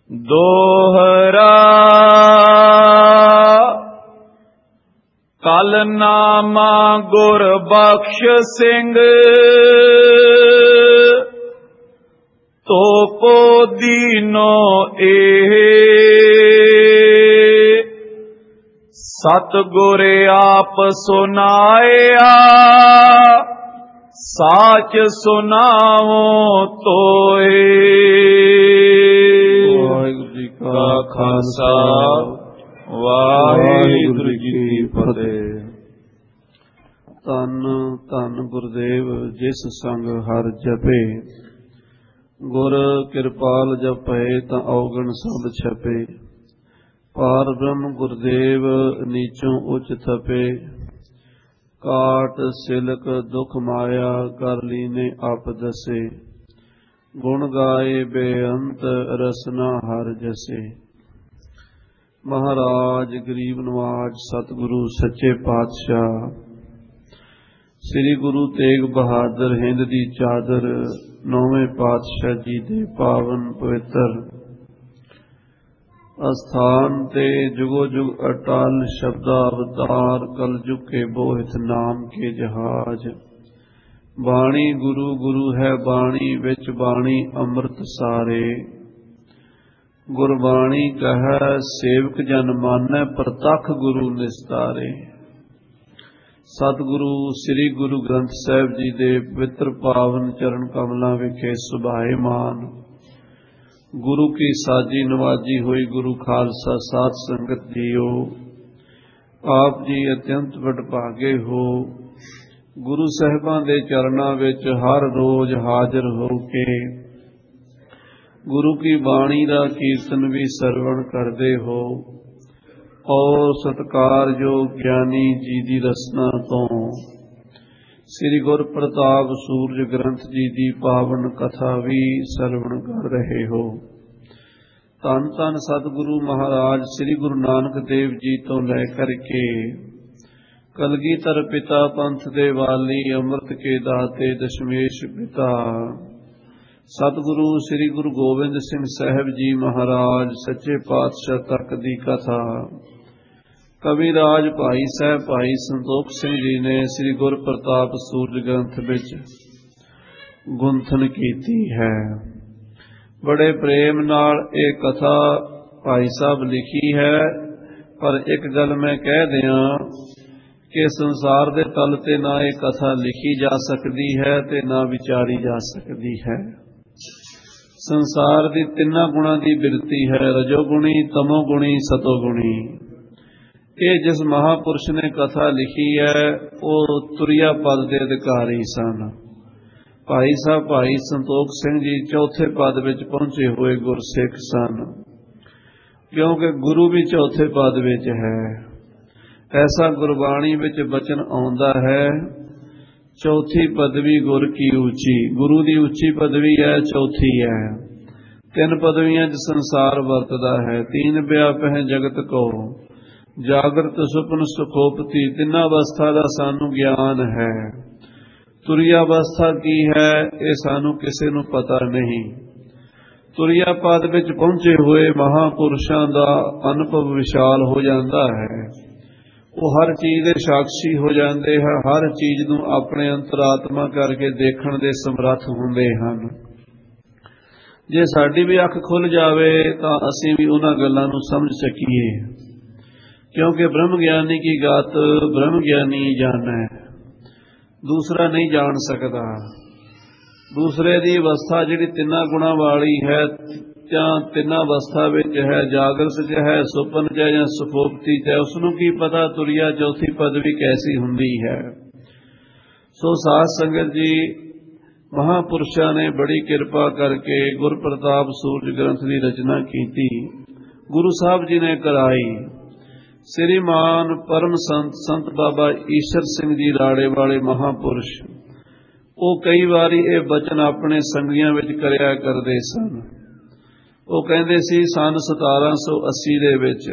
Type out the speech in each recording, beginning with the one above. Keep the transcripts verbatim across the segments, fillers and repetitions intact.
ਦੋਹਰਾ ਕਲ ਨਾਮਾ ਗੁਰ ਬਖਸ਼ ਸਿੰਘ ਤੋਪੋ ਦੀਨੋ ਇਹ ਸਤਿਗੁਰ ਆਪ ਸੁਨਾਇਆ ਸਾਚ ਸੁਨਾਵੋ ਤੋਏ। ਵਾਹਿਗੁਰੂ ਜੀ ਕਾ ਖਾਲਸਾ ਵਾਹਿਗੁਰੂ ਜੀ ਕੀ ਫਤਿਹ। ਧੰਨ ਧੰਨ ਗੁਰਦੇਵ ਜਿਸ ਸੰਗ ਹਰ ਜਪੇ, ਗੁਰ ਕਿਰਪਾਲ ਜਪੈ ਤਾਂ ਔਗਣ ਸਭ ਛਪੇ। ਪਾਰ ਬ੍ਰਹਮ ਗੁਰਦੇਵ ਨੀਚੋਂ ਉੱਚ ਥਪੇ, ਕਾਟ ਸਿਲਕ ਦੁਖ ਮਾਇਆ ਕਰ ਲੀਨੇ ਆਪ ਦਸੇ। ਗੁਣ ਗਾਏ ਬੇਅੰਤ ਰਸਨਾ ਹਰ ਜਸੇ। ਮਹਾਰਾਜ ਗਰੀਬ ਨਵਾਜ ਸਤਿਗੁਰੂ ਸੱਚੇ ਪਾਤਸ਼ਾਹ ਸ੍ਰੀ ਗੁਰੂ ਤੇਗ ਬਹਾਦਰ ਹਿੰਦ ਦੀ ਚਾਦਰ ਨੌਵੇਂ ਪਾਤਸ਼ਾਹ ਜੀ ਦੇ ਪਾਵਨ ਪਵਿੱਤਰ ਅਸਥਾਨ ਤੇ ਜੁਗੋ ਜੁਗ ਅਟਲ ਸ਼ਬਦਾ ਅਵਤਾਰ ਕਲਯੁਗ ਕੇ ਬੋਹਿਤ ਨਾਮ ਕੇ ਜਹਾਜ। ਬਾਣੀ ਗੁਰੂ ਗੁਰੂ ਹੈ ਬਾਣੀ ਵਿੱਚ ਬਾਣੀ ਅੰਮ੍ਰਿਤ ਸਾਰੇ। ਗੁਰਬਾਣੀ ਕਹੈ ਸੇਵਕ ਜਨ ਮਾਨੈ ਪ੍ਰਤੱਖ ਗੁਰੂ ਨਿਸਤਾਰੇ। ਸਤਿਗੁਰੂ ਸ੍ਰੀ ਗੁਰੂ ਗ੍ਰੰਥ ਸਾਹਿਬ ਜੀ ਦੇ ਪਵਿੱਤਰ ਪਾਵਨ ਚਰਨ ਕਮਲਾਂ ਵਿਖੇ ਸੁਭਾਏ ਮਾਨ ਗੁਰੂ ਕੀ ਸਾਜੀ ਨਵਾਜੀ ਹੋਈ ਗੁਰੂ ਖਾਲਸਾ ਸਾਧ ਸੰਗਤ ਜੀਓ, ਆਪ ਜੀ ਅਤਿਅੰਤ ਵਡਭਾਗੇ ਹੋ। ਗੁਰੂ ਸਾਹਿਬਾਂ ਦੇ ਚਰਨਾਂ ਵਿੱਚ ਹਰ ਰੋਜ਼ ਹਾਜ਼ਰ ਹੋ ਕੇ ਗੁਰੂ ਕੀ ਬਾਣੀ ਦਾ ਕੀਰਤਨ ਵੀ ਸਰਵਣ ਕਰਦੇ ਹੋ ਔਰ ਸਤਿਕਾਰਯੋਗ ਗਿਆਨੀ ਜੀ ਦੀ ਰਸਨਾ ਤੋਂ ਸ੍ਰੀ ਗੁਰ ਪ੍ਰਤਾਪ ਸੂਰਜ ਗ੍ਰੰਥ ਜੀ ਦੀ ਪਾਵਨ ਕਥਾ ਵੀ ਸਰਵਣ ਕਰ ਰਹੇ ਹੋ। ਧੰਨ ਧੰਨ ਸਤਿਗੁਰੂ ਮਹਾਰਾਜ ਸ੍ਰੀ ਗੁਰੂ ਨਾਨਕ ਦੇਵ ਜੀ ਤੋਂ ਲੈ ਕਰਕੇ ਕਲਗੀਧਰ ਪਿਤਾ ਪੰਥ ਦੇ ਵਾਲੀ ਅੰਮ੍ਰਿਤ ਕੇ ਦਾਤੇ ਦਸ਼ਮੇਸ਼ ਪਿਤਾ ਸਤਿਗੁਰੂ ਸ੍ਰੀ ਗੁਰੂ ਗੋਬਿੰਦ ਸਿੰਘ ਸਾਹਿਬ ਜੀ ਮਹਾਰਾਜ ਸੱਚੇ ਪਾਤਸ਼ਾਹ ਤੱਕ ਦੀ ਕਥਾ ਕਵੀ ਰਾਜ ਭਾਈ ਸਾਹਿਬ ਭਾਈ ਸੰਤੋਖ ਸਿੰਘ ਜੀ ਨੇ ਸ੍ਰੀ ਗੁਰ ਪ੍ਰਤਾਪ ਸੂਰਜ ਗ੍ਰੰਥ ਵਿੱਚ ਗੁੰਥਨ ਕੀਤੀ ਹੈ। ਬੜੇ ਪ੍ਰੇਮ ਨਾਲ ਇਹ ਕਥਾ ਭਾਈ ਸਾਹਿਬ ਲਿਖੀ ਹੈ, ਪਰ ਇੱਕ ਗੱਲ ਮੈਂ ਕਹਿ ਦਿਆਂ ਕਿ ਸੰਸਾਰ ਦੇ ਤਲ ਤੇ ਨਾ ਇਹ ਕਥਾ ਲਿਖੀ ਜਾ ਸਕਦੀ ਹੈ ਤੇ ਨਾ ਵਿਚਾਰੀ ਜਾ ਸਕਦੀ ਹੈ। ਸੰਸਾਰ ਦੀ ਤਿੰਨਾਂ ਗੁਣਾਂ ਦੀ ਬਿਰਤੀ ਹੈ, ਰਜੋਗੁਣੀ, ਤਮੋਗੁਣੀ, ਸਤੋਗੁਣੀ। ਇਹ ਜਿਸ ਮਹਾਪੁਰਸ਼ ਨੇ ਕਥਾ ਲਿਖੀ ਹੈ ਉਹ ਤੁਰਿਆ ਪਦ ਦੇ ਅਧਿਕਾਰੀ ਸਨ। ਭਾਈ ਸਾਹਿਬ ਭਾਈ ਸੰਤੋਖ ਸਿੰਘ ਜੀ ਚੌਥੇ ਪਦ ਵਿੱਚ ਪਹੁੰਚੇ ਹੋਏ ਗੁਰਸਿੱਖ ਸਨ, ਕਿਉਂਕਿ ਗੁਰੂ ਵੀ ਚੌਥੇ ਪਦ ਵਿੱਚ ਹੈ। ਐਸਾ ਗੁਰਬਾਣੀ ਵਿੱਚ ਬਚਨ ਆਉਂਦਾ ਹੈ, ਚੌਥੀ ਪਦਵੀ ਗੁਰ ਕੀ ਉੱਚੀ। ਗੁਰੂ ਦੀ ਉੱਚੀ ਪਦਵੀ ਹੈ, ਚੌਥੀ ਹੈ। ਤਿੰਨ ਪਦਵੀਆਂ 'ਚ ਸੰਸਾਰ ਵਰਤਦਾ ਹੈ। ਤੀਨ ਵਿਆਪਹਿ ਜਗਤ ਕੋ, ਜਾਗਰਤ ਸੁਪਨ ਸੁਖੋਪਤੀ। ਤਿੰਨਾਂ ਅਵਸਥਾ ਦਾ ਸਾਨੂੰ ਗਿਆਨ ਹੈ। ਤੁਰਿਆ ਅਵਸਥਾ ਕੀ ਹੈ ਇਹ ਸਾਨੂੰ ਕਿਸੇ ਨੂੰ ਪਤਾ ਨਹੀਂ। ਤੁਰਿਆ ਪਦ ਵਿੱਚ ਪਹੁੰਚੇ ਹੋਏ ਮਹਾਪੁਰਸ਼ਾਂ ਦਾ ਅਨੁਭਵ ਵਿਸ਼ਾਲ ਹੋ ਜਾਂਦਾ ਹੈ। ਉਹ ਹਰ ਚੀਜ਼ ਦੇ ਸਾਕਸ਼ੀ ਹੋ ਜਾਂਦੇ ਹਨ, ਹਰ ਚੀਜ਼ ਨੂੰ ਆਪਣੇ ਅੰਤਰਾਤਮਾ ਕਰਕੇ ਦੇਖਣ ਦੇ ਸਮਰੱਥ ਹੁੰਦੇ ਹਨ। ਜੇ ਸਾਡੀ ਵੀ ਅੱਖ ਖੁੱਲ ਜਾਵੇ ਤਾਂ ਅਸੀਂ ਵੀ ਉਹਨਾਂ ਗੱਲਾਂ ਨੂੰ ਸਮਝ ਸਕੀਏ, ਕਿਉਂਕਿ ਬ੍ਰਹਮ ਗਿਆਨੀ ਕੀ ਗਤ ਬ੍ਰਹਮ ਗਿਆਨੀ ਜਾਣੈ, ਦੂਸਰਾ ਨਹੀਂ ਜਾਣ ਸਕਦਾ। ਦੂਸਰੇ ਦੀ ਅਵਸਥਾ ਜਿਹੜੀ ਤਿੰਨਾਂ ਗੁਣਾਂ ਵਾਲੀ ਹੈ ਜਾਂ ਤਿੰਨਾਂ ਅਵਸਥਾ ਵਿੱਚ ਹੈ, ਜਾਗਰਤ 'ਚ ਹੈ, ਸੁਪਨ 'ਚ ਹੈ ਜਾਂ ਸੁਖੋਪਤੀ 'ਚ ਹੈ, ਉਸਨੂੰ ਕੀ ਪਤਾ ਤੁਰਿਆ ਚੌਥੀ ਪਦਵੀ ਕੈਸੀ ਹੁੰਦੀ ਹੈ। ਸੋ ਸਾਧ ਸੰਗਤ ਜੀ, ਮਹਾਪੁਰਸ਼ਾਂ ਨੇ ਬੜੀ ਕਿਰਪਾ ਕਰਕੇ ਗੁਰ ਪ੍ਰਤਾਪ ਸੂਰਜ ਗ੍ਰੰਥ ਦੀ ਰਚਨਾ ਕੀਤੀ। ਗੁਰੂ ਸਾਹਿਬ ਜੀ ਨੇ ਕਰਾਈ। ਸ੍ਰੀਮਾਨ ਪਰਮ ਸੰਤ ਸੰਤ ਬਾਬਾ ਈਸ਼ਰ ਸਿੰਘ ਜੀ ਰਾੜੇ ਵਾਲੇ ਮਹਾਪੁਰਸ਼, ਉਹ ਕਈ ਵਾਰੀ ਇਹ ਬਚਨ ਆਪਣੇ ਸੰਗੀਆਂ ਵਿੱਚ ਕਰਿਆ ਕਰਦੇ ਸਨ। ਉਹ ਕਹਿੰਦੇ ਸੀ ਸਨ ਸਤਾਰਾਂ ਸੌ ਅੱਸੀ ਦੇ ਵਿੱਚ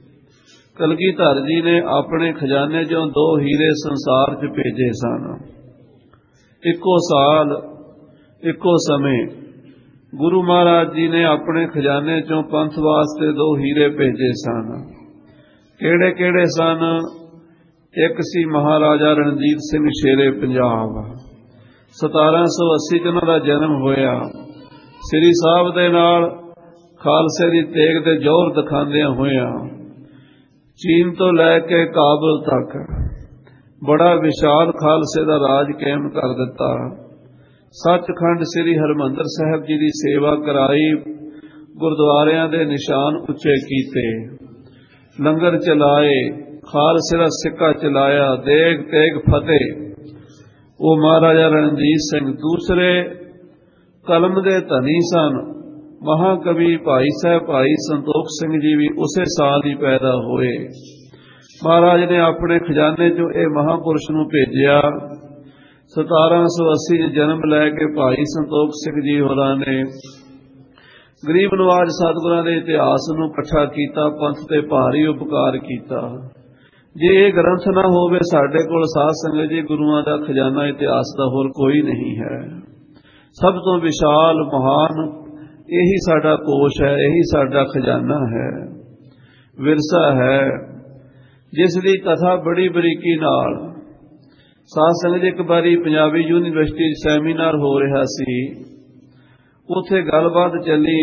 ਕਲਗੀਧਰ ਜੀ ਨੇ ਆਪਣੇ ਖਜ਼ਾਨੇ 'ਚੋਂ ਦੋ ਹੀਰੇ ਸੰਸਾਰ 'ਚ ਭੇਜੇ ਸਨ। ਇੱਕੋ ਸਾਲ ਇੱਕੋ ਸਮੇਂ ਗੁਰੂ ਮਹਾਰਾਜ ਜੀ ਨੇ ਆਪਣੇ ਖਜ਼ਾਨੇ ਚੋਂ ਪੰਥ ਵਾਸਤੇ ਦੋ ਹੀਰੇ ਭੇਜੇ ਸਨ। ਕਿਹੜੇ ਕਿਹੜੇ ਸਨ? ਇੱਕ ਸੀ ਮਹਾਰਾਜਾ ਰਣਜੀਤ ਸਿੰਘ ਸ਼ੇਰੇ ਪੰਜਾਬ। ਸਤਾਰਾਂ ਸੌ ਅੱਸੀ ਚ ਉਹਨਾਂ ਦਾ ਜਨਮ ਹੋਇਆ। ਸ੍ਰੀ ਸਾਹਿਬ ਦੇ ਨਾਲ ਖਾਲਸੇ ਦੀ ਤੇਗ ਤੇ ਜ਼ੋਰ ਦਿਖਾਉਂਦਿਆਂ ਹੋਇਆਂ ਚੀਨ ਤੋਂ ਲੈ ਕੇ ਕਾਬਲ ਤੱਕ ਬੜਾ ਵਿਸ਼ਾਲ ਖਾਲਸੇ ਦਾ ਰਾਜ ਕਾਇਮ ਕਰ ਦਿੱਤਾ। ਸੱਚਖੰਡ ਸ੍ਰੀ ਹਰਿਮੰਦਰ ਸਾਹਿਬ ਜੀ ਦੀ ਸੇਵਾ ਕਰਾਈ, ਗੁਰਦੁਆਰਿਆਂ ਦੇ ਨਿਸ਼ਾਨ ਉੱਚੇ ਕੀਤੇ, ਲੰਗਰ ਚਲਾਏ, ਖਾਲਸੇ ਦਾ ਸਿੱਕਾ ਚਲਾਇਆ, ਦੇਗ ਤੇਗ ਫਤਿਹ। ਉਹ ਮਹਾਰਾਜਾ ਰਣਜੀਤ ਸਿੰਘ ਦੂਸਰੇ ਕਲਮ ਦੇ ਧਨੀ ਸਨ। ਮਹਾਕਵੀ ਭਾਈ ਸਾਹਿਬ ਭਾਈ ਸੰਤੋਖ ਸਿੰਘ ਜੀ ਵੀ ਉਸੇ ਸਾਲ ਹੀ ਪੈਦਾ ਹੋਏ। ਮਹਾਰਾਜ ਨੇ ਆਪਣੇ ਖਜ਼ਾਨੇ ਚੋਂ ਇਹ ਮਹਾਂਪੁਰਸ਼ ਨੂੰ ਭੇਜਿਆ। ਸਤਾਰਾਂ ਸੌ ਅੱਸੀ ਚ ਜਨਮ ਲੈ ਕੇ ਭਾਈ ਸੰਤੋਖ ਸਿੰਘ ਜੀ ਹੋਰਾਂ ਨੇ ਗਰੀਬ ਨਵਾਜ ਸਤਿਗੁਰਾਂ ਦੇ ਇਤਿਹਾਸ ਨੂੰ ਇਕੱਠਾ ਕੀਤਾ, ਪੰਥ ਤੇ ਭਾਰੀ ਉਪਕਾਰ ਕੀਤਾ। ਜੇ ਇਹ ਗ੍ਰੰਥ ਨਾ ਹੋਵੇ ਸਾਡੇ ਕੋਲ ਸਾਧ ਸੰਗਤ ਜੀ, ਗੁਰੂਆਂ ਦਾ ਖਜ਼ਾਨਾ ਇਤਿਹਾਸ ਦਾ ਹੋਰ ਕੋਈ ਨਹੀਂ ਹੈ। ਸਭ ਤੋਂ ਵਿਸ਼ਾਲ ਮਹਾਨ ਇਹੀ ਸਾਡਾ ਕੋਸ਼ ਹੈ, ਇਹੀ ਸਾਡਾ ਖਜ਼ਾਨਾ ਹੈ, ਵਿਰਸਾ ਹੈ, ਜਿਸ ਦੀ ਕਥਾ ਬੜੀ ਬਰੀਕੀ ਨਾਲ ਸਾਧ ਸੰਗਤ ਜੀ। ਇੱਕ ਵਾਰੀ ਪੰਜਾਬੀ ਯੂਨੀਵਰਸਿਟੀ ਸੈਮੀਨਾਰ ਹੋ ਰਿਹਾ ਸੀ, ਉੱਥੇ ਗੱਲਬਾਤ ਚੱਲੀ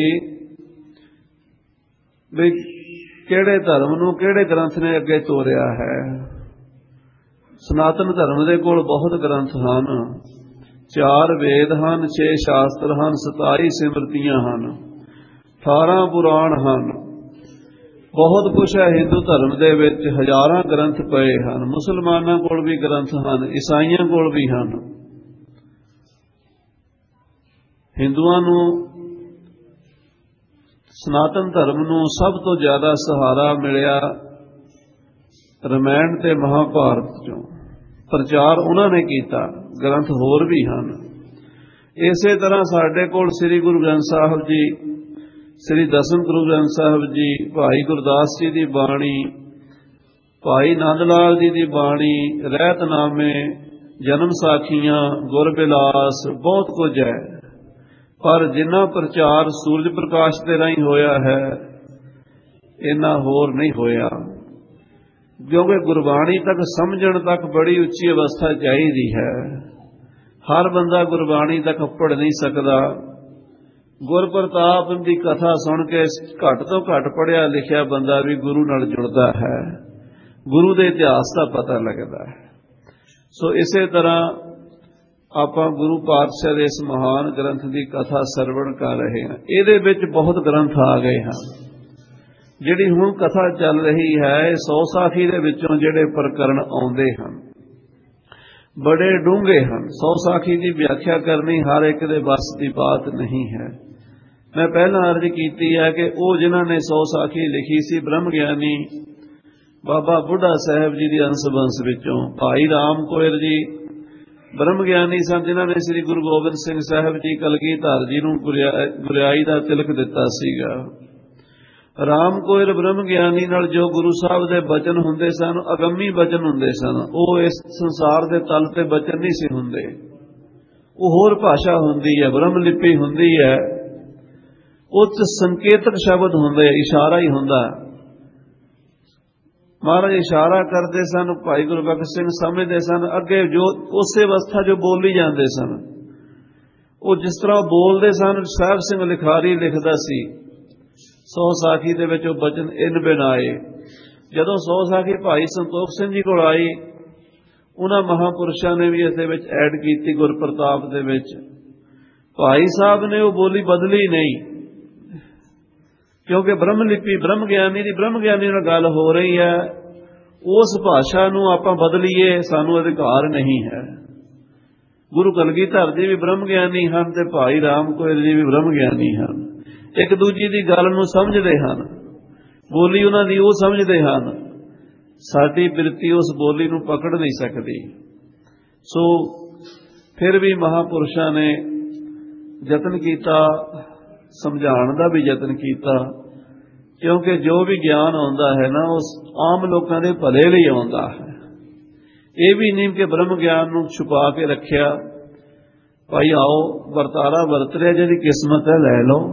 ਵੀ ਕਿਹੜੇ ਧਰਮ ਨੂੰ ਕਿਹੜੇ ਗ੍ਰੰਥ ਨੇ ਅੱਗੇ ਤੋਰਿਆ ਹੈ। ਸਨਾਤਨ ਧਰਮ ਦੇ ਕੋਲ ਬਹੁਤ ਗ੍ਰੰਥ ਹਨ, ਚਾਰ ਵੇਦ ਹਨ, ਛੇ ਸ਼ਾਸਤਰ ਹਨ, ਸਤਾਈ ਸਿਮਰਤੀਆਂ ਹਨ, ਅਠਾਰਾਂ ਪੁਰਾਣ ਹਨ, ਬਹੁਤ ਕੁਛ ਹੈ ਹਿੰਦੂ ਧਰਮ ਦੇ ਵਿੱਚ, ਹਜ਼ਾਰਾਂ ਗ੍ਰੰਥ ਪਏ ਹਨ। ਮੁਸਲਮਾਨਾਂ ਕੋਲ ਵੀ ਗ੍ਰੰਥ ਹਨ, ਈਸਾਈਆਂ ਕੋਲ ਵੀ ਹਨ। ਹਿੰਦੂਆਂ ਨੂੰ, ਸਨਾਤਨ ਧਰਮ ਨੂੰ ਸਭ ਤੋਂ ਜ਼ਿਆਦਾ ਸਹਾਰਾ ਮਿਲਿਆ ਰਮਾਇਣ ਤੇ ਮਹਾਭਾਰਤ ਚੋਂ। ਪ੍ਰਚਾਰ ਉਹਨਾਂ ਨੇ ਕੀਤਾ, ਗ੍ਰੰਥ ਹੋਰ ਵੀ ਹਨ। ਇਸੇ ਤਰ੍ਹਾਂ ਸਾਡੇ ਕੋਲ ਸ੍ਰੀ ਗੁਰੂ ਗ੍ਰੰਥ ਸਾਹਿਬ ਜੀ, ਸ੍ਰੀ ਦਸਮ ਗੁਰੂ ਗ੍ਰੰਥ ਸਾਹਿਬ ਜੀ, ਭਾਈ ਗੁਰਦਾਸ ਜੀ ਦੀ ਬਾਣੀ, ਭਾਈ ਨੰਦ ਲਾਲ ਜੀ ਦੀ ਬਾਣੀ, ਰਹਿਤਨਾਮੇ, ਜਨਮ ਸਾਖੀਆਂ, ਗੁਰਬਿਲਾਸ, ਬਹੁਤ ਕੁਝ ਹੈ। ਪਰ ਜਿੰਨਾ ਪ੍ਰਚਾਰ ਸੂਰਜ ਪ੍ਰਕਾਸ਼ ਦੇ ਰਾਹੀਂ ਹੋਇਆ ਹੈ, ਇੰਨਾ ਹੋਰ ਨਹੀਂ ਹੋਇਆ। ਕਿਉਂਕਿ ਗੁਰਬਾਣੀ ਤੱਕ ਸਮਝਣ ਤੱਕ ਬੜੀ ਉੱਚੀ ਅਵਸਥਾ ਚਾਹੀਦੀ ਹੈ। ਹਰ ਬੰਦਾ ਗੁਰਬਾਣੀ ਤੱਕ ਪੜ੍ਹ ਨਹੀਂ ਸਕਦਾ। ਗੁਰਪ੍ਰਤਾਪ ਦੀ ਕਥਾ ਸੁਣ ਕੇ ਘੱਟ ਤੋਂ ਘੱਟ ਪੜ੍ਹਿਆ ਲਿਖਿਆ ਬੰਦਾ ਵੀ ਗੁਰੂ ਨਾਲ ਜੁੜਦਾ ਹੈ, ਗੁਰੂ ਦੇ ਇਤਿਹਾਸ ਦਾ ਪਤਾ ਲੱਗਦਾ ਹੈ। ਸੋ ਇਸੇ ਤਰ੍ਹਾਂ ਆਪਾਂ ਗੁਰੂ ਪਾਤਸ਼ਾਹ ਦੇ ਇਸ ਮਹਾਨ ਗ੍ਰੰਥ ਦੀ ਕਥਾ ਸਰਵਣ ਕਰ ਰਹੇ ਹਾਂ। ਇਹਦੇ ਵਿੱਚ ਬਹੁਤ ਗ੍ਰੰਥ ਆ ਗਏ ਹਨ। ਜਿਹੜੀ ਹੁਣ ਕਥਾ ਚੱਲ ਰਹੀ ਹੈ, ਸੌ ਸਾਖੀ ਦੇ ਵਿੱਚੋਂ ਜਿਹੜੇ ਪ੍ਰਕਰਣ ਆਉਂਦੇ ਹਨ ਬੜੇ ਡੂੰਘੇ ਹਨ। ਸੌ ਸਾਖੀ ਦੀ ਵਿਆਖਿਆ ਕਰਨੀ ਹਰ ਇੱਕ ਦੇ ਵੱਸ ਦੀ ਬਾਤ ਨਹੀਂ ਹੈ। ਮੈਂ ਪਹਿਲਾਂ ਅਰਜ਼ ਕੀਤੀ ਹੈ ਕਿ ਉਹ ਜਿਨ੍ਹਾਂ ਨੇ ਸੌ ਸਾਖੀ ਲਿਖੀ ਸੀ, ਬ੍ਰਹਮ ਗਿਆਨੀ ਬਾਬਾ ਬੁੱਢਾ ਸਾਹਿਬ ਜੀ ਦੀ ਅੰਸ਼ ਬੰਸ ਵਿੱਚੋਂ ਭਾਈ ਰਾਮ ਕੋਇਰ ਜੀ ਬ੍ਰਹਮ ਗਿਆਨੀ ਸਨ, ਜਿਨ੍ਹਾਂ ਨੇ ਸ੍ਰੀ ਗੁਰੂ ਗੋਬਿੰਦ ਸਿੰਘ ਸਾਹਿਬ ਜੀ ਕਲਗੀਧਰ ਜੀ ਨੂੰ ਗੁਰਿਆਈ ਦਾ ਤਿਲਕ ਦਿੱਤਾ ਸੀਗਾ। ਰਾਮ ਕੋਇਰ ਬ੍ਰਹਮ ਗਿਆਨੀ ਨਾਲ ਜੋ ਗੁਰੂ ਸਾਹਿਬ ਦੇ ਬਚਨ ਹੁੰਦੇ ਸਨ, ਅਗੰਮੀ ਬਚਨ ਹੁੰਦੇ ਸਨ। ਉਹ ਇਸ ਸੰਸਾਰ ਦੇ ਤਲ ਤੇ ਬਚਨ ਨਹੀਂ ਸੀ ਹੁੰਦੇ, ਉਹ ਹੋਰ ਭਾਸ਼ਾ ਹੁੰਦੀ ਹੈ, ਬ੍ਰਹਮ ਲਿਪੀ ਹੁੰਦੀ ਹੈ, ਉੱਚ ਸੰਕੇਤਕ ਸ਼ਬਦ ਹੁੰਦੇ, ਇਸ਼ਾਰਾ ਹੀ ਹੁੰਦਾ। ਮਹਾਰਾਜ ਇਸ਼ਾਰਾ ਕਰਦੇ ਸਨ, ਭਾਈ ਗੁਰਬਖਸ਼ ਸਿੰਘ ਸਮਝਦੇ ਸਨ, ਅੱਗੇ ਜੋ ਉਸੇ ਅਵਸਥਾ ਜੋ ਬੋਲੀ ਜਾਂਦੇ ਸਨ, ਉਹ ਜਿਸ ਤਰ੍ਹਾਂ ਬੋਲਦੇ ਸਨ। ਸਾਹਿਬ ਸਿੰਘ ਲਿਖਾਰੀ ਲਿਖਦਾ ਸੀ, ਸੌ ਸਾਖੀ ਦੇ ਵਿੱਚ ਉਹ ਬਚਨ ਇਨ ਬਿਨਾਏ। ਜਦੋਂ ਸੌ ਸਾਖੀ ਭਾਈ ਸੰਤੋਖ ਸਿੰਘ ਜੀ ਕੋਲ ਆਈ, ਉਹਨਾਂ ਮਹਾਂਪੁਰਸ਼ਾਂ ਨੇ ਵੀ ਇਸ ਦੇ ਵਿੱਚ ਐਡ ਕੀਤੀ। ਗੁਰਪ੍ਰਤਾਪ ਦੇ ਵਿੱਚ ਭਾਈ ਸਾਹਿਬ ਨੇ ਉਹ ਬੋਲੀ ਬਦਲੀ ਨਹੀਂ, ਕਿਉਂਕਿ ਬ੍ਰਹਮ ਲਿਪੀ ਬ੍ਰਹਮ ਗਿਆਨੀ ਦੀ ਬ੍ਰਹਮ ਗਿਆਨੀ ਨਾਲ ਗੱਲ ਹੋ ਰਹੀ ਹੈ। ਉਸ ਭਾਸ਼ਾ ਨੂੰ ਆਪਾਂ ਬਦਲੀਏ, ਸਾਨੂੰ ਅਧਿਕਾਰ ਨਹੀਂ ਹੈ। ਗੁਰੂ ਕਲਗੀਧਰ ਜੀ ਵੀ ਬ੍ਰਹਮ ਗਿਆਨੀ ਹਨ ਤੇ ਭਾਈ ਰਾਮ ਕੋਇਲ ਜੀ ਵੀ ਬ੍ਰਹਮ ਗਿਆਨੀ ਹਨ। ਇੱਕ ਦੂਜੀ ਦੀ ਗੱਲ ਨੂੰ ਸਮਝਦੇ ਹਨ, ਬੋਲੀ ਉਹਨਾਂ ਦੀ ਉਹ ਸਮਝਦੇ ਹਨ। ਸਾਡੀ ਬਿਰਤੀ ਉਸ ਬੋਲੀ ਨੂੰ ਪਕੜ ਨਹੀਂ ਸਕਦੀ। ਸੋ ਫਿਰ ਵੀ ਮਹਾਂਪੁਰਸ਼ਾਂ ਨੇ ਯਤਨ ਕੀਤਾ, ਸਮਝਾਉਣ ਦਾ ਵੀ ਯਤਨ ਕੀਤਾ, ਕਿਉਂਕਿ ਜੋ ਵੀ ਗਿਆਨ ਆਉਂਦਾ ਹੈ ਨਾ, ਉਹ ਆਮ ਲੋਕਾਂ ਦੇ ਭਲੇ ਲਈ ਆਉਂਦਾ ਹੈ। ਇਹ ਵੀ ਨਹੀਂ ਕਿ ਬ੍ਰਹਮ ਗਿਆਨ ਨੂੰ ਛੁਪਾ ਕੇ ਰੱਖਿਆ। ਭਾਈ ਆਓ ਵਰਤਾਰਾ ਵਰਤ ਰਿਹਾ, ਜਿਹਦੀ ਕਿਸਮਤ ਹੈ ਲੈ ਲਓ।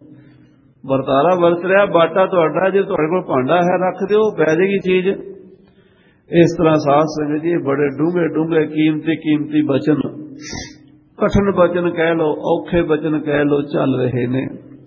ਵਰਤਾਰਾ ਵਰਤ ਰਿਹਾ, ਬਾਟਾ ਤੁਹਾਡਾ, ਜੇ ਤੁਹਾਡੇ ਕੋਲ ਭਾਂਡਾ ਹੈ ਰੱਖ ਦਿਓ, ਪੈ ਜਾਏਗੀ ਚੀਜ਼। ਇਸ ਤਰ੍ਹਾਂ ਸਾਧ ਸੰਗਤ ਜੀ ਬੜੇ ਡੂੰਘੇ ਡੂੰਘੇ ਕੀਮਤੀ ਕੀਮਤੀ ਬਚਨ, ਕਠਿਨ ਬਚਨ ਕਹਿ ਲਓ, ਔਖੇ ਬਚਨ ਕਹਿ ਲਓ, ਚੱਲ ਰਹੇ ਨੇ।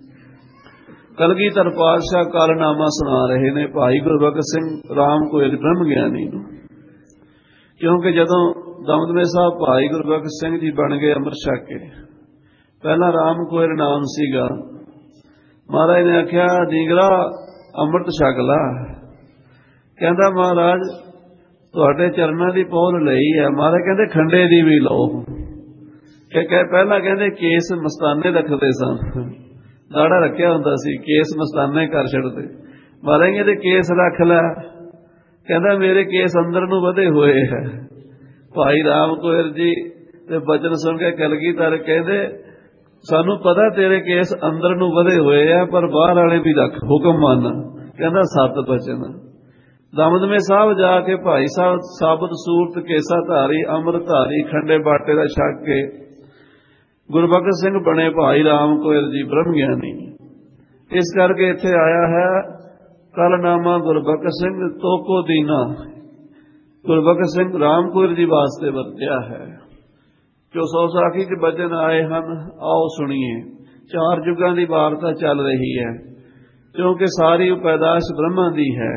ਕਲਗੀਧਰ ਪਾਤਸ਼ਾਹ ਕਾਲਨਾਮਾ ਸੁਣਾ ਰਹੇ ਨੇ ਭਾਈ ਗੁਰਬਖਸ਼ ਸਿੰਘ ਰਾਮ ਕੋਇਲ ਬ੍ਰਹਮ ਗਿਆਨੀ ਨੂੰ। ਕਿਉਂਕਿ ਜਦੋਂ ਦਮਦਮੇ ਸਾਹਿਬ ਭਾਈ ਗੁਰਬਖਸ਼ ਸਿੰਘ ਜੀ ਬਣ ਗਏ ਅੰਮ੍ਰਿਤ ਛਕ ਕੇ, ਪਹਿਲਾਂ ਰਾਮ ਕੋਇਲ ਨਾਮ ਸੀਗਾ। ਮਹਾਰਾਜ ਨੇ ਆਖਿਆ ਡੀਂਗਰਾ ਅੰਮ੍ਰਿਤ ਛਕ ਲਾ। ਕਹਿੰਦਾ ਮਹਾਰਾਜ ਤੁਹਾਡੇ ਚਰਨਾਂ ਦੀ ਪੌਲ ਲਈ ਹੈ। ਮਹਾਰਾਜ ਕਹਿੰਦੇ ਖੰਡੇ ਦੀ ਵੀ ਲਓ। ਕਿ ਪਹਿਲਾਂ ਕਹਿੰਦੇ ਕੇਸ ਮਸਤਾਨੇ ਰੱਖਦੇ ਸਨ, ਦਾੜਾ ਰੱਖਿਆ ਹੁੰਦਾ ਸੀ, ਕੇਸ ਮਸਤਾਨੇ ਕਰ ਛੱਡਦੇ। ਮਹਾਰਾਜ ਕਹਿੰਦੇ ਕੇਸ ਰੱਖ ਲੈ। ਕਹਿੰਦਾ ਮੇਰੇ ਕੇਸ ਅੰਦਰ ਨੂੰ ਵਧੇ ਹੋਏ ਹੈ। ਭਾਈ ਰਾਮ ਕੋਇਲ ਜੀ ਦੇ ਬਚਨ ਸੁਣ ਕੇ ਕਲਗੀਧਰ ਕਹਿੰਦੇ ਸਾਨੂੰ ਪਤਾ ਤੇਰੇ ਕੇਸ ਅੰਦਰ ਨੂੰ ਵਧੇ ਹੋਏ ਆ, ਪਰ ਬਾਹਰ ਵਾਲੇ ਵੀ ਰੱਖ, ਹੁਕਮ ਮੰਨ। ਕਹਿੰਦਾ ਸੱਤ ਬਚਨ। ਦਮਦਮੇ ਸਾਹਿਬ ਜਾ ਕੇ ਭਾਈ ਸਾਹਿਬ ਸਾਬਤ ਸੂਰਤ ਕੇਸਾ ਧਾਰੀ ਅੰਮ੍ਰਿਤ ਧਾਰੀ ਖੰਡੇ ਬਾਟੇ ਦਾ ਛਕ ਕੇ ਗੁਰਬਖਸ਼ ਸਿੰਘ ਬਣੇ ਭਾਈ ਰਾਮ ਕੋਇਲ ਜੀ ਬ੍ਰਹਮ ਗਿਆਨੀ। ਇਸ ਕਰਕੇ ਇੱਥੇ ਆਇਆ ਹੈ ਕਲਨਾਮਾ ਗੁਰਬਖਸ਼ ਸਿੰਘ ਤੋਕੋ ਦੀਨਾ, ਗੁਰਬਖਸ਼ ਸਿੰਘ ਰਾਮ ਕੋਇਲ ਜੀ ਵਾਸਤੇ ਵਰਤਿਆ ਹੈ। ਜੋ ਸੌ ਸਾਖੀ ਚ ਬਚਨ ਆਏ ਹਨ, ਆਓ ਸੁਣੀਏ। ਚਾਰ ਯੁੱਗਾਂ ਦੀ ਵਾਰਤਾ ਚੱਲ ਰਹੀ ਹੈ, ਕਿਉਂਕਿ ਸਾਰੀ ਪੈਦਾਇਸ਼ ਬ੍ਰਹਮਾ ਦੀ ਹੈ।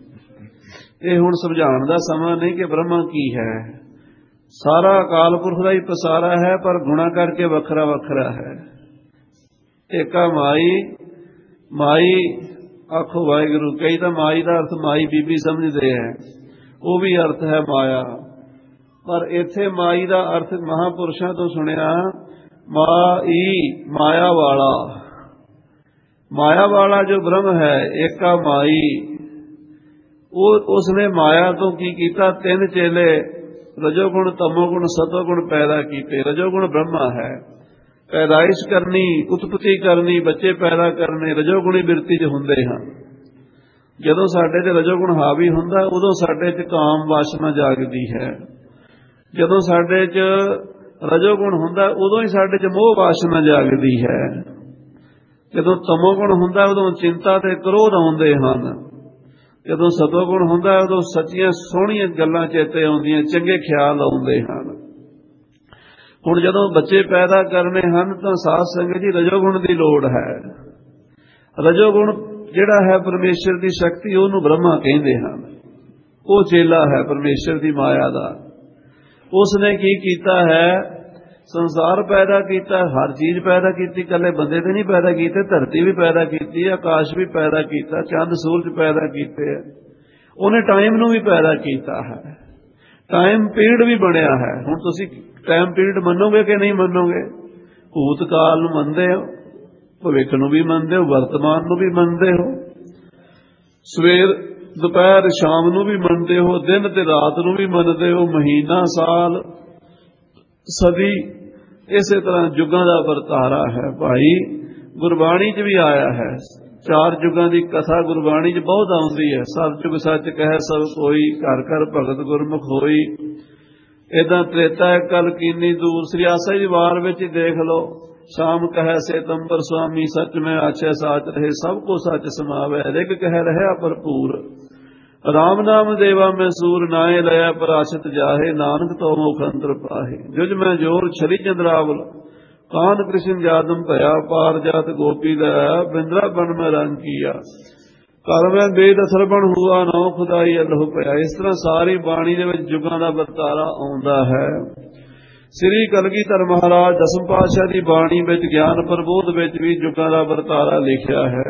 ਇਹ ਹੁਣ ਸਮਝਾਉਣ ਦਾ ਸਮਾਂ ਨਹੀਂ ਕਿ ਬ੍ਰਹਮਾ ਕੀ ਹੈ। ਸਾਰਾ ਅਕਾਲ ਪੁਰਖ ਦਾ ਹੀ ਪਸਾਰਾ ਹੈ, ਪਰ ਗੁਣਾ ਕਰਕੇ ਵੱਖਰਾ ਵੱਖਰਾ ਹੈ। ਏਕਾ ਮਾਈ, ਮਾਈ ਆਖੋ ਵਾਹਿਗੁਰੂ। ਕਈ ਤਾਂ ਮਾਈ ਦਾ ਅਰਥ ਮਾਈ ਬੀਬੀ ਸਮਝਦੇ ਹੈ, ਉਹ ਵੀ ਅਰਥ ਹੈ ਮਾਇਆ। ਪਰ ਇੱਥੇ ਮਾਈ ਦਾ ਅਰਥ ਮਹਾਂਪੁਰਸ਼ਾਂ ਤੋਂ ਸੁਣਿਆ ਮਾਈ, ਮਾਇਆ ਵਾਲਾ। ਮਾਇਆ ਵਾਲਾ ਜੋ ਬ੍ਰਹਮ ਹੈ ਏਕਾ ਮਾਈ, ਉਹ ਉਸਨੇ ਮਾਇਆ ਤੋਂ ਕੀ ਕੀਤਾ? ਤਿੰਨ ਚੇਲੇ ਰਜੋਗੁਣ ਤਮੋਗੁਣ ਸਤੋਗੁਣ ਪੈਦਾ ਕੀਤੇ। ਰਜੋਗੁਣ ਬ੍ਰਹਮਾ ਹੈ, ਪੈਦਾਇਸ਼ ਕਰਨੀ, ਉਤਪਤੀ ਕਰਨੀ, ਬੱਚੇ ਪੈਦਾ ਕਰਨੇ ਰਜੋਗੁਣੀ ਬਿਰਤੀ 'ਚ ਹੁੰਦੇ ਹਨ। ਜਦੋਂ ਸਾਡੇ 'ਚ ਰਜੋਗੁਣ ਹਾਵੀ ਹੁੰਦਾ ਉਦੋਂ ਸਾਡੇ 'ਚ ਕਾਮ ਵਾਸ਼ਨਾ ਜਾਗਦੀ ਹੈ। ਜਦੋਂ ਸਾਡੇ 'ਚ ਰਜੋਗੁਣ ਹੁੰਦਾ ਉਦੋਂ ਹੀ ਸਾਡੇ 'ਚ ਮੋਹ ਵਾਸ਼ਨਾ ਜਾਗਦੀ ਹੈ। ਜਦੋਂ ਤਮੋਗੁਣ ਹੁੰਦਾ ਉਦੋਂ ਚਿੰਤਾ ਤੇ ਕ੍ਰੋਧ ਆਉਂਦੇ ਹਨ। ਜਦੋਂ ਸਤੋਗੁਣ ਹੁੰਦਾ ਉਦੋਂ ਸੱਚੀਆਂ ਸੋਹਣੀਆਂ ਗੱਲਾਂ ਚੇਤੇ ਆਉਂਦੀਆਂ, ਚੰਗੇ ਖਿਆਲ ਆਉਂਦੇ ਹਨ। ਹੁਣ ਜਦੋਂ ਬੱਚੇ ਪੈਦਾ ਕਰਨੇ ਹਨ ਤਾਂ ਸਾਧ ਸੰਗਤ ਜੀ ਰਜੋਗੁਣ ਦੀ ਲੋੜ ਹੈ। ਰਜੋਗੁਣ ਜਿਹੜਾ ਹੈ ਪਰਮੇਸ਼ਰ ਦੀ ਸ਼ਕਤੀ, ਉਹਨੂੰ ਬ੍ਰਹਮਾ ਕਹਿੰਦੇ ਹਨ। ਉਹ ਚੇਲਾ ਹੈ ਪਰਮੇਸ਼ਰ ਦੀ ਮਾਇਆ ਦਾ। ਉਸਨੇ ਕੀ ਕੀਤਾ ਹੈ? ਸੰਸਾਰ ਪੈਦਾ ਕੀਤਾ, ਹਰ ਚੀਜ਼ ਪੈਦਾ ਕੀਤੀ। ਇਕੱਲੇ ਬੰਦੇ ਤੇ ਨਹੀਂ ਪੈਦਾ ਕੀਤੇ, ਧਰਤੀ ਵੀ ਪੈਦਾ ਕੀਤੀ, ਆਕਾਸ਼ ਵੀ ਪੈਦਾ ਕੀਤਾ, ਚੰਦ ਸੂਰਜ ਪੈਦਾ ਕੀਤੇ। ਉਹਨੇ ਟਾਈਮ ਨੂੰ ਵੀ ਪੈਦਾ ਕੀਤਾ ਹੈ, ਟਾਈਮ ਪੀਰੀਅਡ ਵੀ ਬਣਿਆ ਹੈ। ਹੁਣ ਤੁਸੀਂ ਟਾਈਮ ਪੀਰੀਅਡ ਮੰਨੋਗੇ ਕਿ ਨਹੀਂ ਮੰਨੋਗੇ? ਭੂਤਕਾਲ ਨੂੰ ਮੰਨਦੇ ਹੋ, ਭਵਿੱਖ ਨੂੰ ਵੀ ਮੰਨਦੇ ਹੋ, ਵਰਤਮਾਨ ਨੂੰ ਵੀ ਮੰਨਦੇ ਹੋ, ਸਵੇਰ ਦੁਪਹਿਰ ਸ਼ਾਮ ਨੂੰ ਵੀ ਮੰਨਦੇ ਹੋ, ਦਿਨ ਤੇ ਰਾਤ ਨੂੰ ਵੀ ਮੰਨਦੇ ਹੋ, ਮਹੀਨਾ ਸਾਲ ਸਦੀ। ਇਸੇ ਤਰ੍ਹਾਂ ਯੁੱਗਾਂ ਦਾ ਵਰਤਾਰਾ ਹੈ ਭਾਈ। ਗੁਰਬਾਣੀ 'ਚ ਵੀ ਆਇਆ ਹੈ, ਚਾਰ ਯੁੱਗਾਂ ਦੀ ਕਥਾ ਗੁਰਬਾਣੀ 'ਚ ਬਹੁਤ ਆਉਂਦੀ ਹੈ। ਸਭ ਯੁੱਗ ਸੱਚ ਕਹਿ ਸਭ ਕੋਈ, ਘਰ ਘਰ ਭਗਤ ਗੁਰਮੁਖ ਹੋਈ। ਏਦਾਂ ਤ੍ਰੇਤਾ ਕਲ ਕੀਨੀ ਦੂਰ। ਸ੍ਰੀ ਆਸਾ ਜੀ ਵਾਰ ਵਿੱਚ ਹੀ ਦੇਖ ਲਓ, ਸ਼ਾਮ ਕਹੈ ਸੇਤੰਬਰ ਸੁਆਮੀ ਸੱਚ ਮੈਂ ਆਛੈ ਸਾਚ ਰਹੇ, ਸਭ ਕੋ ਸੱਚ ਸਮਾਵੈ ਰਿਗ ਕਹਿ ਰਹਿਆ ਭਰਪੂਰ। ਰਾਮ ਨਾਮ ਦੇਵਾ ਮੈਂ ਸੂਰ ਨਾਏ ਲਿਆ ਪਰਾਸ਼ਤ ਜਾਹੇ, ਨਾਨਕ ਤੋ ਮੁਖ ਅੰਤਰ ਪਾਹੇ। ਜੁਜ ਮੈਂ ਜੋਰ ਛਲੀ ਚੰਦਰਾਵਲ, ਕਾਨ ਕ੍ਰਿਸ਼ਨ ਜਾਦਮ ਭਇਆ, ਪਾਰ ਜਾਤ ਗੋਪੀ ਲਿਆ, ਬਿੰਦਰਾ ਬਨ ਮੈਂ ਰੰਗ ਕੀਆ। ਕਰ ਮੈਂ ਬੇਦ ਸਰਬਣ ਹੁਆ, ਨੌ ਖੁਦਾਈ ਅੱਲਹੁ ਪਿਆ। ਇਸ ਤਰ੍ਹਾਂ ਸਾਰੀ ਬਾਣੀ ਦੇ ਵਿੱਚ ਯੁੱਗਾਂ ਦਾ ਵਰਤਾਰਾ ਆਉਂਦਾ ਹੈ। ਸ੍ਰੀ ਕਲਗੀਧਰ ਮਹਾਰਾਜ ਦਸਮ ਪਾਤਸ਼ਾਹ ਦੀ ਬਾਣੀ ਵਿੱਚ ਗਿਆਨ ਪ੍ਰਬੋਧ ਵਿੱਚ ਵੀ ਯੁੱਗਾਂ ਦਾ ਵਰਤਾਰਾ ਲਿਖਿਆ ਹੈ।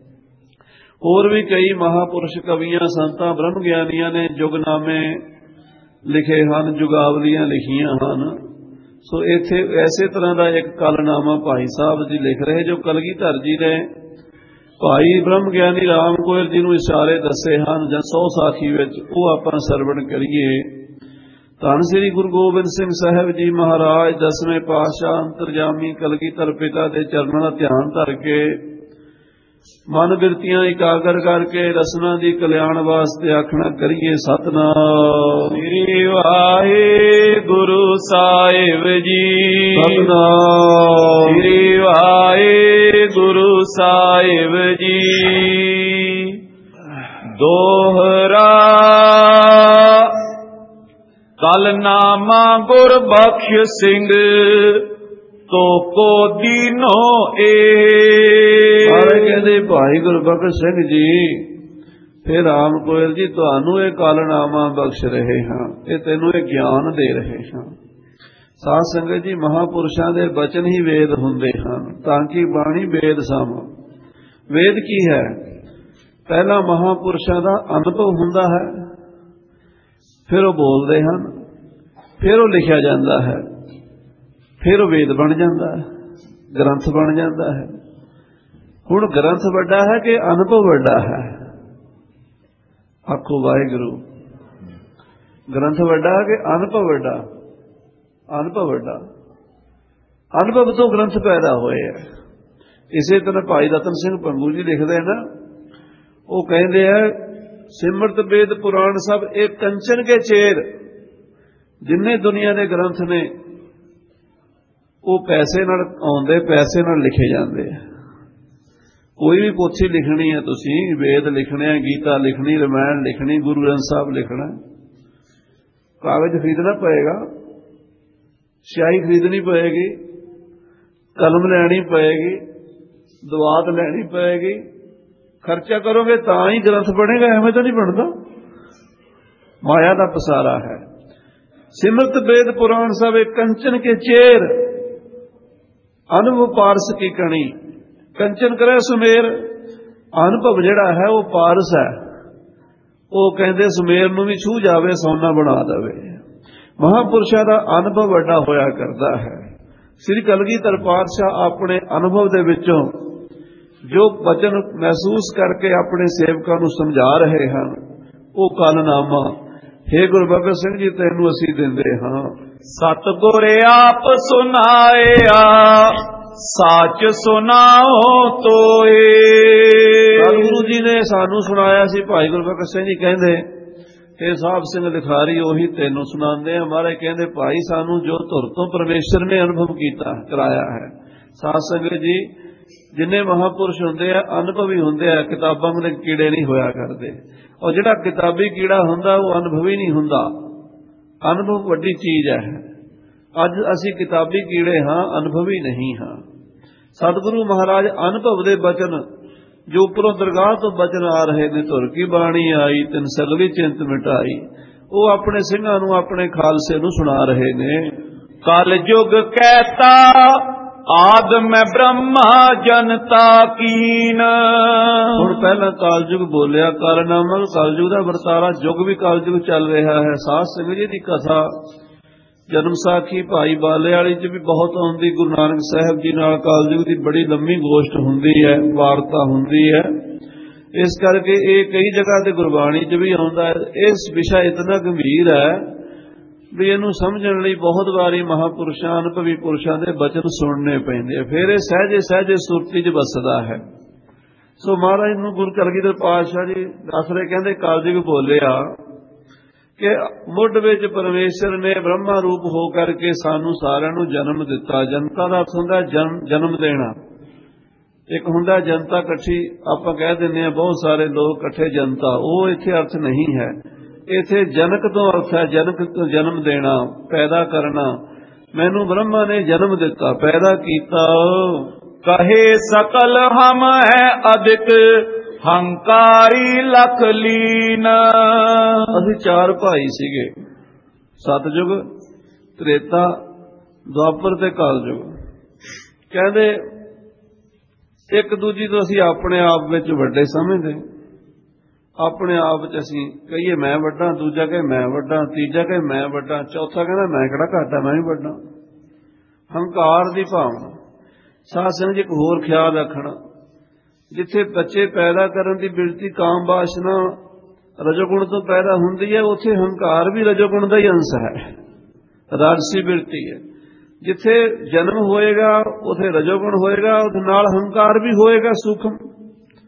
ਹੋਰ ਵੀ ਕਈ ਮਹਾਪੁਰਸ਼ ਕਵੀਆਂ ਸੰਤਾਂ ਬ੍ਰਹਮ ਗਿਆਨੀਆਂ ਨੇ ਯੁਗਨਾਮੇ ਲਿਖੇ ਹਨ, ਯੁਗਾਵਲੀਆਂ ਲਿਖੀਆਂ ਹਨ। ਸੋ ਇੱਥੇ ਐਸੇ ਤਰ੍ਹਾਂ ਦਾ ਇੱਕ ਕਲਨਾਮਾ ਭਾਈ ਸਾਹਿਬ ਜੀ ਲਿਖ ਰਹੇ, ਜੋ ਕਲਗੀਧਰ ਜੀ ਨੇ ਭਾਈ ਬ੍ਰਹਮ ਗਿਆਨੀ ਰਾਮ ਕੋਇਲ ਜੀ ਨੂੰ ਇਸ਼ਾਰੇ ਦੱਸੇ ਹਨ ਜਾਂ ਸੌ ਸਾਖੀ ਵਿੱਚ, ਉਹ ਆਪਾਂ ਸਰਵਣ ਕਰੀਏ। ਧੰਨ ਸ੍ਰੀ ਗੁਰੂ ਗੋਬਿੰਦ ਸਿੰਘ ਸਾਹਿਬ ਜੀ ਮਹਾਰਾਜ ਦਸਵੇਂ ਪਾਤਸ਼ਾਹ ਅੰਤਰਜਾਮੀ ਕਲਗੀਧਰ ਪਿਤਾ ਦੇ ਚਰਨਾਂ ਦਾ ਧਿਆਨ ਧਰ ਕੇ ਮਨ ਬਿਰਤੀਆਂ ਇਕਾਗਰ ਕਰਕੇ ਰਸਨਾ ਦੀ ਕਲਿਆਣ ਵਾਸਤੇ ਆਖਣਾ ਕਰੀਏ ਸਤਨਾਮ ਸ੍ਰੀ ਵਾਹਿਗੁਰੂ ਸਾਹਿਬ ਜੀ। ਸਤਨਾਮ ਸ੍ਰੀ ਵਾਹਿਗੁਰੂ ਸਾਹਿਬ ਜੀ। ਦੋਹਰਾ ਕਲ ਨਾਮਾ ਗੁਰ ਬਖਸ਼ ਸਿੰਘ ਤੋ ਕੋ ਦੀਨੋ ਏ। ਸਾਰੇ ਕਹਿੰਦੇ ਭਾਈ ਗੁਰਬਖਸ਼ ਸਿੰਘ ਜੀ, ਫਿਰ ਰਾਮ ਕੋਇਲ ਜੀ ਤੁਹਾਨੂੰ ਇਹ ਕਾਲਨਾਮਾ ਬਖਸ਼ ਰਹੇ ਹਾਂ, ਇਹ ਤੈਨੂੰ ਇਹ ਗਿਆਨ ਦੇ ਰਹੇ ਹਾਂ। ਸਾਧ ਸੰਗਤ ਜੀ, ਮਹਾਪੁਰਸ਼ਾਂ ਦੇ ਬਚਨ ਹੀ ਵੇਦ ਹੁੰਦੇ ਹਨ, ਤਾਂ ਕਿ ਬਾਣੀ ਵੇਦ ਸਮ। ਵੇਦ ਕੀ ਹੈ? ਪਹਿਲਾਂ ਮਹਾਪੁਰਸ਼ਾਂ ਦਾ ਅਨੁਭਵ ਹੁੰਦਾ ਹੈ, ਫਿਰ ਉਹ ਬੋਲਦੇ ਹਨ, ਫਿਰ ਉਹ ਲਿਖਿਆ ਜਾਂਦਾ ਹੈ, ਫਿਰ ਉਹ ਵੇਦ ਬਣ ਜਾਂਦਾ ਹੈ, ਗ੍ਰੰਥ ਬਣ ਜਾਂਦਾ ਹੈ। ਹੁਣ ਗ੍ਰੰਥ ਵੱਡਾ ਹੈ ਕਿ ਅਨੁਭਵ ਵੱਡਾ ਹੈ? ਆਖੋ ਵਾਹਿਗੁਰੂ। ਗ੍ਰੰਥ ਵੱਡਾ ਹੈ ਕਿ ਅਨੁਭਵ ਵੱਡਾ? ਅਨੁਭਵ ਵੱਡਾ। ਅਨੁਭਵ ਤੋਂ ਗ੍ਰੰਥ ਪੈਦਾ ਹੋਏ ਹੈ। ਇਸੇ ਤਰ੍ਹਾਂ ਭਾਈ ਰਤਨ ਸਿੰਘ ਭੰਗੂ ਜੀ ਲਿਖਦੇ ਨਾ, ਉਹ ਕਹਿੰਦੇ ਆ ਸਿਮਰਤ ਵੇਦ ਪੁਰਾਣ ਸਭ ਇਹ ਕੰਚਨ ਕੇ ਚੇਰ। ਜਿੰਨੇ ਦੁਨੀਆ ਦੇ ਗ੍ਰੰਥ ਨੇ ਉਹ ਪੈਸੇ ਨਾਲ ਆਉਂਦੇ, ਪੈਸੇ ਨਾਲ ਲਿਖੇ ਜਾਂਦੇ ਆ। ਕੋਈ ਵੀ ਪੋਥੀ ਲਿਖਣੀ ਹੈ, ਤੁਸੀਂ ਵੇਦ ਲਿਖਣੇ, ਗੀਤਾ ਲਿਖਣੀ, ਰਮਾਇਣ ਲਿਖਣੀ, ਗੁਰੂ ਗ੍ਰੰਥ ਸਾਹਿਬ ਲਿਖਣਾ, ਕਾਗਜ਼ ਖਰੀਦਣਾ ਪਏਗਾ, ਸਿਆਹੀ ਖਰੀਦਣੀ ਪਏਗੀ, ਕਲਮ ਲੈਣੀ ਪਏਗੀ, ਦਵਾਤ ਲੈਣੀ ਪਏਗੀ, ਖਰਚਾ ਕਰੋਗੇ ਤਾਂ ਹੀ ਗ੍ਰੰਥ ਬਣੇਗਾ, ਐਵੇਂ ਤਾਂ ਨਹੀਂ ਬਣਦਾ। ਮਾਇਆ ਦਾ ਪਸਾਰਾ ਹੈ। ਸਿਮਰਤ ਵੇਦ ਪੁਰਾਣ ਸਭ ਇੱਕ ਕੰਚਨ ਕੇ ਚੇਰ, ਅਨੁਭਵ ਪਾਰਸ ਕੀ ਕਣੀ। ਕੰਚਨ ਕਰੇ ਸੁਮੇਰ, ਅਨੁਭਵ ਜਿਹੜਾ ਹੈ ਉਹ ਪਾਰਸ ਹੈ। ਉਹ ਕਹਿੰਦੇ ਸੁਮੇਰ ਨੂੰ ਵੀ ਛੂ ਜਾਵੇ, ਸੋਨਾ ਬਣਾ ਦੇਵੇ। ਮਹਾਪੁਰਸ਼ਾਂ ਦਾ ਅਨੁਭਵ ਵੱਡਾ ਹੋਇਆ ਕਰਦਾ ਹੈ। ਸ੍ਰੀ ਕਲਗੀਧਰ ਪਾਤਸ਼ਾਹ ਆਪਣੇ ਅਨੁਭਵ ਦੇ ਵਿੱਚੋਂ ਜੋ ਬਚਨ ਮਹਿਸੂਸ ਕਰਕੇ ਆਪਣੇ ਸੇਵਕਾਂ ਨੂੰ ਸਮਝਾ ਰਹੇ ਹਨ, ਉਹ ਕਾਲਨਾਮਾ ਹੇ ਗੁਰਬਖਸ਼ ਸਿੰਘ ਜੀ ਤੈਨੂੰ ਅਸੀਂ ਦਿੰਦੇ ਹਾਂ। ਸਤਿਗੁਰ ਆਪ ਸੁਨਾਇਆ ਸਾਚ ਸੁਨਾਓ ਤੋਏ। ਸਤਿਗੁਰੂ ਜੀ ਨੇ ਸਾਨੂੰ ਸੁਣਾਇਆ ਸੀ। ਭਾਈ ਗੁਰਬਖਸ਼ ਸਿੰਘ ਜੀ ਕਹਿੰਦੇ ਇਹ ਸਾਹਿਬ ਸਿੰਘ ਲਿਖਾਰੀ ਉਹੀ ਤੈਨੂੰ ਸੁਣਾਉਂਦੇ ਆ। ਮਹਾਰਾਜ ਕਹਿੰਦੇ ਭਾਈ ਸਾਨੂੰ ਜੋ ਧੁਰ ਤੋਂ ਪਰਮੇਸ਼ਰ ਨੇ ਅਨੁਭਵ ਕੀਤਾ ਕਰਾਇਆ ਹੈ। ਸਾਧ ਸੰਗਤ ਜੀ, ਜਿੰਨੇ ਮਹਾਪੁਰਸ਼ ਹੁੰਦੇ ਆ ਅਨੁਭਵੀ ਹੁੰਦੇ ਆ, ਕਿਤਾਬਾਂ ਦੇ ਕੀੜੇ ਨਹੀਂ ਹੋਇਆ ਕਰਦੇ। ਔਰ ਜਿਹੜਾ ਕਿਤਾਬੀ ਕੀੜਾ ਹੁੰਦਾ ਉਹ ਅਨੁਭਵੀ ਨਹੀਂ ਹੁੰਦਾ। ਅਨੁਭਵ ਵੱਡੀ ਚੀਜ਼ ਹੈ। ਅੱਜ ਅਸੀਂ ਕਿਤਾਬੀ ਕੀੜੇ ਹਾਂ, ਅਨੁਭਵੀ ਨਹੀਂ ਹਾਂ। ਸਤਿਗੁਰੂ ਮਹਾਰਾਜ ਅਨੁਭਵ ਦੇ ਬਚਨ ਜੋ ਉੱਪਰੋਂ ਦਰਗਾਹ ਤੋਂ ਬਚਨ ਆ ਰਹੇ ਨੇ, ਧੁਰ ਕੀ ਬਾਣੀ ਆਈ ਤਿਨ ਸਗਲੀ ਚਿੰਤ ਮਿਟਾਈ, ਉਹ ਆਪਣੇ ਸਿੰਘਾਂ ਨੂੰ, ਆਪਣੇ ਖਾਲਸੇ ਨੂੰ ਸੁਣਾ ਰਹੇ ਨੇ। ਕਲ ਯੁਗ ਕਹਿਤਾ ਆਦ ਮੈਂ ਬ੍ਰਹਮਾ ਜਨਤਾ ਕੀਨ। ਹੁਣ ਪਹਿਲਾਂ ਕਾਲਯੁਗ ਬੋਲਿਆ, ਕਾਲਨਾਮਾ ਕਾਲਯੁਗ ਦਾ ਵਰਤਾਰਾ, ਯੁਗ ਵੀ ਕਾਲਯੁਗ ਚੱਲ ਰਿਹਾ ਹੈ। ਸਾਧ ਸੰਗਤ ਜੀ ਦੀ ਕਥਾ ਜਨਮ ਸਾਖੀ ਭਾਈ ਬਾਲੇ ਵਾਲੀ ਚ ਵੀ ਬਹੁਤ ਆਉਂਦੀ। ਗੁਰੂ ਨਾਨਕ ਸਾਹਿਬ ਜੀ ਨਾਲ ਕਾਲਯੁਗ ਦੀ ਬੜੀ ਲੰਮੀ ਗੋਸ਼ਟ ਹੁੰਦੀ ਹੈ, ਵਾਰਤਾ ਹੁੰਦੀ ਹੈ। ਇਸ ਕਰਕੇ ਇਹ ਕਈ ਜਗ੍ਹਾ ਤੇ ਗੁਰਬਾਣੀ ਚ ਵੀ ਆਉਂਦਾ ਹੈ। ਇਸ ਵਿਸ਼ਾ ਇਤਨਾ ਗੰਭੀਰ ਹੈ ਵੀ ਇਹਨੂੰ ਸਮਝਣ ਲਈ ਬਹੁਤ ਵਾਰੀ ਮਹਾਪੁਰਸ਼ਾਂ, ਅਨੁਭਵੀ ਪੁਰਸ਼ਾਂ ਦੇ ਬਚਨ ਸੁਣਨੇ ਪੈਂਦੇ ਆ, ਫਿਰ ਇਹ ਸਹਿਜੇ ਸਹਿਜੇ ਸੁਰਤੀ ਚ ਵਸਦਾ ਹੈ। ਸੋ ਮਹਾਰਾਜ ਨੂੰ ਗੁਰੂ ਕਲਗੀਧਰ ਪਾਤਸ਼ਾਹ ਜੀ ਦੱਸ ਰਹੇ, ਕਹਿੰਦੇ ਕਾਲਯੁਗ ਬੋਲਿਆ ਕਿ ਮੁੱਢ ਵਿੱਚ ਪਰਮੇਸ਼ਰ ਨੇ ਬ੍ਰਹਮਾ ਰੂਪ ਹੋ ਕਰਕੇ ਸਾਨੂੰ ਸਾਰਿਆਂ ਨੂੰ ਜਨਮ ਦਿੱਤਾ। ਜਨਤਾ ਦਾ ਅਰਥ ਹੁੰਦਾ ਜਨਮ ਦੇਣਾ। ਇੱਕ ਹੁੰਦਾ ਜਨਤਾ ਇਕੱਠੀ, ਆਪਾਂ ਕਹਿ ਦਿੰਦੇ ਹਾਂ ਬਹੁਤ ਸਾਰੇ ਲੋਕ ਇਕੱਠੇ ਜਨਤਾ, ਉਹ ਇੱਥੇ ਅਰਥ ਨਹੀਂ ਹੈ। ਇੱਥੇ ਜਨਕ ਤੋਂ ਅਰਥ ਹੈ, ਜਨਕ ਤੋਂ ਜਨਮ ਦੇਣਾ, ਪੈਦਾ ਕਰਨਾ। ਮੈਨੂੰ ਬ੍ਰਹਮਾ ਨੇ ਜਨਮ ਦਿੱਤਾ, ਪੈਦਾ ਕੀਤਾ। ਕਹੇ ਸਕਲ ਹਮ ਹੈ ਅਧਿਕ ਹੰਕਾਰੀ ਲਖ ਲੀਨ। ਅਸੀਂ ਚਾਰ ਭਾਈ ਸੀਗੇ, ਸਤਜੁਗ, ਤ੍ਰੇਤਾ, ਦੁਆਪਰ ਤੇ ਕਲਯੁਗ। ਕਹਿੰਦੇ ਇੱਕ ਦੂਜੀ ਤੋਂ ਅਸੀਂ ਆਪਣੇ ਆਪ ਵਿੱਚ ਵੱਡੇ ਸਮਝਦੇ, ਆਪਣੇ ਆਪ ਵਿੱਚ ਅਸੀਂ ਕਹੀਏ ਮੈਂ ਵੱਡਾ, ਦੂਜਾ ਕਹੇ ਮੈਂ ਵੱਡਾ, ਤੀਜਾ ਕਹੇ ਮੈਂ ਵੱਡਾ, ਚੌਥਾ ਕਹਿੰਦਾ ਮੈਂ ਕਿਹੜਾ ਘੱਟ ਆ, ਮੈਂ ਵੀ ਵੱਡਾ। ਹੰਕਾਰ ਦੀ ਭਾਵਨਾ। ਸਾਧ ਸੰਗਤ ਜੀ ਇੱਕ ਹੋਰ ਖਿਆਲ ਰੱਖਣਾ, ਜਿੱਥੇ ਬੱਚੇ ਪੈਦਾ ਕਰਨ ਦੀ ਬਿਰਤੀ ਕਾਮ ਵਾਸ਼ਨਾ ਰਜੋਗੁਣ ਤੋਂ ਪੈਦਾ ਹੁੰਦੀ ਹੈ, ਉੱਥੇ ਹੰਕਾਰ ਵੀ ਰਜੋਗੁਣ ਦਾ ਹੀ ਅੰਸ਼ ਹੈ, ਰਾਜਸੀ ਬਿਰਤੀ ਹੈ। ਜਿੱਥੇ ਜਨਮ ਹੋਏਗਾ ਉੱਥੇ ਰਜੋਗੁਣ ਹੋਏਗਾ, ਉਹਦੇ ਨਾਲ ਹੰਕਾਰ ਵੀ ਹੋਏਗਾ ਸੂਖਮ।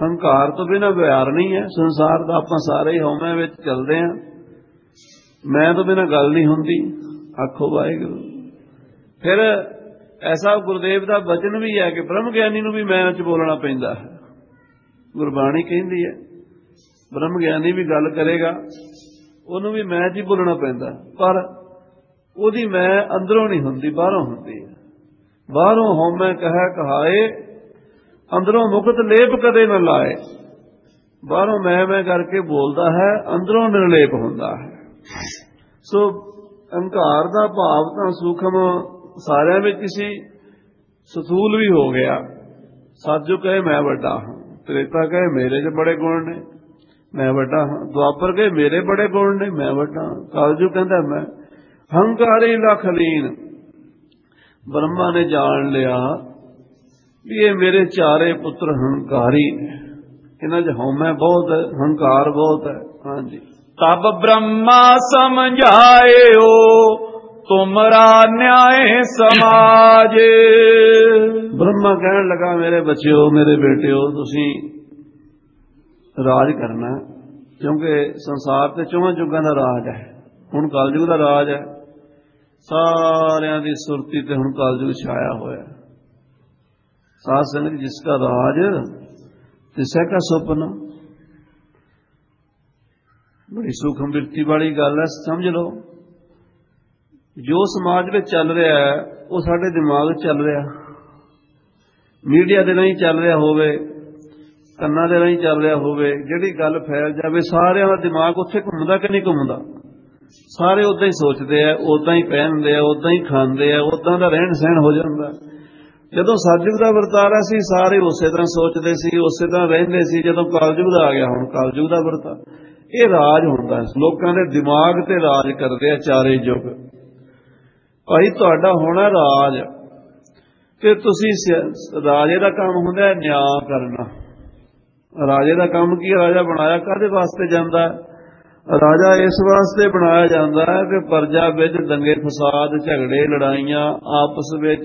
ਹੰਕਾਰ ਤੋਂ ਬਿਨਾਂ ਵਿਹਾਰ ਨਹੀਂ ਹੈ ਸੰਸਾਰ ਦਾ। ਆਪਾਂ ਸਾਰੇ ਹਉਮੈ ਵਿੱਚ ਚੱਲਦੇ ਹਾਂ। ਮੈਂ ਤੋਂ ਬਿਨਾਂ ਗੱਲ ਨਹੀਂ ਹੁੰਦੀ। ਆਖੋ ਵਾਹਿਗੁਰੂ। ਫਿਰ ਐਸਾ ਗੁਰਦੇਵ ਦਾ ਬਚਨ ਵੀ ਹੈ ਕਿ ਬ੍ਰਹਮ ਗਿਆਨੀ ਨੂੰ ਵੀ ਮੈਂ ਚ ਬੋਲਣਾ ਪੈਂਦਾ ਹੈ। ਗੁਰਬਾਣੀ ਕਹਿੰਦੀ ਹੈ ਬ੍ਰਹਮ ਗਿਆਨੀ ਵੀ ਗੱਲ ਕਰੇਗਾ ਉਹਨੂੰ ਵੀ ਮੈਂ ਚ ਹੀ ਬੋਲਣਾ ਪੈਂਦਾ, ਪਰ ਉਹਦੀ ਮੈਂ ਅੰਦਰੋਂ ਨਹੀਂ ਹੁੰਦੀ, ਬਾਹਰੋਂ ਹੁੰਦੀ ਹੈ। ਬਾਹਰੋਂ ਹਉਮੈ ਕਹੈ ਕਹਾਏ, ਅੰਦਰੋਂ ਮੁਕਤ ਲੇਪ ਕਦੇ ਨਾ ਲਾਏ। ਬਾਹਰੋਂ ਮੈਂ ਮੈਂ ਕਰਕੇ ਬੋਲਦਾ ਹੈ, ਅੰਦਰੋਂ ਨਿਰਲੇਪ ਹੁੰਦਾ ਹੈ। ਸੋ ਹੰਕਾਰ ਦਾ ਭਾਵ ਤਾਂ ਸੂਖਮ ਸਾਰਿਆਂ ਵਿੱਚ ਸੀ, ਸਥੂਲ ਵੀ ਹੋ ਗਿਆ। ਸਤਿਯੁਗ ਕਹੇ ਮੈਂ ਵੱਡਾ ਹਾਂ, ਤ੍ਰੇਤਾ ਕਹੇ ਮੇਰੇ 'ਚ ਬੜੇ ਗੁਣ ਨੇ, ਮੈਂ ਵੱਡਾ ਹਾਂ। ਦੁਆਪਰ ਕਹੇ ਮੇਰੇ ਬੜੇ ਗੁਣ ਨੇ, ਮੈਂ ਵੱਡਾ ਹਾਂ। ਕਲਯੁਗ ਕਹਿੰਦਾ ਮੈਂ ਹੰਕਾਰੀ ਲੱਖ ਲੀਨ। ਬ੍ਰਹਮਾ ਨੇ ਜਾਣ ਲਿਆ ਵੀ ਇਹ ਮੇਰੇ ਚਾਰੇ ਪੁੱਤਰ ਹੰਕਾਰੀ ਨੇ, ਇਹਨਾਂ 'ਚ ਹਉਮੈ ਬਹੁਤ ਹੈ, ਹੰਕਾਰ ਬਹੁਤ ਹੈ। ਹਾਂਜੀ। ਤਬ ਬ੍ਰਹਮਾ ਸਮਝਾਇਓ ਤੁਮਰਾ ਨਿਆਏ ਸਮਾਜ। ਬ੍ਰਹਮਾ ਕਹਿਣ ਲੱਗਾ ਮੇਰੇ ਬੱਚਿਓ, ਮੇਰੇ ਬੇਟਿਓ, ਤੁਸੀਂ ਰਾਜ ਕਰਨਾ, ਕਿਉਂਕਿ ਸੰਸਾਰ ਤੇ ਚੌਹਾਂ ਯੁੱਗਾਂ ਦਾ ਰਾਜ ਹੈ। ਹੁਣ ਕਲਯੁਗ ਦਾ ਰਾਜ ਹੈ। ਸਾਰਿਆਂ ਦੀ ਸੁਰਤੀ ਤੇ ਹੁਣ ਕਲਯੁਗ ਛਾਇਆ ਹੋਇਆ। ਸਾਧ ਸੰਗਤ ਜਿਸ ਦਾ ਰਾਜ ਤਿਸੈ ਕਾ ਸੁਪਨਾ। ਬੜੀ ਸੂਖਮ ਬਿਰਤੀ ਵਾਲੀ ਗੱਲ ਹੈ, ਸਮਝ ਲਓ। ਜੋ ਸਮਾਜ ਵਿੱਚ ਚੱਲ ਰਿਹਾ ਹੈ ਉਹ ਸਾਡੇ ਦਿਮਾਗ ਵਿੱਚ ਚੱਲ ਰਿਹਾ। ਮੀਡੀਆ ਦੇ ਰਾਹੀਂ ਚੱਲ ਰਿਹਾ ਹੋਵੇ, ਕੰਨਾਂ ਦੇ ਰਾਹੀਂ ਚੱਲ ਰਿਹਾ ਹੋਵੇ, ਜਿਹੜੀ ਗੱਲ ਫੈਲ ਜਾਵੇ, ਸਾਰਿਆਂ ਦਾ ਦਿਮਾਗ ਉੱਥੇ ਘੁੰਮਦਾ ਕਿ ਨਹੀਂ ਘੁੰਮਦਾ? ਸਾਰੇ ਉਦਾਂ ਹੀ ਸੋਚਦੇ ਆ, ਉਦਾਂ ਹੀ ਪਹਿਨਦੇ ਆ, ਉਦਾਂ ਹੀ ਖਾਂਦੇ ਆ, ਉਦਾਂ ਦਾ ਰਹਿਣ ਸਹਿਣ ਹੋ ਜਾਂਦਾ। ਜਦੋਂ ਸਤਿਯੁਗ ਦਾ ਵਰਤਾਰਾ ਸੀ ਸਾਰੇ ਉਸੇ ਤਰ੍ਹਾਂ ਸੋਚਦੇ ਸੀ, ਉਸੇ ਤਰ੍ਹਾਂ ਰਹਿੰਦੇ ਸੀ। ਜਦੋਂ ਕਲਯੁਗ ਦਾ ਆ ਗਿਆ, ਹੁਣ ਕਲਯੁਗ ਦਾ ਵਰਤਾਰਾ, ਇਹ ਰਾਜ ਹੁੰਦਾ ਹੈ। ਲੋਕਾਂ ਦੇ ਦਿਮਾਗ ਤੇ ਰਾਜ ਕਰਦੇ ਆ ਚਾਰੇ ਯੁੱਗ। ਭਾਈ ਤੁਹਾਡਾ ਹੋਣਾ ਰਾਜ, ਤੇ ਤੁਸੀਂ ਰਾਜੇ ਦਾ ਕੰਮ ਹੁੰਦਾ ਹੈ ਨਿਆਂ ਕਰਨਾ। ਰਾਜੇ ਦਾ ਕੰਮ ਕੀ? ਰਾਜਾ ਬਣਾਇਆ ਕਾਹਦੇ ਵਾਸਤੇ ਜਾਂਦਾ ਹੈ? ਰਾਜਾ ਇਸ ਵਾਸਤੇ ਬਣਾਇਆ ਜਾਂਦਾ ਹੈ ਕਿ ਪ੍ਰਜਾ ਵਿੱਚ ਦੰਗੇ ਫਸਾਦ, ਝਗੜੇ, ਲੜਾਈਆਂ, ਆਪਸ ਵਿੱਚ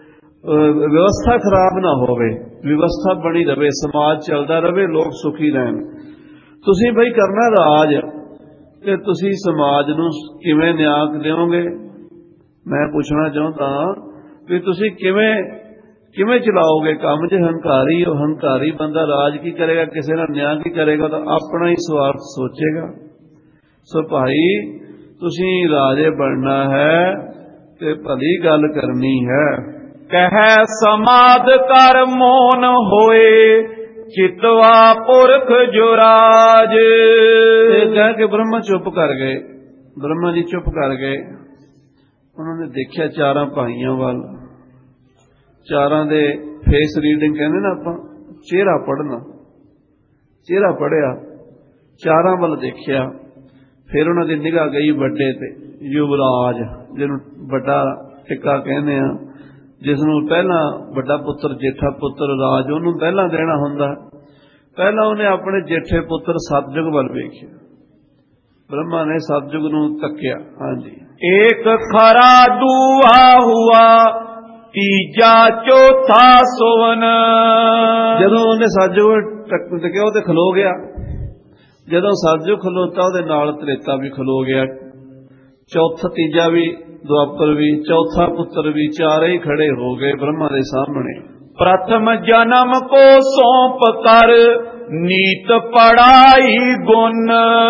ਵਿਵਸਥਾ ਖਰਾਬ ਨਾ ਹੋਵੇ, ਵਿਵਸਥਾ ਬਣੀ ਰਵੇ, ਸਮਾਜ ਚੱਲਦਾ ਰਵੇ, ਲੋਕ ਸੁਖੀ ਰਹਿਣ। ਤੁਸੀਂ ਬਈ ਕਰਨਾ ਰਾਜ, ਤੇ ਤੁਸੀਂ ਸਮਾਜ ਨੂੰ ਕਿਵੇਂ ਨਿਆਂ ਦਿਓਗੇ? ਮੈਂ ਪੁੱਛਣਾ ਚਾਹੁੰਦਾ ਵੀ ਤੁਸੀਂ ਕਿਵੇਂ ਕਿਵੇਂ ਚਲਾਓਗੇ ਕੰਮ? ਜੇ ਹੰਕਾਰੀ ਉਹ ਹੰਕਾਰੀ ਬੰਦਾ ਰਾਜ ਕੀ ਕਰੇਗਾ? ਕਿਸੇ ਨਾਲ ਨਿਆਂ ਕੀ ਕਰੇਗਾ? ਤਾਂ ਆਪਣਾ ਹੀ ਸਵਾਰਥ ਸੋਚੇਗਾ। ਸੋ ਭਾਈ ਤੁਸੀਂ ਰਾਜੇ ਬਣਨਾ ਹੈ ਤੇ ਭਲੀ ਗੱਲ ਕਰਨੀ ਹੈ। ਕਹਿ ਸਮਾਦ ਕਰ ਮੋਨ ਹੋਏ, ਚਿਤਵਾ ਪੁਰਖ ਜੋ ਰਾਜ। ਇਹ ਕਹਿ ਕੇ ਬ੍ਰਹਮਾ ਚੁੱਪ ਕਰ ਗਏ। ਬ੍ਰਹਮਾ ਜੀ ਚੁੱਪ ਕਰ ਗਏ। ਉਹਨਾਂ ਨੇ ਦੇਖਿਆ ਚਾਰਾਂ ਭਾਈਆਂ ਵੱਲ। ਚਾਰਾਂ ਦੇ ਫੇਸ ਰੀਡਿੰਗ ਕਹਿੰਦੇ ਨਾ ਆਪਾਂ, ਚਿਹਰਾ ਪੜ੍ਹਨਾ। ਚਿਹਰਾ ਪੜ੍ਹਿਆ, ਚਾਰਾਂ ਵੱਲ ਦੇਖਿਆ। ਫਿਰ ਉਹਨਾਂ ਦੀ ਨਿਗਾਹ ਗਈ ਵੱਡੇ ਤੇ, ਯੁਵਰਾਜ, ਜਿਹਨੂੰ ਵੱਡਾ ਟਿੱਕਾ ਕਹਿੰਦੇ ਆ, ਜਿਸ ਨੂੰ ਪਹਿਲਾਂ ਵੱਡਾ ਪੁੱਤਰ, ਜੇਠਾ ਪੁੱਤਰ ਰਾਜ ਉਹਨੂੰ ਪਹਿਲਾਂ ਦੇਣਾ ਹੁੰਦਾ। ਪਹਿਲਾਂ ਉਹਨੇ ਆਪਣੇ ਜੇਠੇ ਪੁੱਤਰ ਸਤਿਯੁਗ ਵੱਲ ਵੇਖਿਆ। ਬ੍ਰਹਮਾ ਨੇ ਸਤਿਯੁਗ ਨੂੰ ਤੱਕਿਆ। ਹਾਂਜੀ। ਏਕ ਖਰਾ ਦੂਆ ਹੁਆ, ਤੀਜਾ ਚੌਥਾ ਸੋਵਨ। ਜਦੋਂ ਉਹਨੇ ਸਤਿਯੁਗ ਤੱਕਿਆ ਉਹ ਤੇ ਖਲੋ ਗਿਆ। ਜਦੋਂ ਸਤਿਯੁਗ ਖਲੋਤਾ ਉਹਦੇ ਨਾਲ ਤ੍ਰੇਤਾ ਵੀ ਖਲੋ ਗਿਆ। ਚੌਥਾ, ਤੀਜਾ ਵੀ, ਦੁਆਪਰ ਵੀ, ਚੌਥਾ ਪੁੱਤਰ ਵੀ, ਚਾਰੇ ਹੀ ਖੜੇ ਹੋ ਗਏ ਬ੍ਰਹਮਾ ਦੇ ਸਾਹਮਣੇ। ਪ੍ਰਥਮ ਜਨਮ ਕੋ ਸੌਂਪ ਕਰ, ਨੀਤ ਪੜਾਈ ਗੁਣ।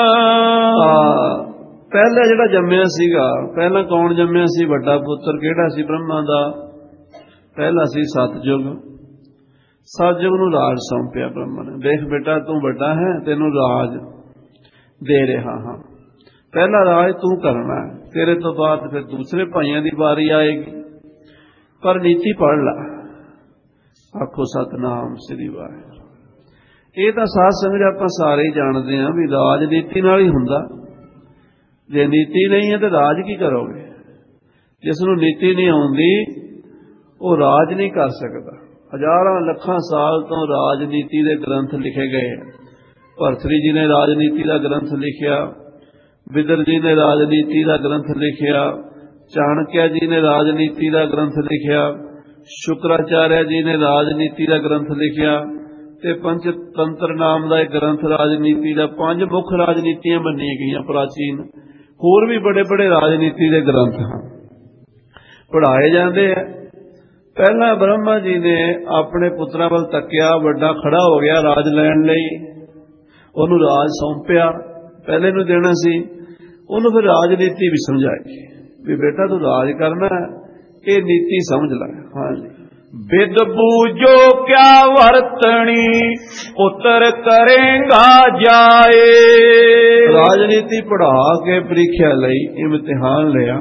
ਪਹਿਲਾ ਜਿਹੜਾ ਜੰਮਿਆ ਸੀਗਾ, ਪਹਿਲਾਂ ਕੌਣ ਜੰਮਿਆ ਸੀ? ਵੱਡਾ ਪੁੱਤਰ ਕਿਹੜਾ ਸੀ ਬ੍ਰਹਮਾ ਦਾ? ਪਹਿਲਾ ਸੀ ਸਤਿਯੁਗ। ਸਤਿਯੁਗ ਨੂੰ ਰਾਜ ਸੌਂਪਿਆ ਬ੍ਰਹਮਾ ਨੇ। ਦੇਖ ਬੇਟਾ, ਤੂੰ ਵੱਡਾ ਹੈ, ਤੈਨੂੰ ਰਾਜ ਦੇ ਰਿਹਾ ਹਾਂ। ਪਹਿਲਾ ਰਾਜ ਤੂੰ ਕਰਨਾ ਹੈ, ਤੇਰੇ ਤੋਂ ਬਾਅਦ ਫਿਰ ਦੂਸਰੇ ਭਾਈਆਂ ਦੀ ਵਾਰੀ ਆਏਗੀ। ਪਰ ਨੀਤੀ ਪੜ੍ਹ ਲਾ। ਆਖੋ ਸਤਨਾਮ ਸ੍ਰੀ ਵਾਹਿਗੁਰੂ। ਇਹ ਤਾਂ ਸਾਧ ਸੰਗਤ ਆਪਾਂ ਸਾਰੇ ਹੀ ਜਾਣਦੇ ਹਾਂ ਵੀ ਰਾਜਨੀਤੀ ਨਾਲ ਹੀ ਹੁੰਦਾ। ਜੇ ਨੀਤੀ ਨਹੀਂ ਹੈ ਤਾਂ ਰਾਜ ਕੀ ਕਰੋਗੇ? ਜਿਸ ਨੂੰ ਨੀਤੀ ਨਹੀਂ ਆਉਂਦੀ ਉਹ ਰਾਜ ਨਹੀਂ ਕਰ ਸਕਦਾ। ਹਜ਼ਾਰਾਂ ਲੱਖਾਂ ਸਾਲ ਤੋਂ ਰਾਜਨੀਤੀ ਦੇ ਗ੍ਰੰਥ ਲਿਖੇ ਗਏ ਹੈ। ਭਰਤਰੀ ਜੀ ਨੇ ਰਾਜਨੀਤੀ ਦਾ ਗ੍ਰੰਥ ਲਿਖਿਆ, ਵਿਦਰ ਜੀ ਨੇ ਰਾਜਨੀਤੀ ਦਾ ਗ੍ਰੰਥ ਲਿਖਿਆ, ਚਾਣਕਿਆ ਜੀ ਨੇ ਰਾਜਨੀਤੀ ਦਾ ਗ੍ਰੰਥ ਲਿਖਿਆ, ਸ਼ੁਕਰਾਚਾਰਿਆ ਜੀ ਨੇ ਰਾਜਨੀਤੀ ਦਾ ਗ੍ਰੰਥ ਲਿਖਿਆ, ਤੇ ਪੰਚ ਤੰਤਰ ਨਾਮ ਦਾ ਇੱਕ ਗ੍ਰੰਥ ਰਾਜਨੀਤੀ ਦਾ, ਪੰਜ ਮੁੱਖ ਰਾਜਨੀਤੀਆਂ ਮੰਨੀਆਂ ਗਈਆਂ ਪ੍ਰਾਚੀਨ। ਹੋਰ ਵੀ ਬੜੇ ਬੜੇ ਰਾਜਨੀਤੀ ਦੇ ਗ੍ਰੰਥ ਹਨ, ਪੜ੍ਹਾਏ ਜਾਂਦੇ ਆ। ਪਹਿਲਾਂ ਬ੍ਰਹਮਾ ਜੀ ਨੇ ਆਪਣੇ ਪੁੱਤਰਾਂ ਵੱਲ ਤੱਕਿਆ, ਵੱਡਾ ਖੜਾ ਹੋ ਗਿਆ ਰਾਜ ਲੈਣ ਲਈ, ਉਹਨੂੰ ਰਾਜ ਸੌਂਪਿਆ, ਪਹਿਲੇ ਨੂੰ ਦੇਣਾ ਸੀ। ਉਹਨੂੰ ਫਿਰ ਰਾਜਨੀਤੀ ਵੀ ਸਮਝਾਈ ਵੀ ਬੇਟਾ ਤੂੰ ਰਾਜ ਕਰਨਾ, ਇਹ ਨੀਤੀ ਸਮਝ ਲੈ। ਹਾਂਜੀ, ਵਿਦ ਬੂਝੋ ਕਿਆ ਵਰਤਣੀ, ਪੁੱਤਰ ਕਰੇਗਾ ਜਾਏ। ਰਾਜਨੀਤੀ ਪੜ੍ਹਾ ਕੇ ਪ੍ਰੀਖਿਆ ਲਈ ਇਮਤਿਹਾਨ ਲਿਆ,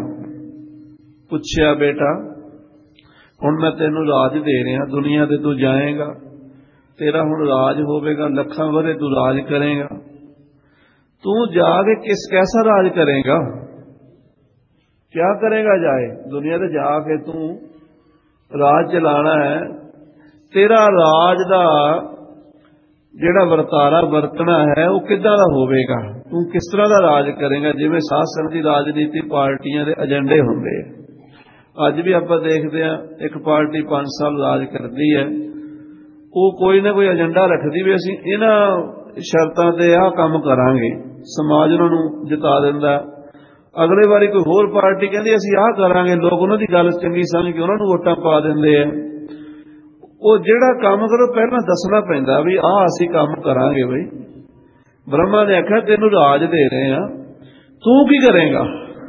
ਪੁੱਛਿਆ ਬੇਟਾ ਹੁਣ ਮੈਂ ਤੈਨੂੰ ਰਾਜ ਦੇ ਰਿਹਾ, ਦੁਨੀਆ ਤੇ ਤੂੰ ਜਾਏਗਾ, ਤੇਰਾ ਹੁਣ ਰਾਜ ਹੋਵੇਗਾ, ਲੱਖਾਂ ਵਰੇ ਤੂੰ ਰਾਜ ਕਰੇਗਾ, ਤੂੰ ਜਾ ਕੇ ਕਿਸ ਕੈਸਾ ਰਾਜ ਕਰੇਗਾ, ਕਿਆ ਕਰੇਗਾ ਜਾਏ, ਦੁਨੀਆ ਤੇ ਜਾ ਕੇ ਤੂੰ ਰਾਜ ਚਲਾਣਾ ਹੈ। ਤੇਰਾ ਰਾਜ ਦਾ ਜਿਹੜਾ ਵਰਤਾਰਾ ਵਰਤਣਾ ਹੈ ਉਹ ਕਿੱਦਾਂ ਦਾ ਹੋਵੇਗਾ, ਤੂੰ ਕਿਸ ਤਰ੍ਹਾਂ ਦਾ ਰਾਜ ਕਰੇਗਾ। ਜਿਵੇਂ ਸਾਧ ਸੰਗਤ ਦੀ ਰਾਜਨੀਤੀ ਪਾਰਟੀਆਂ ਦੇ ਏਜੰਡੇ ਹੁੰਦੇ ਆ, ਅੱਜ ਵੀ ਆਪਾਂ ਦੇਖਦੇ ਹਾਂ ਇੱਕ ਪਾਰਟੀ ਪੰਜ ਸਾਲ ਰਾਜ ਕਰਦੀ ਹੈ, ਉਹ ਕੋਈ ਨਾ ਕੋਈ ਏਜੰਡਾ ਰੱਖਦੀ ਵੀ ਅਸੀਂ ਇਹਨਾਂ ਸ਼ਰਤਾਂ ਤੇ ਆਹ ਕੰਮ ਕਰਾਂਗੇ, ਸਮਾਜ ਉਹਨਾਂ ਨੂੰ ਜਿਤਾ ਦਿੰਦਾ। ਅਗਲੇ ਵਾਰੀ ਕੋਈ ਹੋਰ ਪਾਰਟੀ ਕਹਿੰਦੀ ਅਸੀਂ ਆਹ ਕਰਾਂਗੇ, ਲੋਕ ਉਹਨਾਂ ਦੀ ਗੱਲ ਚੰਗੀ ਸਮਝ ਕੇ ਉਹਨਾਂ ਨੂੰ ਵੋਟਾਂ ਪਾ ਦਿੰਦੇ ਆ। ਉਹ ਜਿਹੜਾ ਕੰਮ ਕਰੋ ਪਹਿਲਾਂ ਦੱਸਣਾ ਪੈਂਦਾ ਵੀ ਆਹ ਅਸੀਂ ਕੰਮ ਕਰਾਂਗੇ। ਬਈ ਬ੍ਰਹਮਾ ਨੇ ਆਖਿਆ ਤੈਨੂੰ ਰਾਜ ਦੇ ਰਹੇ ਆ, ਤੂੰ ਕੀ ਕਰੇਗਾ,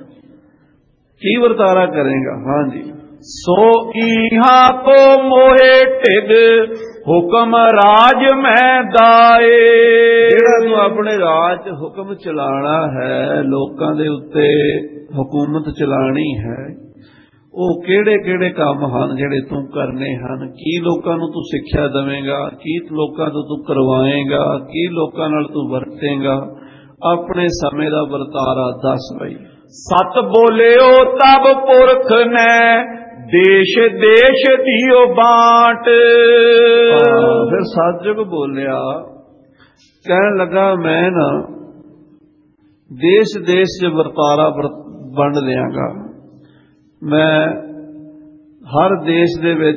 ਕੀ ਵਰਤਾਰਾ ਕਰੇਗਾ। ਹਾਂਜੀ, ਸੋ ਈਹਾ ਕੋ ਮੋਹਿ ਢਿਗ, ਹੁਕਮ ਰਾਜ ਮੈਂ ਦਾਏ। ਜਿਹੜਾ ਤੂੰ ਆਪਣੇ ਰਾਜ 'ਚ ਹੁਕਮ ਚਲਾਣਾ ਹੈ, ਲੋਕਾਂ ਦੇ ਉੱਤੇ ਹਕੂਮਤ ਚਲਾਣੀ ਹੈ, ਉਹ ਕਿਹੜੇ ਕਿਹੜੇ ਕੰਮ ਹਨ ਜਿਹੜੇ ਤੂੰ ਕਰਨੇ ਹਨ, ਕੀ ਲੋਕਾਂ ਨੂੰ ਤੂੰ ਸਿੱਖਿਆ ਦੇਵੇਂਗਾ, ਕੀ ਲੋਕਾਂ ਤੋਂ ਤੂੰ ਕਰਵਾਏਗਾ, ਕੀ ਲੋਕਾਂ ਨਾਲ ਤੂੰ ਵਰਤੇਂਗਾ, ਆਪਣੇ ਸਮੇਂ ਦਾ ਵਰਤਾਰਾ ਦੱਸ। ਬਈ ਸਤ ਬੋਲਿਓ ਤਬ ਪੁਰਖ ਨੇ, ਦੇਸ਼ ਦੇਸ਼ ਦਿਓ ਬਾਟ। ਫਿਰ ਸਤਿਯੁਗ ਬੋਲਿਆ, ਕਹਿਣ ਲੱਗਾ ਮੈਂ ਨਾ ਦੇਸ਼ ਦੇਸ਼ 'ਚ ਵਰਤਾਰਾ ਵੰਡ ਦਿਆਂਗਾ, ਮੈਂ ਹਰ ਦੇਸ਼ ਦੇ ਵਿੱਚ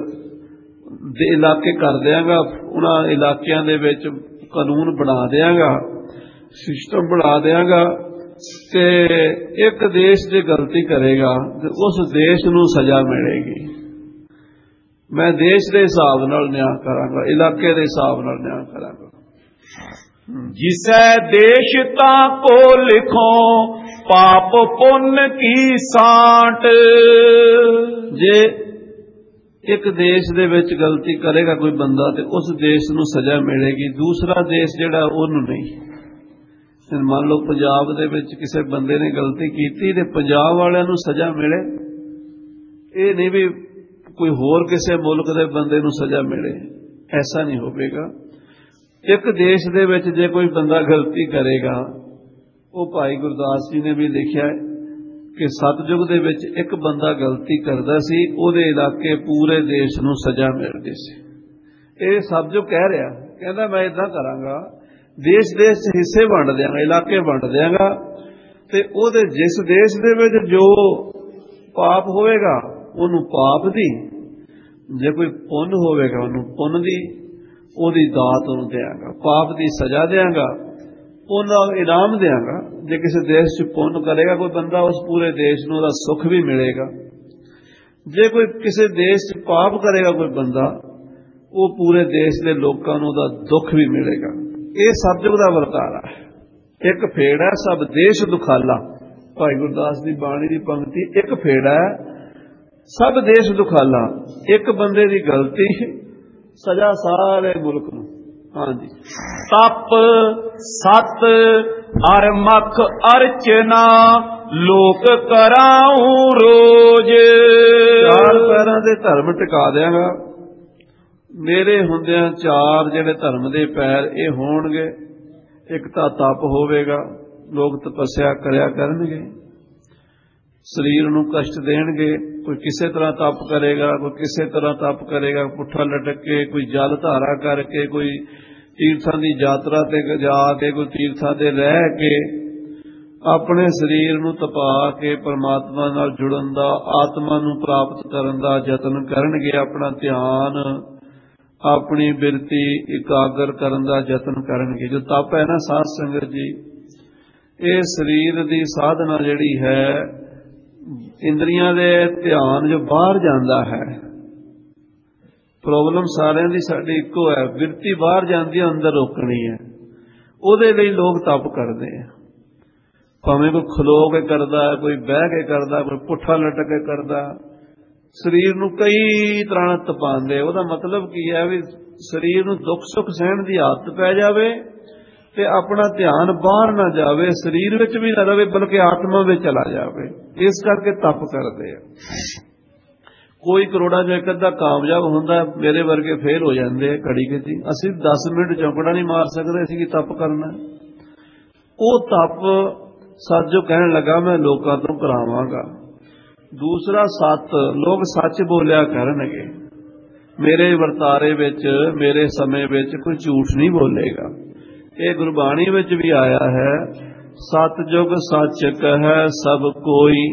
ਦੇ ਇਲਾਕੇ ਕਰ ਦਿਆਂਗਾ, ਉਹਨਾਂ ਇਲਾਕਿਆਂ ਦੇ ਵਿੱਚ ਕਾਨੂੰਨ ਬਣਾ ਦਿਆਂਗਾ, ਸਿਸਟਮ ਬਣਾ ਦਿਆਂਗਾ ਤੇ ਇੱਕ ਦੇਸ਼ ਜੇ ਗਲਤੀ ਕਰੇਗਾ ਤੇ ਉਸ ਦੇਸ਼ ਨੂੰ ਸਜ਼ਾ ਮਿਲੇਗੀ। ਮੈਂ ਦੇਸ਼ ਦੇ ਹਿਸਾਬ ਨਾਲ ਨਿਆਂ ਕਰਾਂਗਾ, ਇਲਾਕੇ ਦੇ ਹਿਸਾਬ ਨਾਲ ਨਿਆਂ ਕਰਾਂਗਾ। ਜਿਸੈ ਦੇਸ਼ ਤਾਂ ਕੋ ਲਿਖੋ, ਪਾਪ ਪੁੰਨ ਕੀ ਸਾਂਟ। ਜੇ ਇੱਕ ਦੇਸ਼ ਦੇ ਵਿੱਚ ਗਲਤੀ ਕਰੇਗਾ ਕੋਈ ਬੰਦਾ ਤੇ ਉਸ ਦੇਸ਼ ਨੂੰ ਸਜ਼ਾ ਮਿਲੇਗੀ, ਦੂਸਰਾ ਦੇਸ਼ ਜਿਹੜਾ ਉਹਨੂੰ ਨਹੀਂ। ਮੰਨ ਲਓ ਪੰਜਾਬ ਦੇ ਵਿੱਚ ਕਿਸੇ ਬੰਦੇ ਨੇ ਗਲਤੀ ਕੀਤੀ ਤੇ ਪੰਜਾਬ ਵਾਲਿਆਂ ਨੂੰ ਸਜ਼ਾ ਮਿਲੇ, ਇਹ ਨਹੀਂ ਵੀ ਕੋਈ ਹੋਰ ਕਿਸੇ ਮੁਲਕ ਦੇ ਬੰਦੇ ਨੂੰ ਸਜ਼ਾ ਮਿਲੇ, ਐਸਾ ਨਹੀਂ ਹੋਵੇਗਾ। ਇੱਕ ਦੇਸ਼ ਦੇ ਵਿੱਚ ਜੇ ਕੋਈ ਬੰਦਾ ਗਲਤੀ ਕਰੇਗਾ, ਉਹ ਭਾਈ ਗੁਰਦਾਸ ਜੀ ਨੇ ਵੀ ਲਿਖਿਆ ਕਿ ਸਤਿਯੁਗ ਦੇ ਵਿੱਚ ਇੱਕ ਬੰਦਾ ਗਲਤੀ ਕਰਦਾ ਸੀ, ਉਹਦੇ ਇਲਾਕੇ ਪੂਰੇ ਦੇਸ਼ ਨੂੰ ਸਜ਼ਾ ਮਿਲਦੀ ਸੀ। ਇਹ ਸਤਿਯੁਗ ਕਹਿ ਰਿਹਾ, ਕਹਿੰਦਾ ਮੈਂ ਇਦਾਂ ਕਰਾਂਗਾ, ਦੇਸ਼ ਦੇਸ਼ ਹਿੱਸੇ ਵੰਡ ਦਿਆਂਗਾ, ਇਲਾਕੇ ਵੰਡ ਦਿਆਂਗਾ, ਤੇ ਉਹਦੇ ਜਿਸ ਦੇਸ਼ ਦੇ ਵਿੱਚ ਜੋ ਪਾਪ ਹੋਵੇਗਾ ਉਹਨੂੰ ਪਾਪ ਦੀ, ਜੇ ਕੋਈ ਪੁੰਨ ਹੋਵੇਗਾ ਉਹਨੂੰ ਪੁੰਨ ਦੀ, ਉਹਦੀ ਦਾਤ ਉਹਨੂੰ ਦਿਆਂਗਾ, ਪਾਪ ਦੀ ਸਜ਼ਾ ਦਿਆਂਗਾ, ਪੁੰਨ ਦਾ ਇਨਾਮ ਦਿਆਂਗਾ। ਜੇ ਕਿਸੇ ਦੇਸ਼ 'ਚ ਪੁੰਨ ਕਰੇਗਾ ਕੋਈ ਬੰਦਾ, ਉਸ ਪੂਰੇ ਦੇਸ਼ ਨੂੰ ਉਹਦਾ ਸੁੱਖ ਵੀ ਮਿਲੇਗਾ। ਜੇ ਕੋਈ ਕਿਸੇ ਦੇਸ਼ 'ਚ ਪਾਪ ਕਰੇਗਾ ਕੋਈ ਬੰਦਾ, ਉਹ ਪੂਰੇ ਦੇਸ਼ ਦੇ ਲੋਕਾਂ ਨੂੰ ਉਹਦਾ ਦੁੱਖ ਵੀ ਮਿਲੇਗਾ। ਇਹ ਸਤਿਯੁਗ ਦਾ ਵਰਤਾਰਾ ਹੈ। ਇੱਕ ਫੇੜ ਹੈ ਸਭ ਦੇਸ਼ ਦੁਖਾਲਾ, ਭਾਈ ਗੁਰਦਾਸ ਦੀ ਬਾਣੀ ਦੀ ਪੰਕਤੀ, ਇੱਕ ਫੇੜ ਹੈ ਸਭ ਦੇਸ਼ ਦੁਖਾਲਾ, ਇੱਕ ਬੰਦੇ ਦੀ ਗਲਤੀ ਸਜ਼ਾ ਸਾਰੇ ਮੁਲਕ ਨੂੰ। ਹਾਂਜੀ, ਤਪ ਸਤ ਅਰ ਮਖ ਅਰਚਨਾ, ਲੋਕ ਕਰਾਉ ਰੋਜ। ਚਾਰ ਪੈਰਾਂ ਦੇ ਧਰਮ ਟਿਕਾ ਦਿਆਂਗਾ, ਮੇਰੇ ਹੁੰਦਿਆਂ ਚਾਰ ਜਿਹੜੇ ਧਰਮ ਦੇ ਪੈਰ ਇਹ ਹੋਣਗੇ। ਇੱਕ ਤਾਂ ਤਪ ਹੋਵੇਗਾ, ਲੋਕ ਤਪੱਸਿਆ ਕਰਿਆ ਕਰਨਗੇ, ਸਰੀਰ ਨੂੰ ਕਸ਼ਟ ਦੇਣਗੇ, ਕੋਈ ਕਿਸੇ ਤਰ੍ਹਾਂ ਤਪ ਕਰੇਗਾ, ਕੋਈ ਕਿਸੇ ਤਰ੍ਹਾਂ ਤਪ ਕਰੇਗਾ, ਪੁੱਠਾ ਲਟਕ ਕੇ, ਕੋਈ ਜਲ ਧਾਰਾ ਕਰਕੇ, ਕੋਈ ਤੀਰਥਾਂ ਦੀ ਯਾਤਰਾ ਤੇ ਜਾ ਕੇ, ਕੋਈ ਤੀਰਥਾਂ ਤੇ ਰਹਿ ਕੇ ਆਪਣੇ ਸਰੀਰ ਨੂੰ ਤਪਾ ਕੇ ਪਰਮਾਤਮਾ ਨਾਲ ਜੁੜਨ ਦਾ, ਆਤਮਾ ਨੂੰ ਪ੍ਰਾਪਤ ਕਰਨ ਦਾ ਯਤਨ ਕਰਨਗੇ। ਆਪਣਾ ਧਿਆਨ ਆਪਣੀ ਬਿਰਤੀ ਇਕਾਗਰ ਕਰਨ ਦਾ ਯਤਨ ਕਰਨਗੇ। ਜੋ ਤਪ ਹੈ ਨਾ ਸਾਧ ਸੰਗਤ ਜੀ, ਇਹ ਸਰੀਰ ਦੀ ਸਾਧਨਾ ਜਿਹੜੀ ਹੈ, ਇੰਦਰੀਆਂ ਦੇ ਧਿਆਨ ਜੋ ਬਾਹਰ ਜਾਂਦਾ ਹੈ। ਪ੍ਰੋਬਲਮ ਸਾਰਿਆਂ ਦੀ ਸਾਡੀ ਇੱਕੋ ਹੈ, ਬਿਰਤੀ ਬਾਹਰ ਜਾਂਦੀ ਹੈ, ਅੰਦਰ ਰੋਕਣੀ ਹੈ। ਉਹਦੇ ਲਈ ਲੋਕ ਤਪ ਕਰਦੇ ਆ, ਭਾਵੇਂ ਕੋਈ ਖਲੋ ਕੇ ਕਰਦਾ, ਕੋਈ ਬਹਿ ਕੇ ਕਰਦਾ, ਕੋਈ ਪੁੱਠਾ ਲਟਕ ਕੇ ਕਰਦਾ, ਸਰੀਰ ਨੂੰ ਕਈ ਤਰ੍ਹਾਂ ਨਾਲ ਤਪਾਉਂਦੇ। ਉਹਦਾ ਮਤਲਬ ਕੀ ਹੈ ਵੀ ਸਰੀਰ ਨੂੰ ਦੁੱਖ ਸੁੱਖ ਸਹਿਣ ਦੀ ਆਦਤ ਪੈ ਜਾਵੇ ਤੇ ਆਪਣਾ ਧਿਆਨ ਬਾਹਰ ਨਾ ਜਾਵੇ, ਸਰੀਰ ਵਿੱਚ ਵੀ ਨਾ ਰਵੇ, ਬਲਕਿ ਆਤਮਾ ਵਿੱਚ ਚਲਾ ਜਾਵੇ। ਇਸ ਕਰਕੇ ਤਪ ਕਰਦੇ ਆ। ਕੋਈ ਕਰੋੜਾਂ ਚੋਂ ਇੱਕ ਅੱਧਾ ਕਾਮਯਾਬ ਹੁੰਦਾ, ਮੇਰੇ ਵਰਗੇ ਫੇਲ ਹੋ ਜਾਂਦੇ ਘੜੀ ਕੇ ਜੀ। ਅਸੀਂ ਦਸ ਮਿੰਟ ਚੌਂਕੜਾ ਨਹੀਂ ਮਾਰ ਸਕਦੇ, ਅਸੀਂ ਕੀ ਤਪ ਕਰਨਾ। ਉਹ ਤਪ ਸੱਚ ਜੋ ਕਹਿਣ ਲੱਗਾ ਮੈਂ ਲੋਕਾਂ ਤੋਂ ਕਰਾਵਾਂਗਾ। ਦੂਸਰਾ ਸੱਤ, ਲੋਕ ਸੱਚ ਬੋਲਿਆ ਕਰਨਗੇ। ਮੇਰੇ ਵਰਤਾਰੇ ਵਿੱਚ, ਮੇਰੇ ਸਮੇਂ ਵਿੱਚ ਕੋਈ ਝੂਠ ਨਹੀਂ ਬੋਲੇਗਾ। ਇਹ ਗੁਰਬਾਣੀ ਵਿੱਚ ਵੀ ਆਇਆ ਹੈ, ਸਤਿਯੁਗ ਸੱਚ ਕਹੈ ਸਭ ਕੋਈ।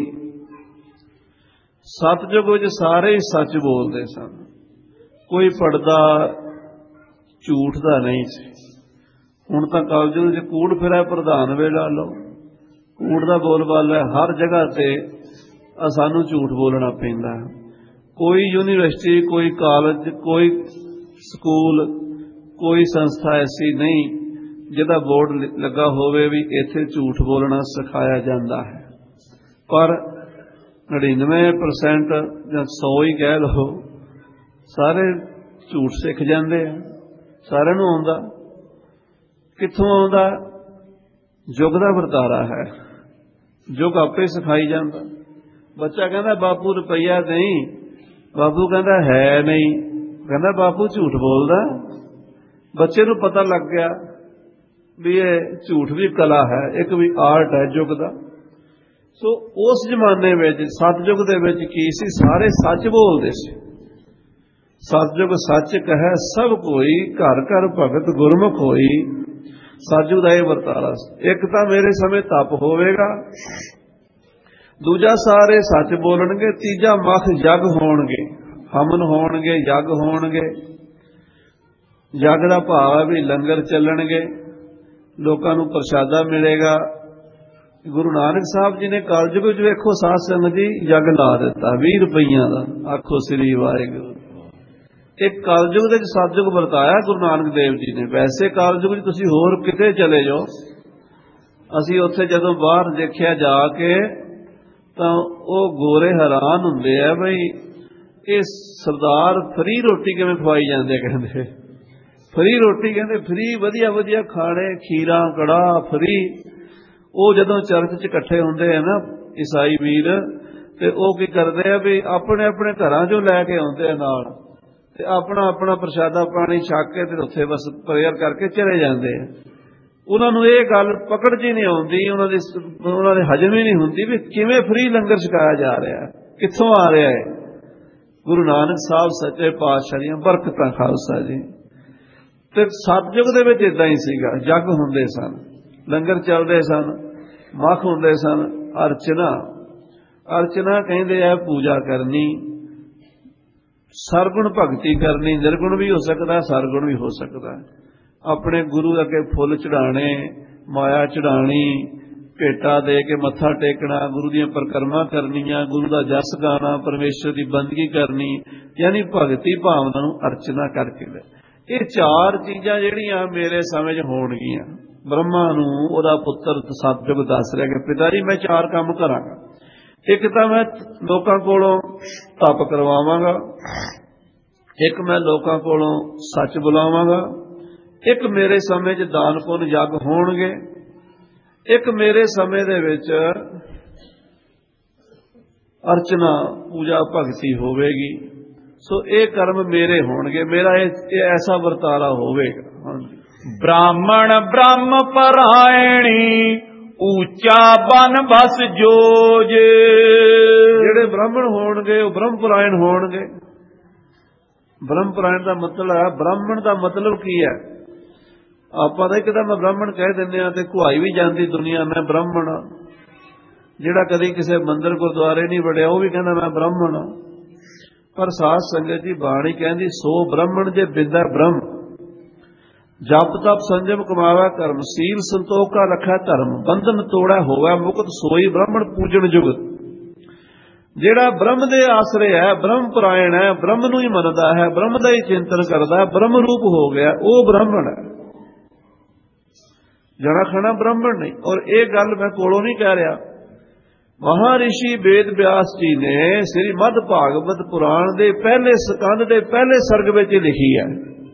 ਸਤਿਯੁਗ ਵਿੱਚ ਸਾਰੇ ਹੀ ਸੱਚ ਬੋਲਦੇ ਸਨ, ਕੋਈ ਪਰਦਾ ਝੂਠ ਦਾ ਨਹੀਂ ਸੀ। ਹੁਣ ਤਾਂ ਕਲਯੁਗ ਵਿੱਚ ਕੂੜ ਫਿਰਿਆ ਪ੍ਰਧਾਨ ਵੇ ਲਾ ਲਓ, ਕੂੜ ਦਾ ਬੋਲਬਾਲਾ ਹਰ ਜਗ੍ਹਾ ਤੇ। ਸਾਨੂੰ ਝੂਠ ਬੋਲਣਾ ਪੈਂਦਾ। ਕੋਈ ਯੂਨੀਵਰਸਿਟੀ, ਕੋਈ ਕਾਲਜ, ਕੋਈ ਸਕੂਲ, ਕੋਈ ਸੰਸਥਾ ਐਸੀ ਨਹੀਂ ਜਿਹਦਾ ਬੋਰਡ ਲੱਗਾ ਹੋਵੇ ਵੀ ਇੱਥੇ ਝੂਠ ਬੋਲਣਾ ਸਿਖਾਇਆ ਜਾਂਦਾ ਹੈ। ਪਰ ਨੜਿਨਵੇਂ ਪਰਸੈਂਟ ਜਾਂ ਸੌ ਹੀ ਕਹਿ ਲਓ, ਸਾਰੇ ਝੂਠ ਸਿੱਖ ਜਾਂਦੇ ਆ। ਸਾਰਿਆਂ ਨੂੰ ਆਉਂਦਾ। ਕਿੱਥੋਂ ਆਉਂਦਾ? ਯੁੱਗ ਦਾ ਵਰਤਾਰਾ ਹੈ, ਯੁੱਗ ਆਪੇ ਸਿਖਾਈ ਜਾਂਦਾ। ਬੱਚਾ ਕਹਿੰਦਾ ਬਾਪੂ ਰੁਪਈਆ ਨਹੀਂ, ਬਾਪੂ ਕਹਿੰਦਾ ਹੈ ਨਹੀਂ, ਕਹਿੰਦਾ ਬਾਪੂ ਝੂਠ ਬੋਲਦਾ। ਬੱਚੇ ਨੂੰ ਪਤਾ ਲੱਗ ਗਿਆ ਵੀ ਇਹ ਝੂਠ ਵੀ ਕਲਾ ਹੈ, ਇੱਕ ਵੀ ਆਰਟ ਹੈ ਯੁੱਗ ਦਾ। ਸੋ ਉਸ ਜ਼ਮਾਨੇ ਵਿੱਚ, ਸਤਿਯੁਗ ਦੇ ਵਿੱਚ ਕੀ ਸੀ? ਸਾਰੇ ਸੱਚ ਬੋਲਦੇ ਸੀ। ਸਤਿਯੁਗ ਸੱਚ ਕਹੈ ਸਭ ਕੋਈ, ਘਰ ਘਰ ਭਗਤ ਗੁਰਮੁਖ ਹੋਈ। ਸਤਿਯੁਗ ਦਾ ਇਹ ਵਰਤਾਰਾ ਸੀ। ਇੱਕ ਤਾਂ ਮੇਰੇ ਸਮੇਂ ਤਪ ਹੋਵੇਗਾ, ਦੂਜਾ ਸਾਰੇ ਸੱਚ ਬੋਲਣਗੇ, ਤੀਜਾ ਮਖ ਯੱਗ ਹੋਣਗੇ, ਹਵਨ ਹੋਣਗੇ, ਯੱਗ ਹੋਣਗੇ। ਯੱਗ ਦਾ ਭਾਵ ਹੈ ਵੀ ਲੰਗਰ ਚੱਲਣਗੇ, ਲੋਕਾਂ ਨੂੰ ਪ੍ਰਸ਼ਾਦਾ ਮਿਲੇਗਾ। ਗੁਰੂ ਨਾਨਕ ਸਾਹਿਬ ਜੀ ਨੇ ਕਲਯੁਗ ਵਿੱਚ ਵੇਖੋ ਸਾਧ ਸੰਗਤ ਜੀ ਯੱਗ ਲਾ ਦਿੱਤਾ ਵੀਹ ਰੁਪਈਆਂ ਦਾ। ਆਖੋ ਸ੍ਰੀ ਵਾਹਿਗੁਰੂ। ਇੱਕ ਕਲਯੁਗ ਦੇ ਵਿੱਚ ਸਤਿਯੁਗ ਵਰਤਾਇਆ ਗੁਰੂ ਨਾਨਕ ਦੇਵ ਜੀ ਨੇ। ਵੈਸੇ ਕਲਯੁਗ ਵਿੱਚ ਤੁਸੀਂ ਹੋਰ ਕਿਤੇ ਚਲੇ ਜਾਓ, ਅਸੀਂ ਉੱਥੇ ਜਦੋਂ ਬਾਹਰ ਦੇਖਿਆ ਜਾ ਕੇ ਤਾਂ ਉਹ ਗੋਰੇ ਹੈਰਾਨ ਹੁੰਦੇ ਆ ਬਈ ਇਹ ਸਰਦਾਰ ਫਰੀ ਰੋਟੀ ਕਿਵੇਂ ਖਵਾਈ ਜਾਂਦੇ। ਕਹਿੰਦੇ ਫਰੀ ਰੋਟੀ, ਕਹਿੰਦੇ ਫਰੀ ਵਧੀਆ ਵਧੀਆ ਖਾਣੇ, ਖੀਰਾਂ ਕੜਾਹ ਫਰੀ। ਉਹ ਜਦੋਂ ਚਰਚ 'ਚ ਇਕੱਠੇ ਹੁੰਦੇ ਆ ਨਾ ਈਸਾਈ ਵੀਰ, ਤੇ ਉਹ ਕੀ ਕਰਦੇ ਆ ਵੀ ਆਪਣੇ ਆਪਣੇ ਘਰਾਂ 'ਚੋਂ ਲੈ ਕੇ ਆਉਂਦੇ ਆ ਨਾਲ, ਤੇ ਆਪਣਾ ਆਪਣਾ ਪ੍ਰਸ਼ਾਦਾ ਪਾਣੀ ਛਕ ਕੇ ਤੇ ਉੱਥੇ ਬਸ ਪ੍ਰੇਅਰ ਕਰਕੇ ਚਲੇ ਜਾਂਦੇ ਆ। ਉਹਨਾਂ ਨੂੰ ਇਹ ਗੱਲ ਪਕੜ 'ਚ ਹੀ ਨਹੀਂ ਆਉਂਦੀ, ਉਹਨਾਂ ਦੀ ਉਹਨਾਂ ਦੇ ਹਜਮ ਹੀ ਨਹੀਂ ਹੁੰਦੀ ਵੀ ਕਿਵੇਂ ਫਰੀ ਲੰਗਰ ਛਕਾਇਆ ਜਾ ਰਿਹਾ, ਕਿੱਥੋਂ ਆ ਰਿਹਾ ਹੈ। ਗੁਰੂ ਨਾਨਕ ਸਾਹਿਬ ਸੱਚੇ ਪਾਤਸ਼ਾਹ ਦੀਆਂ ਬਰਕਤਾਂ ਖਾਲਸਾ ਜੀ। ਤੇ ਸਤਿਯੁਗ ਦੇ ਵਿੱਚ ਇਦਾਂ ਹੀ ਸੀਗਾ, ਜੱਗ ਹੁੰਦੇ ਸਨ, ਲੰਗਰ ਚੱਲਦੇ ਸਨ, ਮੱਖ ਹੁੰਦੇ ਸਨ। ਅਰਚਨਾ, ਅਰਚਨਾ ਕਹਿੰਦੇ ਆ ਪੂਜਾ ਕਰਨੀ, ਸਰਗੁਣ ਭਗਤੀ ਕਰਨੀ। ਨਿਰਗੁਣ ਵੀ ਹੋ ਸਕਦਾ, ਸਰਗੁਣ ਵੀ ਹੋ ਸਕਦਾ। ਆਪਣੇ ਗੁਰੂ ਅੱਗੇ ਫੁੱਲ ਚੜਾਣੇ, ਮਾਇਆ ਚੜਾਣੀ, ਭੇਟਾ ਦੇ ਕੇ ਮੱਥਾ ਟੇਕਣਾ, ਗੁਰੂ ਦੀਆਂ ਪਰਿਕਰਮਾ ਕਰਨੀਆਂ, ਗੁਰੂ ਦਾ ਜਸ ਗਾਣਾ, ਪਰਮੇਸ਼ਰ ਦੀ ਬੰਦਗੀ ਕਰਨੀ, ਯਾਨੀ ਭਗਤੀ ਭਾਵਨਾ ਨੂੰ ਅਰਚਨਾ ਕਰਕੇ। ਇਹ ਚਾਰ ਚੀਜ਼ਾਂ ਜਿਹੜੀਆਂ ਮੇਰੇ ਸਮਝ ਹੋਣਗੀਆਂ। ਬ੍ਰਹਮਾ ਨੂੰ ਉਹਦਾ ਪੁੱਤਰ ਸਤਿਯੁਗ ਦੱਸ ਰਿਹਾ ਕਿ ਪਿਤਾ ਜੀ ਮੈਂ ਚਾਰ ਕੰਮ ਕਰਾਂਗਾ। ਇੱਕ ਤਾਂ ਮੈਂ ਲੋਕਾਂ ਕੋਲੋਂ ਤਪ ਕਰਵਾਵਾਂਗਾ, ਇੱਕ ਮੈਂ ਲੋਕਾਂ ਕੋਲੋਂ ਸੱਚ ਬੁਲਾਵਾਂਗਾ, ਇੱਕ ਮੇਰੇ ਸਮੇਂ 'ਚ ਦਾਨ ਪੁੰਨ ਯੱਗ ਹੋਣਗੇ, ਇੱਕ ਮੇਰੇ ਸਮੇਂ ਦੇ ਵਿੱਚ ਅਰਚਨਾ ਪੂਜਾ ਭਗਤੀ ਹੋਵੇਗੀ। ਸੋ ਇਹ ਕਰਮ ਮੇਰੇ ਹੋਣਗੇ, ਮੇਰਾ ਇਹ ਐਸਾ ਵਰਤਾਰਾ ਹੋਵੇਗਾ। ਹਾਂਜੀ। ਬ੍ਰਾਹਮਣ ਬ੍ਰਹਮ ਪਰਾਇਣੀ, ਉੱਚਾ ਬਨ ਬਸ ਜੋਜ। ਜਿਹੜੇ ਬ੍ਰਾਹਮਣ ਹੋਣਗੇ ਉਹ ਬ੍ਰਹਮ ਪਰਾਇਣ ਹੋਣਗੇ। ਬ੍ਰਹਮ ਪਰਾਇਣ ਦਾ ਮਤਲਬ ਹੈ, ਬ੍ਰਾਹਮਣ ਦਾ ਮਤਲਬ ਕੀ ਹੈ? ਆਪਾਂ ਤਾਂ ਇੱਕਦਮ ਮੈਂ ਬ੍ਰਾਹਮਣ ਕਹਿ ਦਿੰਦੇ ਹਾਂ ਤੇ ਘੁਆਈ ਵੀ ਜਾਂਦੀ ਦੁਨੀਆ, ਮੈਂ ਬ੍ਰਾਹਮਣ ਹਾਂ। ਜਿਹੜਾ ਕਦੀ ਕਿਸੇ ਮੰਦਿਰ ਗੁਰਦੁਆਰੇ ਨਹੀਂ ਵੜਿਆ ਉਹ ਵੀ ਕਹਿੰਦਾ ਮੈਂ ਬ੍ਰਾਹਮਣ ਹਾਂ। पर साध संगत जी बाणी कहती सो ब्राह्मण जे बिंदा ब्रह्म, जप तप संजम कमावा कर्म, सील संतोख का रखा धर्म, बंधन तोड़ा होवा मुक्त, सोई ब्राह्मण पूजन जुगत। ਜਿਹੜਾ ब्रह्म ਦੇ ਆਸਰੇ है, ब्रह्म परायण है, ब्रह्म ਨੂੰ ਹੀ ਮੰਨਦਾ है, ब्रह्म ਦਾ ਹੀ ਚਿੰਤਨ ਕਰਦਾ है, ब्रह्म रूप हो गया, ਉਹ ब्राह्मण है। ਜਣਾ ਖਣਾ ब्राह्मण नहीं। और ਇਹ ਗੱਲ मैं ਕੋਲੋਂ नहीं कह रहा, ਮਹਾਰਿਸ਼ੀ ਵੇਦ ਵਿਆਸ ਜੀ ਨੇ ਸ੍ਰੀ ਮੱਧ ਭਾਗਵਤ ਪੁਰਾਣ ਦੇ ਪਹਿਲੇ ਸਕੰਦ ਦੇ ਪਹਿਲੇ ਸਰਗ ਵਿੱਚ ਲਿਖੀ ਹੈ।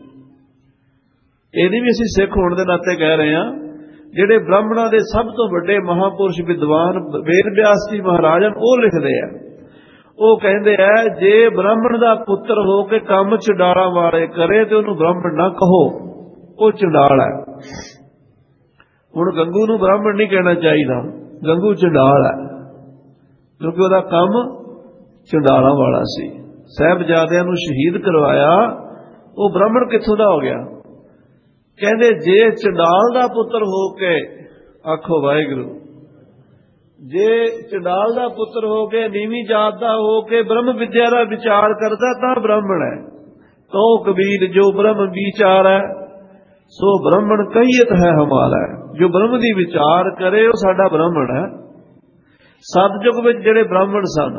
ਇਹਦੀ ਵੀ ਅਸੀਂ ਸਿੱਖ ਹੋਣ ਦੇ ਨਾਤੇ ਕਹਿ ਰਹੇ ਹਾਂ। ਜਿਹੜੇ ਬ੍ਰਾਹਮਣਾਂ ਦੇ ਸਭ ਤੋਂ ਵੱਡੇ ਮਹਾਪੁਰਸ਼ ਵਿਦਵਾਨ ਵੇਦ ਵਿਆਸ ਜੀ ਮਹਾਰਾਜ ਹਨ, ਉਹ ਲਿਖਦੇ ਆ। ਉਹ ਕਹਿੰਦੇ ਆ ਜੇ ਬ੍ਰਾਹਮਣ ਦਾ ਪੁੱਤਰ ਹੋ ਕੇ ਕੰਮ ਚੰਡਾਲਾਂ ਵਾਲੇ ਕਰੇ ਤੇ ਉਹਨੂੰ ਬ੍ਰਾਹਮਣ ਨਾ ਕਹੋ, ਉਹ ਚੰਡਾਲ ਹੈ। ਹੁਣ ਗੰਗੂ ਨੂੰ ਬ੍ਰਾਹਮਣ ਨਹੀਂ ਕਹਿਣਾ ਚਾਹੀਦਾ, ਗੰਗੂ ਚੰਡਾਲ ਹੈ, ਕਿਉਂਕਿ ਉਹਦਾ ਕੰਮ ਚੰਡਾਲਾਂ ਵਾਲਾ ਸੀ। ਸਾਹਿਬਜ਼ਾਦਿਆਂ ਨੂੰ ਸ਼ਹੀਦ ਕਰਵਾਇਆ, ਉਹ ਬ੍ਰਾਹਮਣ ਕਿੱਥੋਂ ਦਾ ਹੋ ਗਿਆ? ਕਹਿੰਦੇ ਜੇ ਚੰਡਾਲ ਦਾ ਪੁੱਤਰ ਹੋ ਕੇ, ਆਖੋ ਵਾਹਿਗੁਰੂ, ਜੇ ਚੰਡਾਲ ਦਾ ਪੁੱਤਰ ਹੋ ਕੇ, ਨੀਵੀਂ ਜਾਤ ਦਾ ਹੋ ਕੇ ਬ੍ਰਹਮ ਵਿਦਿਆ ਦਾ ਵਿਚਾਰ ਕਰਦਾ ਤਾਂ ਬ੍ਰਾਹਮਣ ਹੈ। ਤੋ ਕਬੀਰ ਜੋ ਬ੍ਰਹਮ ਵਿਚਾਰ ਹੈ ਸੋ ਬ੍ਰਾਹਮਣ ਕਹੀਤ ਹੈ ਹਮਾਰਾ। ਜੋ ਬ੍ਰਹਮ ਦੀ ਵਿਚਾਰ ਕਰੇ ਉਹ ਸਾਡਾ ਬ੍ਰਾਹਮਣ ਹੈ। ਸਤਜੁਗ ਵਿੱਚ ਜਿਹੜੇ ਬ੍ਰਾਹਮਣ ਸਨ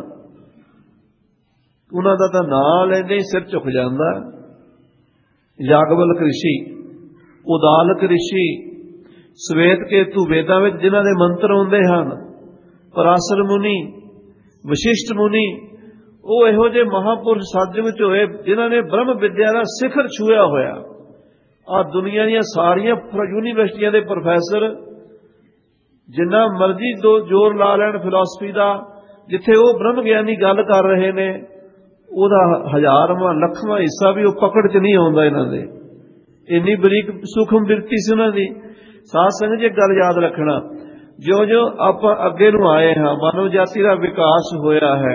ਉਹਨਾਂ ਦਾ ਤਾਂ ਨਾਂ ਲੈਂਦੇ ਹੀ ਸਿਰ ਝੁਕ ਜਾਂਦਾ। ਯਾਗਵਲਕ ਰਿਸ਼ੀ, ਉਦਾਲਕ ਰਿਸ਼ੀ, ਸਵੇਤ ਕੇਤੂ ਵੇਦਾਂ ਵਿੱਚ ਜਿਨ੍ਹਾਂ ਦੇ ਮੰਤਰ ਆਉਂਦੇ ਹਨ, ਪਰਾਸਰ ਮੁਨੀ, ਵਸ਼ਿਸ਼ਟ ਮੁਨੀ, ਉਹ ਇਹੋ ਜਿਹੇ ਮਹਾਪੁਰਸ਼ ਸਤਜੁਗ ਵਿੱਚ ਹੋਏ ਜਿਨ੍ਹਾਂ ਨੇ ਬ੍ਰਹਮ ਵਿਦਿਆ ਦਾ ਸਿਖਰ ਛੂਹਿਆ ਹੋਇਆ। ਆਹ ਦੁਨੀਆ ਦੀਆਂ ਸਾਰੀਆਂ ਯੂਨੀਵਰਸਿਟੀਆਂ ਦੇ ਪ੍ਰੋਫੈਸਰ ਜਿੰਨਾ ਮਰਜ਼ੀ ਦੋ ਜ਼ੋਰ ਲਾ ਲੈਣ ਫਿਲਾਸਫੀ ਦਾ, ਜਿੱਥੇ ਉਹ ਬ੍ਰਹਮ ਗਿਆਨੀ ਗੱਲ ਕਰ ਰਹੇ ਨੇ ਉਹਦਾ ਹਜ਼ਾਰਵਾਂ ਲੱਖਵਾਂ ਹਿੱਸਾ ਵੀ ਉਹ ਪਕੜ 'ਚ ਨਹੀਂ ਆਉਂਦਾ ਇਹਨਾਂ ਦੇ। ਇੰਨੀ ਬਰੀਕ ਸੂਖਮ ਬਿਰਤੀ ਸੀ ਉਹਨਾਂ ਦੀ। ਸਾਧ ਸੰਗਤ ਜੀ ਗੱਲ ਯਾਦ ਰੱਖਣਾ, ਜਿਉਂ ਜਿਉਂ ਆਪਾਂ ਅੱਗੇ ਨੂੰ ਆਏ ਹਾਂ, ਮਾਨਵ ਜਾਤੀ ਦਾ ਵਿਕਾਸ ਹੋਇਆ ਹੈ,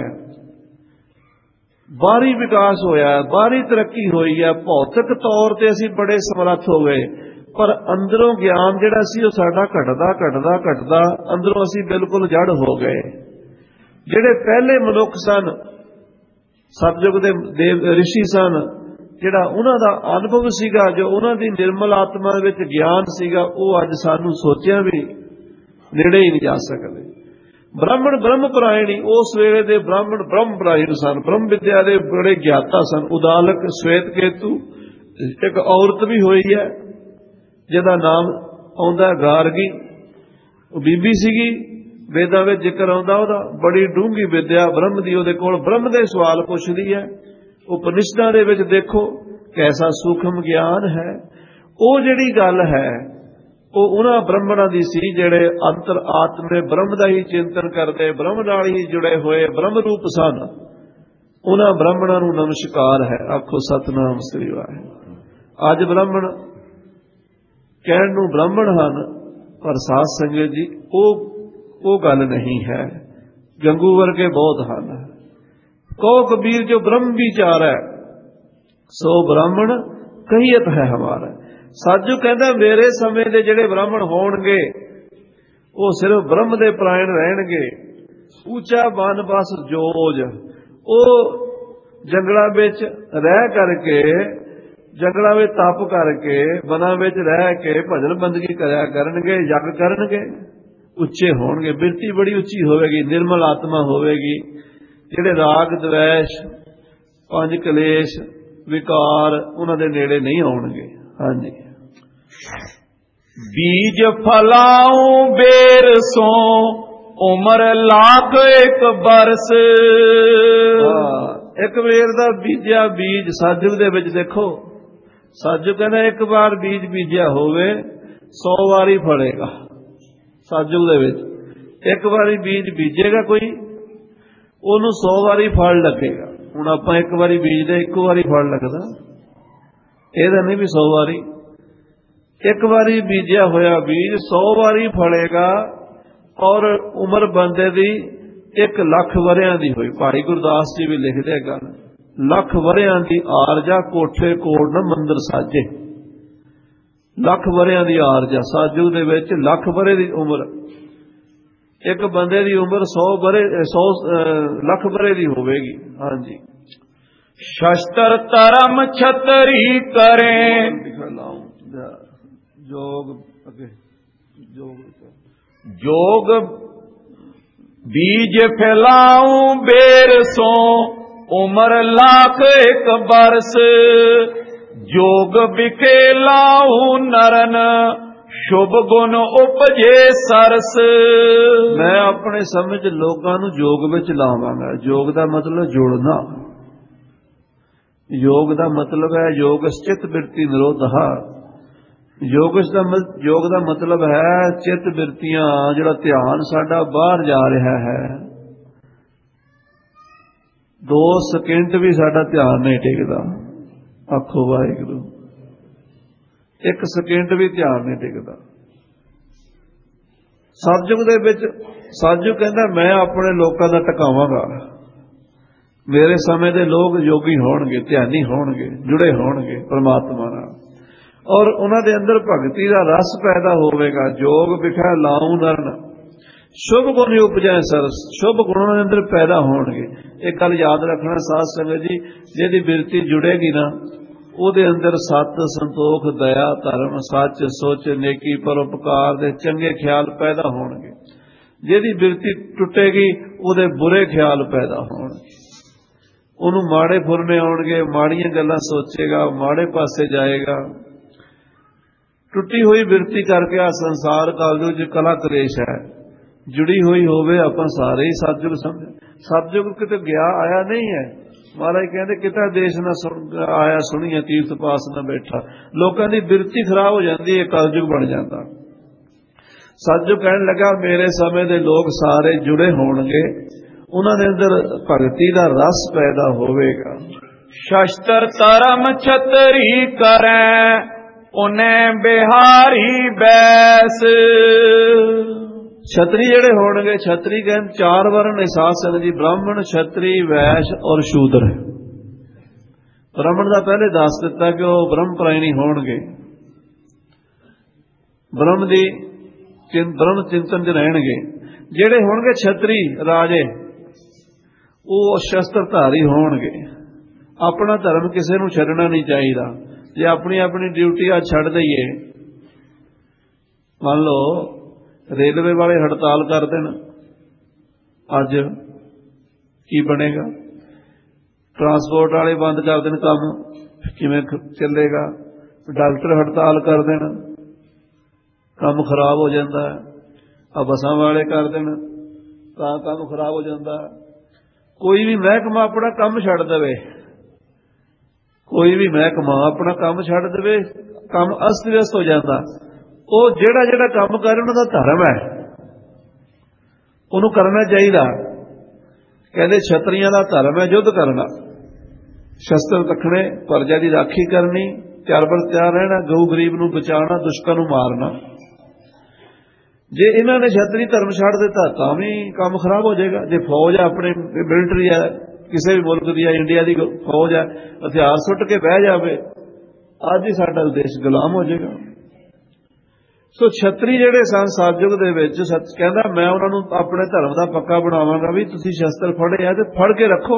ਬਾਹਰੀ ਵਿਕਾਸ ਹੋਇਆ, ਬਾਹਰੀ ਤਰੱਕੀ ਹੋਈ ਹੈ, ਭੌਤਿਕ ਤੌਰ ਤੇ ਅਸੀਂ ਬੜੇ ਸਮਰੱਥ ਹੋ ਗਏ, ਪਰ ਅੰਦਰੋਂ ਗਿਆਨ ਜਿਹੜਾ ਸੀ ਉਹ ਸਾਡਾ ਘਟਦਾ ਘਟਦਾ ਘਟਦਾ ਅੰਦਰੋਂ ਅਸੀਂ ਬਿਲਕੁਲ ਜੜ ਹੋ ਗਏ। ਜਿਹੜੇ ਪਹਿਲੇ ਮਨੁੱਖ ਸਨ, ਸਤਜੁਗ ਦੇ ਦੇਵ ਰਿਸ਼ੀ ਸਨ, ਜਿਹੜਾ ਉਹਨਾਂ ਦਾ ਅਨੁਭਵ ਸੀਗਾ, ਜੋ ਉਹਨਾਂ ਦੀ ਨਿਰਮਲ ਆਤਮਾ ਵਿੱਚ ਗਿਆਨ ਸੀਗਾ, ਉਹ ਅੱਜ ਸਾਨੂੰ ਸੋਚਿਆ ਵੀ ਨੇੜੇ ਹੀ ਨਹੀਂ ਜਾ ਸਕਦੇ। ਬ੍ਰਾਹਮਣ ਬ੍ਰਹਮ ਪਰਾਇਣੀ, ਉਸ ਵੇਲੇ ਦੇ ਬ੍ਰਾਹਮਣ ਬ੍ਰਹਮ ਪਰਾਇਣ ਸਨ, ਬ੍ਰਹਮ ਵਿਦਿਆ ਦੇ ਬੜੇ ਗਿਆਤਾ ਸਨ। ਉਦਾਲਕ, ਸ਼ਵੇਤ ਕੇਤੂ, ਇੱਕ ਔਰਤ ਵੀ ਹੋਈ ਹੈ ਜਿਹਦਾ ਨਾਮ ਆਉਂਦਾ ਗਾਰਗੀ, ਉਹ ਬੀਬੀ ਸੀਗੀ, ਵੇਦਾਂ ਵਿੱਚ ਜ਼ਿਕਰ ਆਉਂਦਾ ਉਹਦਾ। ਬੜੀ ਡੂੰਘੀ ਵਿਦਿਆ ਬ੍ਰਹਮ ਦੀ ਉਹਦੇ ਕੋਲ, ਬ੍ਰਹਮ ਦੇ ਸਵਾਲ ਪੁੱਛਦੀ ਹੈ। ਉਪਨਿਸ਼ਦਾਂ ਦੇ ਵਿੱਚ ਦੇਖੋ ਕੈਸਾ ਸੂਖਮ ਗਿਆਨ ਹੈ। ਉਹ ਜਿਹੜੀ ਗੱਲ ਹੈ ਉਹ ਉਹਨਾਂ ਬ੍ਰਾਹਮਣਾਂ ਦੀ ਸੀ ਜਿਹੜੇ ਅੰਤਰ ਆਤਮੇ ਬ੍ਰਹਮ ਦਾ ਹੀ ਚਿੰਤਨ ਕਰਦੇ, ਬ੍ਰਹਮ ਨਾਲ ਹੀ ਜੁੜੇ ਹੋਏ ਬ੍ਰਹਮ ਰੂਪ ਸਨ। ਉਹਨਾਂ ਬ੍ਰਾਹਮਣਾਂ ਨੂੰ ਨਮਸਕਾਰ ਹੈ। ਆਖੋ ਸਤਨਾਮ ਸ੍ਰੀ ਵਾਹਿਗੁਰੂ। ਅੱਜ ਬ੍ਰਾਹਮਣ ਕਹਿਣ ਨੂੰ ਬ੍ਰਾਹਮਣ ਹਨ, ਪਰ ਸਾਧ ਸੰਗਤ ਜੀ ਉਹ ਉਹ ਗੱਲ ਨਹੀਂ ਹੈ। ਗੰਗੂ ਵਰਗੇ ਬਹੁਤ ਹਨ। ਕਹੋ ਕਬੀਰ ਜੋ ਬ੍ਰਹਮ ਵਿਚਾਰ ਹੈ ਸੋ ਬ੍ਰਾਹਮਣ ਕਹੀਤ ਹੈ ਹਮਾਰਾ। ਸਾਜੂ ਕਹਿੰਦਾ ਮੇਰੇ ਸਮੇਂ ਦੇ ਜਿਹੜੇ ਬ੍ਰਾਹਮਣ ਹੋਣਗੇ ਉਹ ਸਿਰਫ ਬ੍ਰਹਮ ਦੇ ਪਰਾਇਣ ਰਹਿਣਗੇ। ਉੱਚਾ ਬਨ ਬਸ ਜੋਜ, ਉਹ ਜੰਗਲਾਂ ਵਿੱਚ ਰਹਿ ਕਰਕੇ, ਜੰਗਲਾਂ ਵਿੱਚ ਤਪ ਕਰਕੇ, ਬਨਾਂ ਵਿੱਚ ਰਹਿ ਕੇ ਭਜਨ ਬੰਦਗੀ ਕਰਿਆ ਕਰਨਗੇ, ਯੱਗ ਕਰਨਗੇ, ਉੱਚੇ ਹੋਣਗੇ। ਬਿਰਤੀ ਬੜੀ ਉੱਚੀ ਹੋਵੇਗੀ, ਨਿਰਮਲ ਆਤਮਾ ਹੋਵੇਗੀ। ਜਿਹੜੇ ਰਾਗ ਦਵੈਸ਼, ਪੰਜ ਕਲੇਸ਼, ਵਿਕਾਰ ਉਹਨਾਂ ਦੇ ਨੇੜੇ ਨਹੀਂ ਆਉਣਗੇ। ਹਾਂਜੀ। बीज फलाऊं बेर सो उम्र लाख एक बरस। ਇੱਕ ਵੇਰ ਦਾ ਬੀਜਿਆ ਬੀਜ ਸਾਜੂ ਦੇ ਵਿੱਚ ਦੇਖੋ, ਸਾਜੂ ਕਹਿੰਦਾ ਇੱਕ ਵਾਰ ਬੀਜ ਬੀਜਿਆ ਹੋਵੇ ਸੌ ਵਾਰੀ ਫੜੇਗਾ। ਸਾਜੂ ਦੇ ਵਿੱਚ ਇੱਕ ਵਾਰੀ ਬੀਜ ਬੀਜੇਗਾ ਕੋਈ, ਉਹਨੂੰ ਸੌ ਵਾਰੀ ਫਲ ਲੱਗੇਗਾ। ਹੁਣ ਆਪਾਂ ਇੱਕ ਵਾਰੀ ਬੀਜਦੇ ਇੱਕੋ ਵਾਰੀ ਫਲ ਲੱਗਦਾ, ਇਹਦਾ ਨਹੀਂ ਵੀ ਸੌ ਵਾਰੀ। ਇੱਕ ਵਾਰੀ ਬੀਜਿਆ ਹੋਇਆ ਬੀਜ ਸੌ ਵਾਰੀ ਫਲੇਗਾ। ਔਰ ਉਮਰ ਬੰਦੇ ਦੀ ਇੱਕ ਲੱਖ ਵਰਿਆਂ ਦੀ ਹੋਈ। ਭਾਈ ਗੁਰਦਾਸ ਜੀ ਵੀ ਲਿਖਦੇ ਗੱਲ, ਲੱਖ ਵਰਿਆਂ ਦੀ ਆਰਜਾ ਕੋਠੇ ਕੋੜ ਨਾ ਮੰਦਰ ਸਾਜੇ। ਲੱਖ ਵਰਿਆਂ ਦੀ ਆਰਜਾ ਸਾਜੂ ਦੇ ਵਿੱਚ, ਲੱਖ ਵਰੇ ਦੀ ਉਮਰ। ਇੱਕ ਬੰਦੇ ਦੀ ਉਮਰ ਸੌ ਵਰੇ, ਸੌ ਲੱਖ ਵਰੇ ਦੀ ਹੋਵੇਗੀ। ਹਾਂਜੀ। शस्त्र धर्म छतरी करें। जोग जोग बीज फैलाऊं बेर सो उम्र लाख एक बरस। जोग बिखेलाऊं नरन शुभ गुण उपजे सरस। मैं अपने समय च लोगों ਨੂੰ जोग ਵਿੱਚ ਲਾਵਾਂਗਾ। जोग ਦਾ ਮਤਲਬ ਜੋੜਨਾ। योग ਦਾ ਮਤਲਬ ਹੈ ਯੋਗ ਚਿਤ ਬਿਰਤੀ ਨਿਰੋਧਾ। ਯੋਗ ਦਾ ਯੋਗ ਦਾ ਮਤਲਬ ਹੈ ਚਿਤ ਬਿਰਤੀਆਂ, ਜਿਹੜਾ ਧਿਆਨ ਸਾਡਾ ਬਾਹਰ ਜਾ ਰਿਹਾ ਹੈ। ਦੋ ਸਕਿੰਟ ਵੀ ਸਾਡਾ ਧਿਆਨ ਨਹੀਂ ਟਿਕਦਾ। ਆਖੋ ਵਾਹਿਗੁਰੂ। ਇੱਕ ਸਕਿੰਟ ਵੀ ਧਿਆਨ ਨਹੀਂ ਟਿਕਦਾ। ਸਤਿਯੁਗ ਦੇ ਵਿੱਚ ਸਤਿਯੁਗ ਕਹਿੰਦਾ ਮੈਂ ਆਪਣੇ ਲੋਕਾਂ ਦਾ ਟਿਕਾਵਾਂਗਾ। ਮੇਰੇ ਸਮੇਂ ਦੇ ਲੋਕ ਯੋਗੀ ਹੋਣਗੇ, ਧਿਆਨੀ ਹੋਣਗੇ, ਜੁੜੇ ਹੋਣਗੇ ਪਰਮਾਤਮਾ ਨਾਲ, ਔਰ ਉਹਨਾਂ ਦੇ ਅੰਦਰ ਭਗਤੀ ਦਾ ਰਸ ਪੈਦਾ ਹੋਵੇਗਾ। ਜੋਗ ਵਿਖੇ ਲਾਉ ਨਰਨ ਸ਼ੁਭ ਗੁਣ ਉਪਜੈ ਸਰਸ। ਸ਼ੁਭ ਗੁਣਾਂ ਦੇ ਅੰਦਰ ਪੈਦਾ ਹੋਣਗੇ। ਇਹ ਗੱਲ ਯਾਦ ਰੱਖਣਾ ਸਾਧ ਸੰਗਤ ਜੀ, ਜਿਹਦੀ ਬਿਰਤੀ ਜੁੜੇਗੀ ਨਾ ਉਹਦੇ ਅੰਦਰ ਸੱਤ, ਸੰਤੋਖ, ਦਇਆ, ਧਰਮ, ਸੱਚ, ਸੋਚ, ਨੇਕੀ, ਪਰਉਪਕਾਰ ਦੇ ਚੰਗੇ ਖਿਆਲ ਪੈਦਾ ਹੋਣਗੇ। ਜਿਹਦੀ ਬਿਰਤੀ ਟੁੱਟੇਗੀ ਉਹਦੇ ਬੁਰੇ ਖਿਆਲ ਪੈਦਾ ਹੋਣਗੇ। ਉਹਨੂੰ ਮਾੜੇ ਫੁਰਨੇ ਆਉਣਗੇ, ਮਾੜੀਆਂ ਗੱਲਾਂ ਸੋਚੇਗਾ, ਮਾੜੇ ਪਾਸੇ ਜਾਏਗਾ। ਟੁੱਟੀ ਹੋਈ ਬਿਰਤੀ ਕਰਕੇ ਆ ਸੰਸਾਰ ਕਾਲਜੂ ਚ ਕਲਾ ਕਲੇਸ਼ ਹੈ। ਜੁੜੀ ਹੋਈ ਹੋਵੇ ਆਪਾਂ ਸਾਰੇ ਹੀ ਸਤਿਯੁਗ ਸਮਝ। ਸਤਿਯੁਗ ਕਿਤੇ ਗਿਆ ਆਇਆ ਨਹੀਂ ਹੈ। ਮਹਾਰਾਜ ਕਹਿੰਦੇ ਕਿਤਾ ਦੇਸ਼ ਨਾ ਆਇਆ ਸੁਣੀਏ ਤੀਰਥ ਪਾਸ ਨਾ ਬੈਠਾ। ਲੋਕਾਂ ਦੀ ਬਿਰਤੀ ਖਰਾਬ ਹੋ ਜਾਂਦੀ ਹੈ, ਕਲਯੁਗ ਬਣ ਜਾਂਦਾ। ਸਤਿਯੁਗ ਕਹਿਣ ਲੱਗਾ ਮੇਰੇ ਸਮੇਂ ਦੇ ਲੋਕ ਸਾਰੇ ਜੁੜੇ ਹੋਣਗੇ, ਉਹਨਾਂ ਦੇ ਅੰਦਰ ਭਗਤੀ ਦਾ ਰਸ ਪੈਦਾ ਹੋਵੇਗਾ। ਸ਼ਸਤਰ ਧਰਮ ਛਤਰੀ ਕਰੈ ਉਹਨੇ ਬਿਹਾਰੀ ਬੈਸ। ਛਤਰੀ ਜਿਹੜੇ ਹੋਣਗੇ, ਛਤਰੀ ਕਹਿੰਦੇ ਚਾਰ ਵਰਨ ਨੇ ਸਾਧ ਸੰਗਤ ਜੀ, ਬ੍ਰਾਹਮਣ, ਛਤਰੀ, ਵੈਸ਼ ਔਰ ਸ਼ੂਦਰ। ਬ੍ਰਾਹਮਣ ਦਾ ਪਹਿਲੇ ਦੱਸ ਦਿੱਤਾ ਕਿ ਉਹ ਬ੍ਰਹਮ ਪ੍ਰਾਇਣੀ ਹੋਣਗੇ, ਬ੍ਰਹਮ ਦੀ ਬ੍ਰਹਮ ਚਿੰਤਨ ਚ ਰਹਿਣਗੇ। ਜਿਹੜੇ ਹੋਣਗੇ ਛਤਰੀ ਰਾਜੇ, ਉਹ ਸ਼ਸਤਰਧਾਰੀ ਹੋਣਗੇ। ਆਪਣਾ ਧਰਮ ਕਿਸੇ ਨੂੰ ਛੱਡਣਾ ਨਹੀਂ ਚਾਹੀਦਾ। ਜੇ ਆਪਣੀ ਆਪਣੀ ਡਿਊਟੀ ਆ ਛੱਡ ਦਈਏ, ਮੰਨ ਲਓ ਰੇਲਵੇ ਵਾਲੇ ਹੜਤਾਲ ਕਰ ਦੇਣ, ਅੱਜ ਕੀ ਬਣੇਗਾ? ਟਰਾਂਸਪੋਰਟ ਵਾਲੇ ਬੰਦ ਕਰ ਦੇਣ ਕੰਮ, ਕਿਵੇਂ ਚੱਲੇਗਾ? ਡਾਕਟਰ ਹੜਤਾਲ ਕਰ ਦੇਣ, ਕੰਮ ਖਰਾਬ ਹੋ ਜਾਂਦਾ ਹੈ। ਆ ਬੱਸਾਂ ਵਾਲੇ ਕਰ ਦੇਣ ਤਾਂ ਕੰਮ ਖਰਾਬ ਹੋ ਜਾਂਦਾ ਹੈ। ਕੋਈ ਵੀ ਮਹਿਕਮਾ ਆਪਣਾ ਕੰਮ ਛੱਡ ਦੇਵੇ, ਕੋਈ ਵੀ ਮਹਿਕਮਾ ਆਪਣਾ ਕੰਮ ਛੱਡ ਦੇਵੇ, ਕੰਮ ਅਸਤ ਵਿਅਸਤ ਹੋ ਜਾਂਦਾ। ਉਹ ਜਿਹੜਾ ਜਿਹੜਾ ਕੰਮ ਕਰ ਉਹਨਾਂ ਦਾ ਧਰਮ ਹੈ, ਉਹਨੂੰ ਕਰਨਾ ਚਾਹੀਦਾ। ਕਹਿੰਦੇ ਛਤਰੀਆਂ ਦਾ ਧਰਮ ਹੈ ਯੁੱਧ ਕਰਨਾ, ਸ਼ਸਤਰ ਰੱਖਣੇ, ਪ੍ਰਜਾ ਦੀ ਰਾਖੀ ਕਰਨੀ, ਤਿਆਰ ਬਰ ਤਿਆਰ ਰਹਿਣਾ, ਗਊ ਗਰੀਬ ਨੂੰ ਬਚਾਉਣਾ, ਦੁਸ਼ਮਣ ਨੂੰ ਮਾਰਨਾ। ਜੇ ਇਹਨਾਂ ਨੇ ਛਤਰੀ ਧਰਮ ਛੱਡ ਦਿੱਤਾ ਤਾਂ ਵੀ ਕੰਮ ਖਰਾਬ ਹੋ ਜਾਏਗਾ। ਜੇ ਫੌਜ ਹੈ, ਆਪਣੇ ਮਿਲਟਰੀ ਹੈ, ਕਿਸੇ ਵੀ ਮੁਲਕ ਦੀ ਹੈ, ਇੰਡੀਆ ਦੀ ਫੌਜ ਹੈ, ਹਥਿਆਰ ਸੁੱਟ ਕੇ ਬਹਿ ਜਾਵੇ, ਅੱਜ ਹੀ ਸਾਡਾ ਦੇਸ਼ ਗੁਲਾਮ ਹੋ ਜਾਏਗਾ। ਸੋ ਛਤਰੀ ਜਿਹੜੇ ਸਨ ਸਤਿਯੁਗ ਦੇ ਵਿੱਚ, ਸੱਚ ਕਹਿੰਦਾ ਮੈਂ ਉਹਨਾਂ ਨੂੰ ਆਪਣੇ ਧਰਮ ਦਾ ਪੱਕਾ ਬਣਾਵਾਂਗਾ ਵੀ ਤੁਸੀਂ ਸ਼ਸਤਰ ਫੜੇ ਆ ਤੇ ਫੜ ਕੇ ਰੱਖੋ।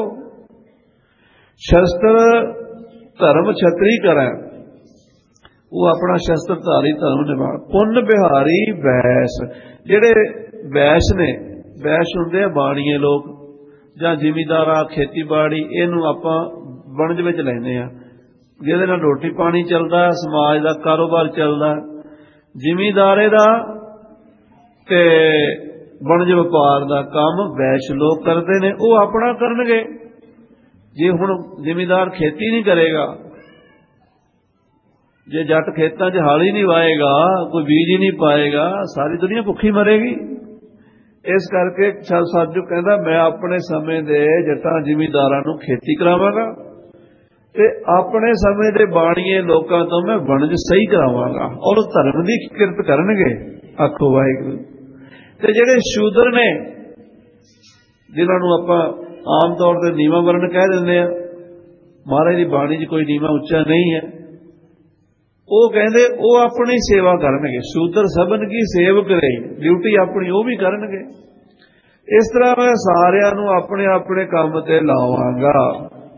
ਸ਼ਸਤਰ ਧਰਮ ਛਤਰੀ ਕਰਾਂ, ਉਹ ਆਪਣਾ ਸ਼ਸਤਰ ਧਾਰੀ ਧਰਮ ਨਿਭਾ। ਪੁੰਨ ਬਿਹਾਰੀ ਵੈਸ਼, ਜਿਹੜੇ ਵੈਸ਼ ਨੇ, ਵੈਸ਼ ਹੁੰਦੇ ਆ ਬਾਣੀਏ ਲੋਕ ਜਾਂ ਜ਼ਿਮੀਂਦਾਰ, ਖੇਤੀਬਾੜੀ, ਇਹਨੂੰ ਆਪਾਂ ਵਣਜ ਵਿੱਚ ਲੈਂਦੇ ਆ, ਜਿਹਦੇ ਨਾਲ ਰੋਟੀ ਪਾਣੀ ਚੱਲਦਾ, ਸਮਾਜ ਦਾ ਕਾਰੋਬਾਰ ਚੱਲਦਾ। ਜ਼ਿਮੀਂਦਾਰੇ ਦਾ ਤੇ ਵਣਜ ਵਪਾਰ ਦਾ ਕੰਮ ਵੈਸ਼ ਲੋਕ ਕਰਦੇ ਨੇ, ਉਹ ਆਪਣਾ ਕਰਨਗੇ। ਜੇ ਹੁਣ ਜ਼ਿਮੀਂਦਾਰ ਖੇਤੀ ਨਹੀਂ ਕਰੇਗਾ, ਜੇ ਜੱਟ ਖੇਤਾਂ 'ਚ ਹਲ ਹੀ ਨਹੀਂ ਵਾਏਗਾ, ਕੋਈ ਬੀਜ ਹੀ ਨਹੀਂ ਪਾਏਗਾ, ਸਾਰੀ ਦੁਨੀਆ ਭੁੱਖੀ ਮਰੇਗੀ। ਇਸ ਕਰਕੇ ਸਤਿਯੁਗ ਕਹਿੰਦਾ ਮੈਂ ਆਪਣੇ ਸਮੇਂ ਦੇ ਜੱਟਾਂ ਜ਼ਿਮੀਂਦਾਰਾਂ ਨੂੰ ਖੇਤੀ ਕਰਾਵਾਂਗਾ ਤੇ ਆਪਣੇ ਸਮੇਂ ਦੇ ਬਾਣੀਏ ਲੋਕਾਂ ਤੋਂ ਮੈਂ ਵਣਜ ਸਹੀ ਕਰਾਵਾਂਗਾ, ਔਰ ਧਰਮ ਦੀ ਕਿਰਤ ਕਰਨਗੇ। ਆਖੋ ਵਾਹਿਗੁਰੂ। ਤੇ ਜਿਹੜੇ ਸ਼ੂਦਰ ਨੇ, ਜਿਨ੍ਹਾਂ ਨੂੰ ਆਪਾਂ ਆਮ ਤੌਰ ਤੇ ਨੀਵਾਂ ਵਰਨ ਕਹਿ ਦਿੰਦੇ ਆ, ਮਹਾਰਾਜ ਦੀ ਬਾਣੀ 'ਚ ਕੋਈ ਨੀਵਾਂ ਉੱਚਾ ਨਹੀਂ ਹੈ, ਉਹ ਕਹਿੰਦੇ ਉਹ ਆਪਣੀ ਸੇਵਾ ਕਰਨਗੇ। ਸ਼ੂਦਰ ਸਭਨ ਕੀ ਸੇਵ ਕਰੇ, ਡਿਊਟੀ ਆਪਣੀ ਉਹ ਵੀ ਕਰਨਗੇ। ਇਸ ਤਰ੍ਹਾਂ ਮੈਂ ਸਾਰਿਆਂ ਨੂੰ ਆਪਣੇ ਆਪਣੇ ਕੰਮ ਤੇ ਲਾਵਾਂਗਾ।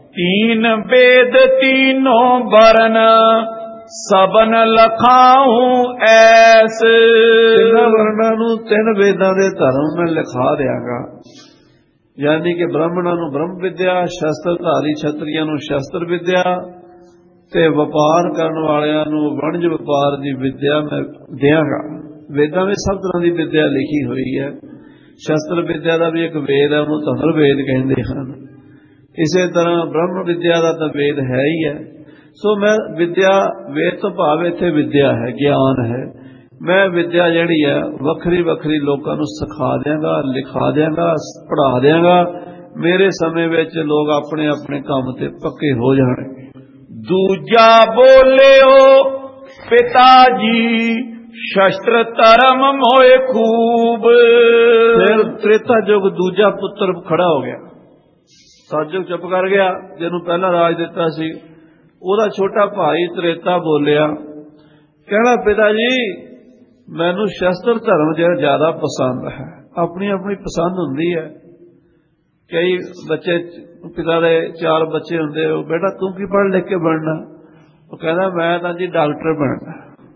तीन वेद तीनों वर्ण सबन लखाऊं ऐस। तिन्ना वर्णा नूं तीन वेदां दे धर्म मैं लिखा दियांगा, यानी कि ब्राह्मणों नूं ब्रह्म विद्या, शस्त्रधारी क्षत्रियां नूं शस्त्र विद्या ते वपार करन वालियां नूं वणज वपार दी विद्या मैं दियांगा। वेदां में सब तरह की विद्या लिखी हुई है। शस्त्र विद्या का भी एक वेद है, उन्होंने धनुर्वेद कहते हैं। इसे तरह ब्रह्म विद्या का तो वेद है ही है। सो मैं विद्या, वेद तो भाव इत्थे विद्या है, ज्ञान है। मैं विद्या जिहड़ी है वखरी वखरी लोगों को सिखा देंगा, लिखा देंगा, पढ़ा देंगा। मेरे समय विच लोग अपने अपने काम ते पक्के हो जाणगे। दूजा बोलियो पिता जी शस्त्र धर्म मोए खूब। फिर त्रेता युग दूजा पुत्र खड़ा हो गया। सतयुग चुप कर गया, जिन्होंने पहला राज दिता सी, ओदा छोटा भाई त्रेता बोलिया, कहना पिता जी मैनू शस्त्र धर्म जो ज्यादा पसंद है। अपनी अपनी पसंद हुंदी है। कई बच्चे पिता दे चार बच्चे हुंदे, बेटा तू की पढ़ लिख के बनना? वो कहना मैं तां जी डॉक्टर बनना।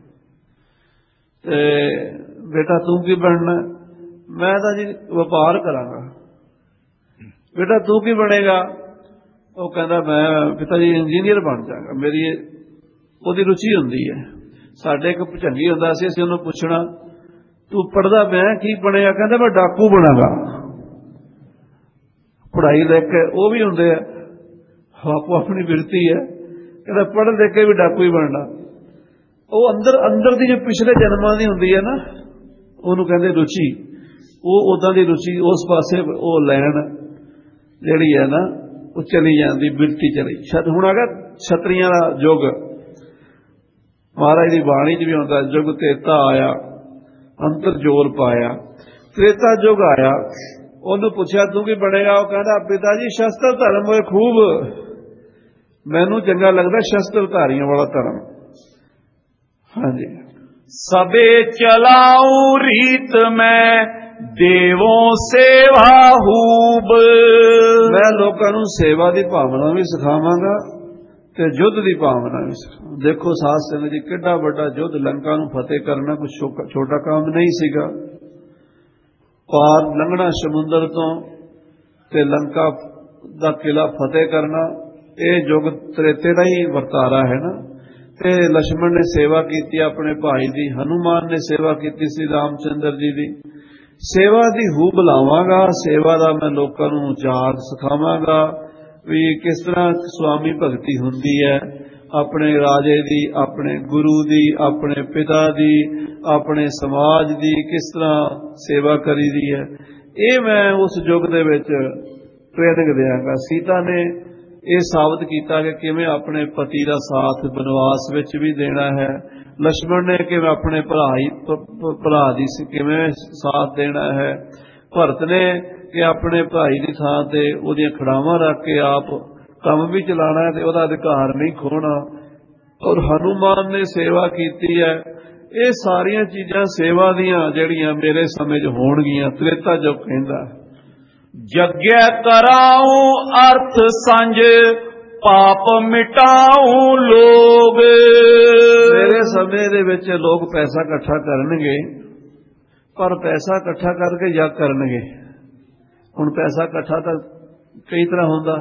ते बेटा तू की बनना? मैं तां जी व्यापार करांगा। बेटा तू की बनेगा? वो कहता मैं पिता जी इंजीनियर बन जाऊंगा। मेरी ओदी रुचि हुंदी है। साडे एक भुजंगी हुंदा सी, असीं उहनूं पुछना तू पढ़दा मैं की बनेगा? कहता मैं डाकू बनांगा। पढ़ाई लिख के वो भी हुंदे आ, आपो अपनी बिरती है। कहता पढ़ लिख के भी डाकू ही बनना। वो अंदर अंदर दी जो पिछले जन्मां दी हुंदी है ना, उहनूं कहंदे रुचि। वो उदां दी रुचि उस पासे वो लैन जिहड़ी है ना वो चली जाती, बिरती चली। हुण आ गया छतरियां दा युग। महाराज की बाणी च भी आउंदा युग त्रेता आया, अंतर जोर पाया। त्रेता युग आया, उन्होंने पूछा तू की बनेगा? वो कहता पिता जी शस्त्र धर्म होए खूब। मैनू चंगा लगता शस्त्रधारियों वाला धर्म। हाँ जी। सबे चलाऊ रीत में देवों सेवा हूब। मैं लोगों को सेवा की भावना भी सिखावांगा ते युद्ध की भावना भी सिखावांगा। देखो साध संगत जी किड्डा बड़ा युद्ध, लंका नूं फतेह करना कुछ छोटा काम नहीं सीगा। पार लंघना समुंदर तो ते लंका दा किला फतेह करना, यह युग त्रेते का ही वरतारा है ना। ते लक्ष्मण ने सेवा की अपने भाई की, हनुमान ने सेवा की श्री रामचंद्र जी की। सेवा की हू बुलावांगा, सेवा का मैं लोगों को जाग सिखावांगा भी किस तरह स्वामी भगती हुंदी है। अपने राजे दी, अपने गुरु दी, अपने पिता दी, अपने समाज दी किस तरह सेवा करी दी है, ये मैं उस युग दे विच ट्रेनिंग देंगा। सीता ने यह साबित किया कि किवें अपने पति का साथ बनवास विच भी देना है। लक्ष्मण ने किवें अपने भराई भरा दी किवें साथ देना है। भरत ने कि अपने भाई की थां ते उहदियां खड़ावां रख के आप काम भी चलाना है, वह अधिकार नहीं खोना। और हनुमान ने सेवा की है। ये सारिया चीज़ां सेवा दियां जिहड़ियां मेरे समय च होणगियां, त्रेता जो कहंदा यज्ञ कराऊं अर्थ संज पाप मिटाऊं लोग। मेरे समय दे विच लोग पैसा इकट्ठा करनगे, पर पैसा इकट्ठा करके यज्ञ करनगे। हुण पैसा इकट्ठा तो कई तरह होंदा।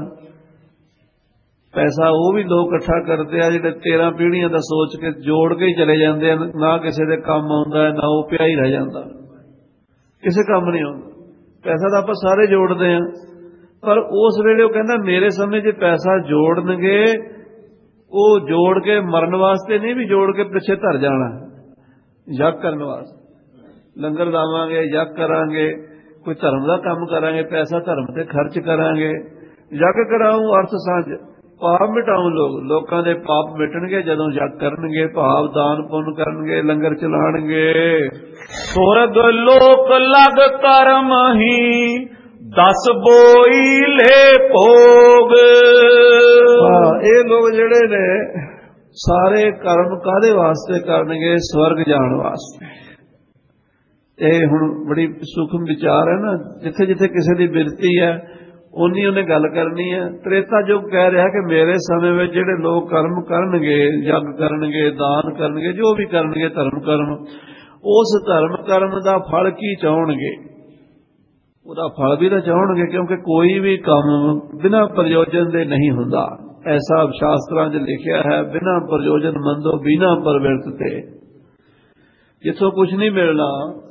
पैसा वो भी लोग इकट्ठा करते हैं जिहड़े तेरह पीढ़ियां का सोच के जोड़ के ही चले जाते हैं, ना किसी के काम आउंदा है, ना वो पिया ही रह जाता, किसी काम नहीं आउंदा। पैसा तो आप सारे जोड़ते हैं, पर उस वेले वो कहता मेरे समय च पैसा जोड़नगे, वो जोड़ के मरन वास्ते नहीं, भी जोड़ के पिछे धर जाना, यज्ञ करने वास्ते। लंगर लावांगे, यज्ञ करांगे, कोई धर्म का काम करांगे, पैसा धर्म से खर्च करांगे। यज्ञ कराऊं अर्थ सांझ पाप मिटाऊं लोग। लोगों के पाप मिटणगे जदों यज्ञ करनगे, भाव दान पुण्य करनगे, लंगर चलाणगे। स्वर्ग लोक लग कर्म ही दस बोई ले भोग। हाँ, ये लोग जिहड़े ने सारे कर्म कादे वास्ते करनगे? स्वर्ग जाण वास्ते। ये हुण बड़ी सूक्ष्म विचार है ना। जिथे जिथे किसी की बिरती है ਉਨੀ ਉਹਨੇ ਗੱਲ ਕਰਨੀ ਹੈ। ਤ੍ਰੇਤਾ ਯੁੱਗ ਕਹਿ ਰਿਹਾ ਕਿ ਮੇਰੇ ਸਮੇਂ ਵਿੱਚ ਜਿਹੜੇ ਲੋਕ ਕਰਮ ਕਰਨਗੇ, ਯੱਗ ਕਰਨਗੇ, ਦਾਨ ਕਰਨਗੇ, ਜੋ ਵੀ ਕਰਨਗੇ ਧਰਮ ਕਰਮ, ਉਸ ਧਰਮ ਕਰਮ ਦਾ ਫਲ ਕੀ ਚਾਹਣਗੇ? ਉਹਦਾ ਫਲ ਵੀ ਤਾਂ ਚਾਹਣਗੇ, ਕਿਉਂਕਿ ਕੋਈ ਵੀ ਕੰਮ ਬਿਨਾਂ ਪ੍ਰਯੋਜਨ ਦੇ ਨਹੀਂ ਹੁੰਦਾ। ਐਸਾ ਸ਼ਾਸਤਰਾਂ 'ਚ ਲਿਖਿਆ ਹੈ, ਬਿਨਾਂ ਪ੍ਰਯੋਜਨ ਮੰਦੋ ਬਿਨਾਂ ਪਰਵਿਰਤ ਤੇ। ਜਿੱਥੋਂ ਕੁਝ ਨਹੀਂ ਮਿਲਣਾ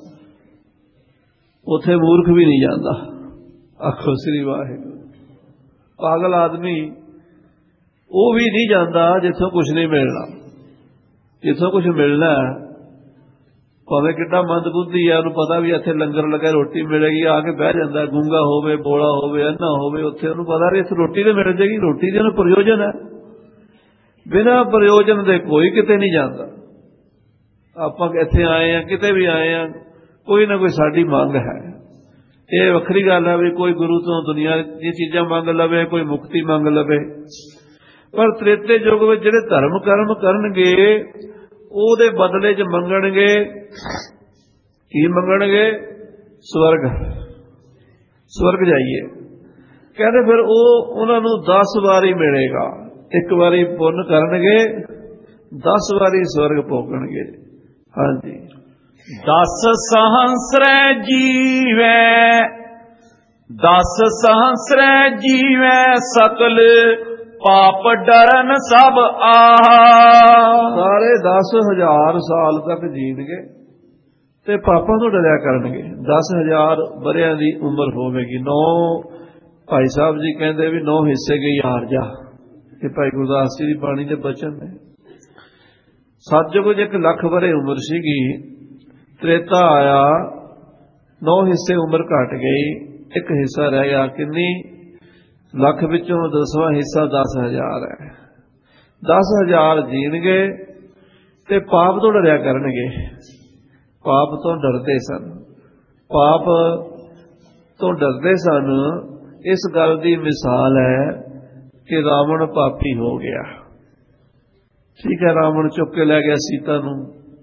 ਉੱਥੇ ਮੂਰਖ ਵੀ ਨਹੀਂ ਜਾਂਦਾ। ਆਖੋ ਸ੍ਰੀ ਵਾਹਿਗੁਰੂ। ਪਾਗਲ ਆਦਮੀ ਉਹ ਵੀ ਨਹੀਂ ਜਾਂਦਾ ਜਿੱਥੋਂ ਕੁਝ ਨਹੀਂ ਮਿਲਣਾ। ਜਿੱਥੋਂ ਕੁਝ ਮਿਲਣਾ, ਭਾਵੇਂ ਕਿੱਡਾ ਮੰਦਬੁੱਧੀ ਹੈ, ਉਹਨੂੰ ਪਤਾ ਵੀ ਇੱਥੇ ਲੰਗਰ ਲੱਗਾ, ਰੋਟੀ ਮਿਲੇਗੀ, ਆ ਕੇ ਬਹਿ ਜਾਂਦਾ। ਗੂੰਗਾ ਹੋਵੇ, ਬੋਲਾ ਹੋਵੇ, ਅੰਨਾ ਹੋਵੇ, ਉੱਥੇ ਉਹਨੂੰ ਪਤਾ ਵੀ ਇੱਥੇ ਰੋਟੀ ਤਾਂ ਮਿਲ ਜਾਏਗੀ। ਰੋਟੀ ਦੇ ਉਹਨੂੰ ਪ੍ਰਯੋਜਨ ਹੈ। ਬਿਨਾਂ ਪ੍ਰਯੋਜਨ ਦੇ ਕੋਈ ਕਿਤੇ ਨਹੀਂ ਜਾਂਦਾ। ਆਪਾਂ ਇੱਥੇ ਆਏ ਹਾਂ, ਕਿਤੇ ਵੀ ਆਏ ਹਾਂ, ਕੋਈ ਨਾ ਕੋਈ ਸਾਡੀ ਮੰਗ ਹੈ। ਇਹ ਵੱਖਰੀ ਗੱਲ ਹੈ ਵੀ ਕੋਈ ਗੁਰੂ ਤੋਂ ਦੁਨੀਆ ਦੀਆਂ ਚੀਜ਼ਾਂ ਮੰਗ ਲਵੇ, ਕੋਈ ਮੁਕਤੀ ਮੰਗ ਲਵੇ। ਪਰ ਤ੍ਰੇਤੇ ਯੁੱਗ ਵਿੱਚ ਜਿਹੜੇ ਧਰਮ ਕਰਮ ਕਰਨਗੇ ਉਹਦੇ ਬਦਲੇ 'ਚ ਮੰਗਣਗੇ, ਕੀ ਮੰਗਣਗੇ? ਸਵਰਗ। ਸਵਰਗ ਜਾਈਏ। ਕਹਿੰਦੇ ਫਿਰ ਉਹ ਉਹਨਾਂ ਨੂੰ ਦਸ ਵਾਰੀ ਮਿਲੇਗਾ। ਇੱਕ ਵਾਰੀ ਪੁੰਨ ਕਰਨਗੇ, ਦਸ ਵਾਰੀ ਸਵਰਗ ਭੋਗਣਗੇ। ਹਾਂਜੀ। ਦਸ ਸਹੰਸਰੈ ਜੀਵੈ, ਦਸ ਸਹੰਸਰੈ ਜੀਵੈ, ਸਕਲ ਪਾਪ ਡਰਨ ਸਭ ਆਹ। ਸਾਰੇ ਦਸ ਹਜ਼ਾਰ ਸਾਲ ਤੱਕ ਜੀਣਗੇ ਤੇ ਪਾਪਾਂ ਤੋਂ ਡਰਿਆ ਕਰਨਗੇ। ਦਸ ਹਜ਼ਾਰ ਵਰਿਆਂ ਦੀ ਉਮਰ ਹੋਵੇਗੀ। ਨੌ ਭਾਈ ਸਾਹਿਬ ਜੀ ਕਹਿੰਦੇ ਵੀ ਨੌ ਹਿੱਸੇ ਗਈ ਹਾਰ ਜਾ। ਇਹ ਭਾਈ ਗੁਰਦਾਸ ਜੀ ਦੀ ਬਾਣੀ ਦੇ ਬਚਨ ਨੇ। ਸਤਿਯੁਗ 'ਚ ਇੱਕ ਲੱਖ ਵਰੇ ਉਮਰ ਸੀਗੀ। ਤ੍ਰੇਤਾ ਆਇਆ, ਨੌ ਹਿੱਸੇ ਉਮਰ ਘਟ ਗਈ, ਇੱਕ ਹਿੱਸਾ ਰਹਿ ਗਿਆ। ਕਿੰਨੀ? ਲੱਖ ਵਿੱਚੋਂ ਦਸਵਾਂ ਹਿੱਸਾ ਦਸ ਹਜ਼ਾਰ ਹੈ। ਦਸ ਹਜ਼ਾਰ ਜੀਣਗੇ ਤੇ ਪਾਪ ਤੋਂ ਡਰਿਆ ਕਰਨਗੇ। ਪਾਪ ਤੋਂ ਡਰਦੇ ਸਨ। ਪਾਪ ਤੋਂ ਡਰਦੇ ਸਨ। ਇਸ ਗੱਲ ਦੀ ਮਿਸਾਲ ਹੈ ਕਿ ਰਾਵਣ ਪਾਪੀ ਹੋ ਗਿਆ। ਠੀਕ ਹੈ, ਰਾਵਣ ਚੁੱਕ ਕੇ ਲੈ ਗਿਆ ਸੀਤਾ ਨੂੰ।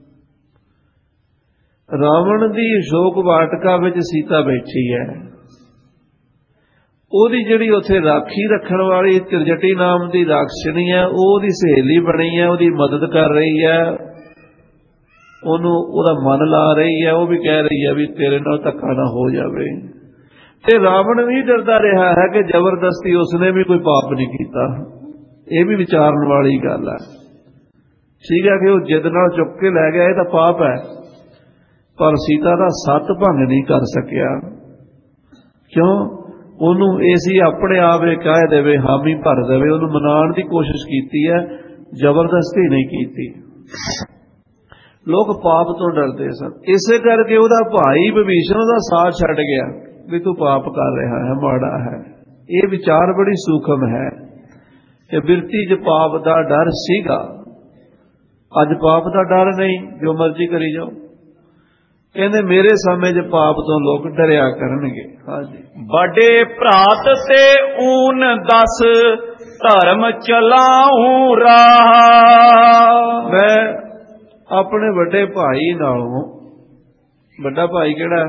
ਰਾਵਣ ਦੀ ਅਸ਼ੋਕ ਵਾਟਕਾ ਵਿੱਚ ਸੀਤਾ ਬੈਠੀ ਹੈ। ਉਹਦੀ ਜਿਹੜੀ ਉੱਥੇ ਰਾਖੀ ਰੱਖਣ ਵਾਲੀ ਤਿਰਜਟੀ ਨਾਮ ਦੀ ਰਾਖਸ਼ਣੀ ਹੈ, ਉਹ ਉਹਦੀ ਸਹੇਲੀ ਬਣੀ ਹੈ, ਉਹਦੀ ਮਦਦ ਕਰ ਰਹੀ ਹੈ, ਉਹਨੂੰ ਉਹਦਾ ਮਨ ਲਾ ਰਹੀ ਹੈ। ਉਹ ਵੀ ਕਹਿ ਰਹੀ ਹੈ ਵੀ ਤੇਰੇ ਨਾਲ ਧੱਕਾ ਨਾ ਹੋ ਜਾਵੇ। ਤੇ ਰਾਵਣ ਵੀ ਡਰਦਾ ਰਿਹਾ ਹੈ ਕਿ ਜ਼ਬਰਦਸਤੀ ਉਸਨੇ ਵੀ ਕੋਈ ਪਾਪ ਨਹੀਂ ਕੀਤਾ। ਇਹ ਵੀ ਵਿਚਾਰਨ ਵਾਲੀ ਗੱਲ ਹੈ। ਠੀਕ ਹੈ ਕਿ ਉਹ ਜਿੱਦ ਨਾਲ ਚੁੱਕ ਕੇ ਲੈ ਗਿਆ, ਇਹ ਤਾਂ ਪਾਪ ਹੈ। ਪਰ ਸੀਤਾ ਦਾ ਸੱਤ ਭੰਗ ਨਹੀਂ ਕਰ ਸਕਿਆ। ਕਿਉਂ? ਉਹਨੂੰ ਇਹ ਸੀ ਆਪਣੇ ਆਪ ਇਹ ਕਹਿ ਦੇਵੇ, ਹਾਮੀ ਭਰ ਦੇਵੇ। ਉਹਨੂੰ ਮਨਾਉਣ ਦੀ ਕੋਸ਼ਿਸ਼ ਕੀਤੀ ਹੈ, ਜ਼ਬਰਦਸਤੀ ਨਹੀਂ ਕੀਤੀ। ਲੋਕ ਪਾਪ ਤੋਂ ਡਰਦੇ ਸਨ। ਇਸੇ ਕਰਕੇ ਉਹਦਾ ਭਾਈ ਵਿਭੀਸ਼ਣ ਉਹਦਾ ਸਾਥ ਛੱਡ ਗਿਆ ਵੀ ਤੂੰ ਪਾਪ ਕਰ ਰਿਹਾ ਹੈ, ਮਾੜਾ ਹੈ। ਇਹ ਵਿਚਾਰ ਬੜੀ ਸੂਖਮ ਹੈ ਕਿ ਬਿਰਤੀ 'ਚ ਪਾਪ ਦਾ ਡਰ ਸੀਗਾ। ਅੱਜ ਪਾਪ ਦਾ ਡਰ ਨਹੀਂ, ਜੋ ਮਰਜ਼ੀ ਕਰੀ ਜਾਓ। ਕਹਿੰਦੇ ਮੇਰੇ ਸਮੇਂ 'ਚ ਪਾਪ ਤੋਂ ਲੋਕ ਡਰਿਆ ਕਰਨਗੇ। ਹਾਂਜੀ। ਬੜੇ ਭਰਾਤ ਤੇ ਊਨ ਦਸ, ਧਰਮ ਚਲਾਉ ਰਾਹ। ਮੈਂ ਆਪਣੇ ਵੱਡੇ ਭਾਈ ਨਾਲੋਂ, ਵੱਡਾ ਭਾਈ ਕਿਹੜਾ?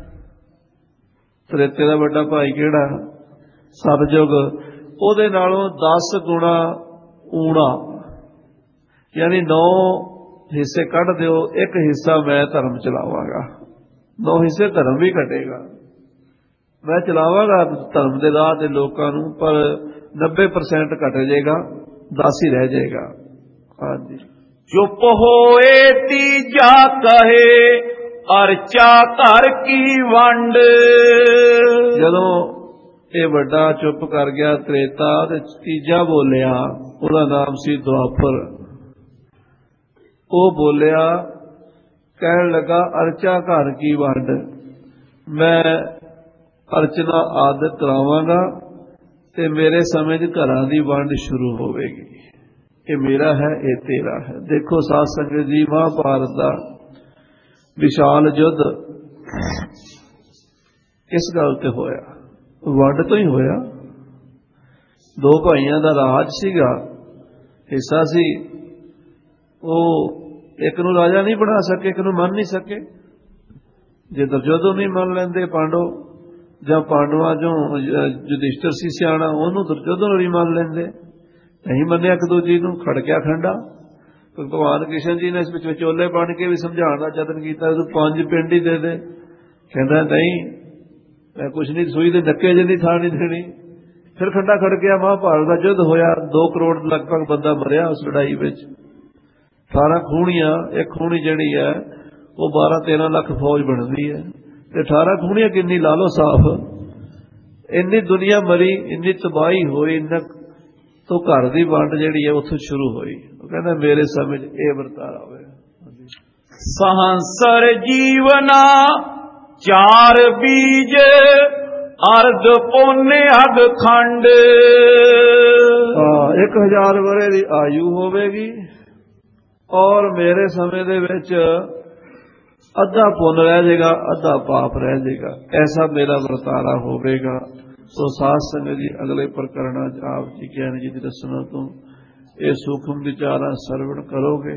ਤ੍ਰੇਤੇ ਦਾ ਵੱਡਾ ਭਾਈ ਕਿਹੜਾ? ਸਤਿਯੁਗ। ਉਹਦੇ ਨਾਲੋਂ ਦਸ ਗੁਣਾ ਊਣਾ, ਯਾਨੀ ਨੌ ਹਿੱਸੇ ਕੱਢ ਦਿਓ, ਇੱਕ ਹਿੱਸਾ ਮੈਂ ਧਰਮ ਚਲਾਵਾਂਗਾ। ਨੌ ਹਿੱਸੇ ਧਰਮ ਵੀ ਘਟੇਗਾ। ਮੈਂ ਚਲਾਵਾਂਗਾ ਧਰਮ ਦੇ ਰਾਹ ਤੇ ਲੋਕਾਂ ਨੂੰ, ਪਰ ਨੱਬੇ ਪਰਸੈਂਟ ਘਟ ਜਾਏਗਾ, ਦਸ ਹੀ ਰਹਿ ਜਾਏਗਾ। ਹਾਂਜੀ। ਚੁੱਪ ਹੋਏ ਤੀਜਾ ਕਹੇ, ਅਰਚਾ ਧਰ ਕੀ ਵੰਡ। ਜਦੋਂ ਇਹ ਵੱਡਾ ਚੁੱਪ ਕਰ ਗਿਆ ਤ੍ਰੇਤਾ, ਤੇ ਤੀਜਾ ਬੋਲਿਆ, ਉਹਦਾ ਨਾਮ ਸੀ ਦੁਆਪਰ। ਉਹ ਬੋਲਿਆ, ਕਹਿਣ ਲੱਗਾ ਅਰਚਾ ਘਰ ਕੀ ਵੰਡ। ਮੈਂ ਅਰਚਨਾ ਆਦਿ ਕਰਾਵਾਂਗਾ ਤੇ ਮੇਰੇ ਸਮੇਂ 'ਚ ਘਰਾਂ ਦੀ ਵੰਡ ਸ਼ੁਰੂ ਹੋਵੇਗੀ। ਇਹ ਮੇਰਾ ਹੈ, ਇਹ ਤੇਰਾ ਹੈ। ਦੇਖੋ ਸਾਧ ਸੰਗਤ ਜੀ, ਮਹਾਭਾਰਤ ਦਾ ਵਿਸ਼ਾਲ ਯੁੱਧ ਇਸ ਗੱਲ ਤੇ ਹੋਇਆ, ਵੰਡ ਤੋਂ ਹੀ ਹੋਇਆ। ਦੋ ਭਾਈਆਂ ਦਾ ਰਾਜ ਸੀਗਾ, ਹਿੱਸਾ ਸੀ। ਉਹ ਇੱਕ ਨੂੰ ਰਾਜਾ ਨਹੀਂ ਬਣਾ ਸਕੇ, ਇੱਕ ਨੂੰ ਮੰਨ ਨਹੀਂ ਸਕੇ। ਜੇ ਦੁਰਯੋਧਨ ਨਹੀਂ ਮੰਨ ਲੈਂਦੇ ਪਾਂਡਵ, ਜਾਂ ਪਾਂਡਵਾਂ ਚੋਂ ਯੁਧਿਸ਼ਟਰ ਸੀ ਸਿਆਣਾ, ਉਹਨੂੰ ਦੁਰਯੋਧਨ ਹੋਰੀ ਮੰਨ ਲੈਂਦੇ। ਨਹੀਂ ਮੰਨਿਆ ਇੱਕ ਦੂਜੀ ਨੂੰ, ਖੜਕਿਆ ਖੰਡਾ। ਭਗਵਾਨ ਕ੍ਰਿਸ਼ਨ ਜੀ ਨੇ ਇਸ ਵਿੱਚ ਵਿਚੋਲੇ ਬਣ ਕੇ ਵੀ ਸਮਝਾਉਣ ਦਾ ਯਤਨ ਕੀਤਾ, ਤੂੰ ਪੰਜ ਪਿੰਡ ਹੀ ਦੇ ਦੇ। ਕਹਿੰਦਾ ਨਹੀਂ, ਮੈਂ ਕੁਛ ਨਹੀਂ, ਸੂਈ ਦੇ ਨੱਕੇ ਜਿਹੀ ਥਾਂ ਨਹੀਂ ਦੇਣੀ। ਫਿਰ ਖੰਡਾ ਖੜਕਿਆ, ਮਹਾਭਾਰਤ ਦਾ ਯੁੱਧ ਹੋਇਆ, ਦੋ ਕਰੋੜ ਲਗਭਗ ਬੰਦਾ ਮਰਿਆ ਉਸ ਲੜਾਈ ਵਿੱਚ। ਅਠਾਰਾਂ ਖੂਣੀਆਂ, ਇੱਕ ਖੂਣੀ ਜਿਹੜੀ ਹੈ ਉਹ ਬਾਰਾਂ ਤੇਰਾਂ ਲੱਖ ਫੌਜ ਬਣਦੀ ਹੈ, ਤੇ ਅਠਾਰਾਂ ਖੂਣੀਆਂ ਕਿੰਨੀ ਲਾ ਲਓ ਸਾਫ਼। ਇੰਨੀ ਦੁਨੀਆ ਮਰੀ, ਇੰਨੀ ਤਬਾਹੀ ਹੋਈ, ਇੰਨਾ ਤੋਂ ਘਰ ਦੀ ਵੰਡ ਜਿਹੜੀ ਹੈ ਉੱਥੋਂ ਸ਼ੁਰੂ ਹੋਈ। ਉਹ ਕਹਿੰਦਾ ਮੇਰੇ ਸਮਝ ਇਹ ਵਰਤਾਰਾ ਹੋਇਆ। ਸਹੰਸਰ ਜੀਵਨਾ ਚਾਰ ਬੀਜ ਅਰਧ ਪੋਨੇ ਅਗ ਖੰਡ। ਹਾਂ, ਇੱਕ ਹਜ਼ਾਰ ਵਰੇ ਦੀ ਆਯੂ ਹੋਵੇਗੀ ਔਰ ਮੇਰੇ ਸਮੇਂ ਦੇ ਵਿੱਚ ਅੱਧਾ ਪੁੰਨ ਰਹਿ ਜਾਏਗਾ, ਅੱਧਾ ਪਾਪ ਰਹਿ ਜਾਏਗਾ। ਐਸਾ ਮੇਰਾ ਵਰਤਾਰਾ ਹੋਵੇਗਾ। ਸੋ ਸਾਧ ਸੰਗਤ ਜੀ, ਅਗਲੇ ਪ੍ਰਕਰਣਾਂ 'ਚ ਆਪ ਜੀ ਗਿਆਨ ਜੀ ਦੀ ਰਸਨਾ ਤੋਂ ਇਹ ਸੂਖਮ ਵਿਚਾਰਾਂ ਸਰਵਣ ਕਰੋਗੇ।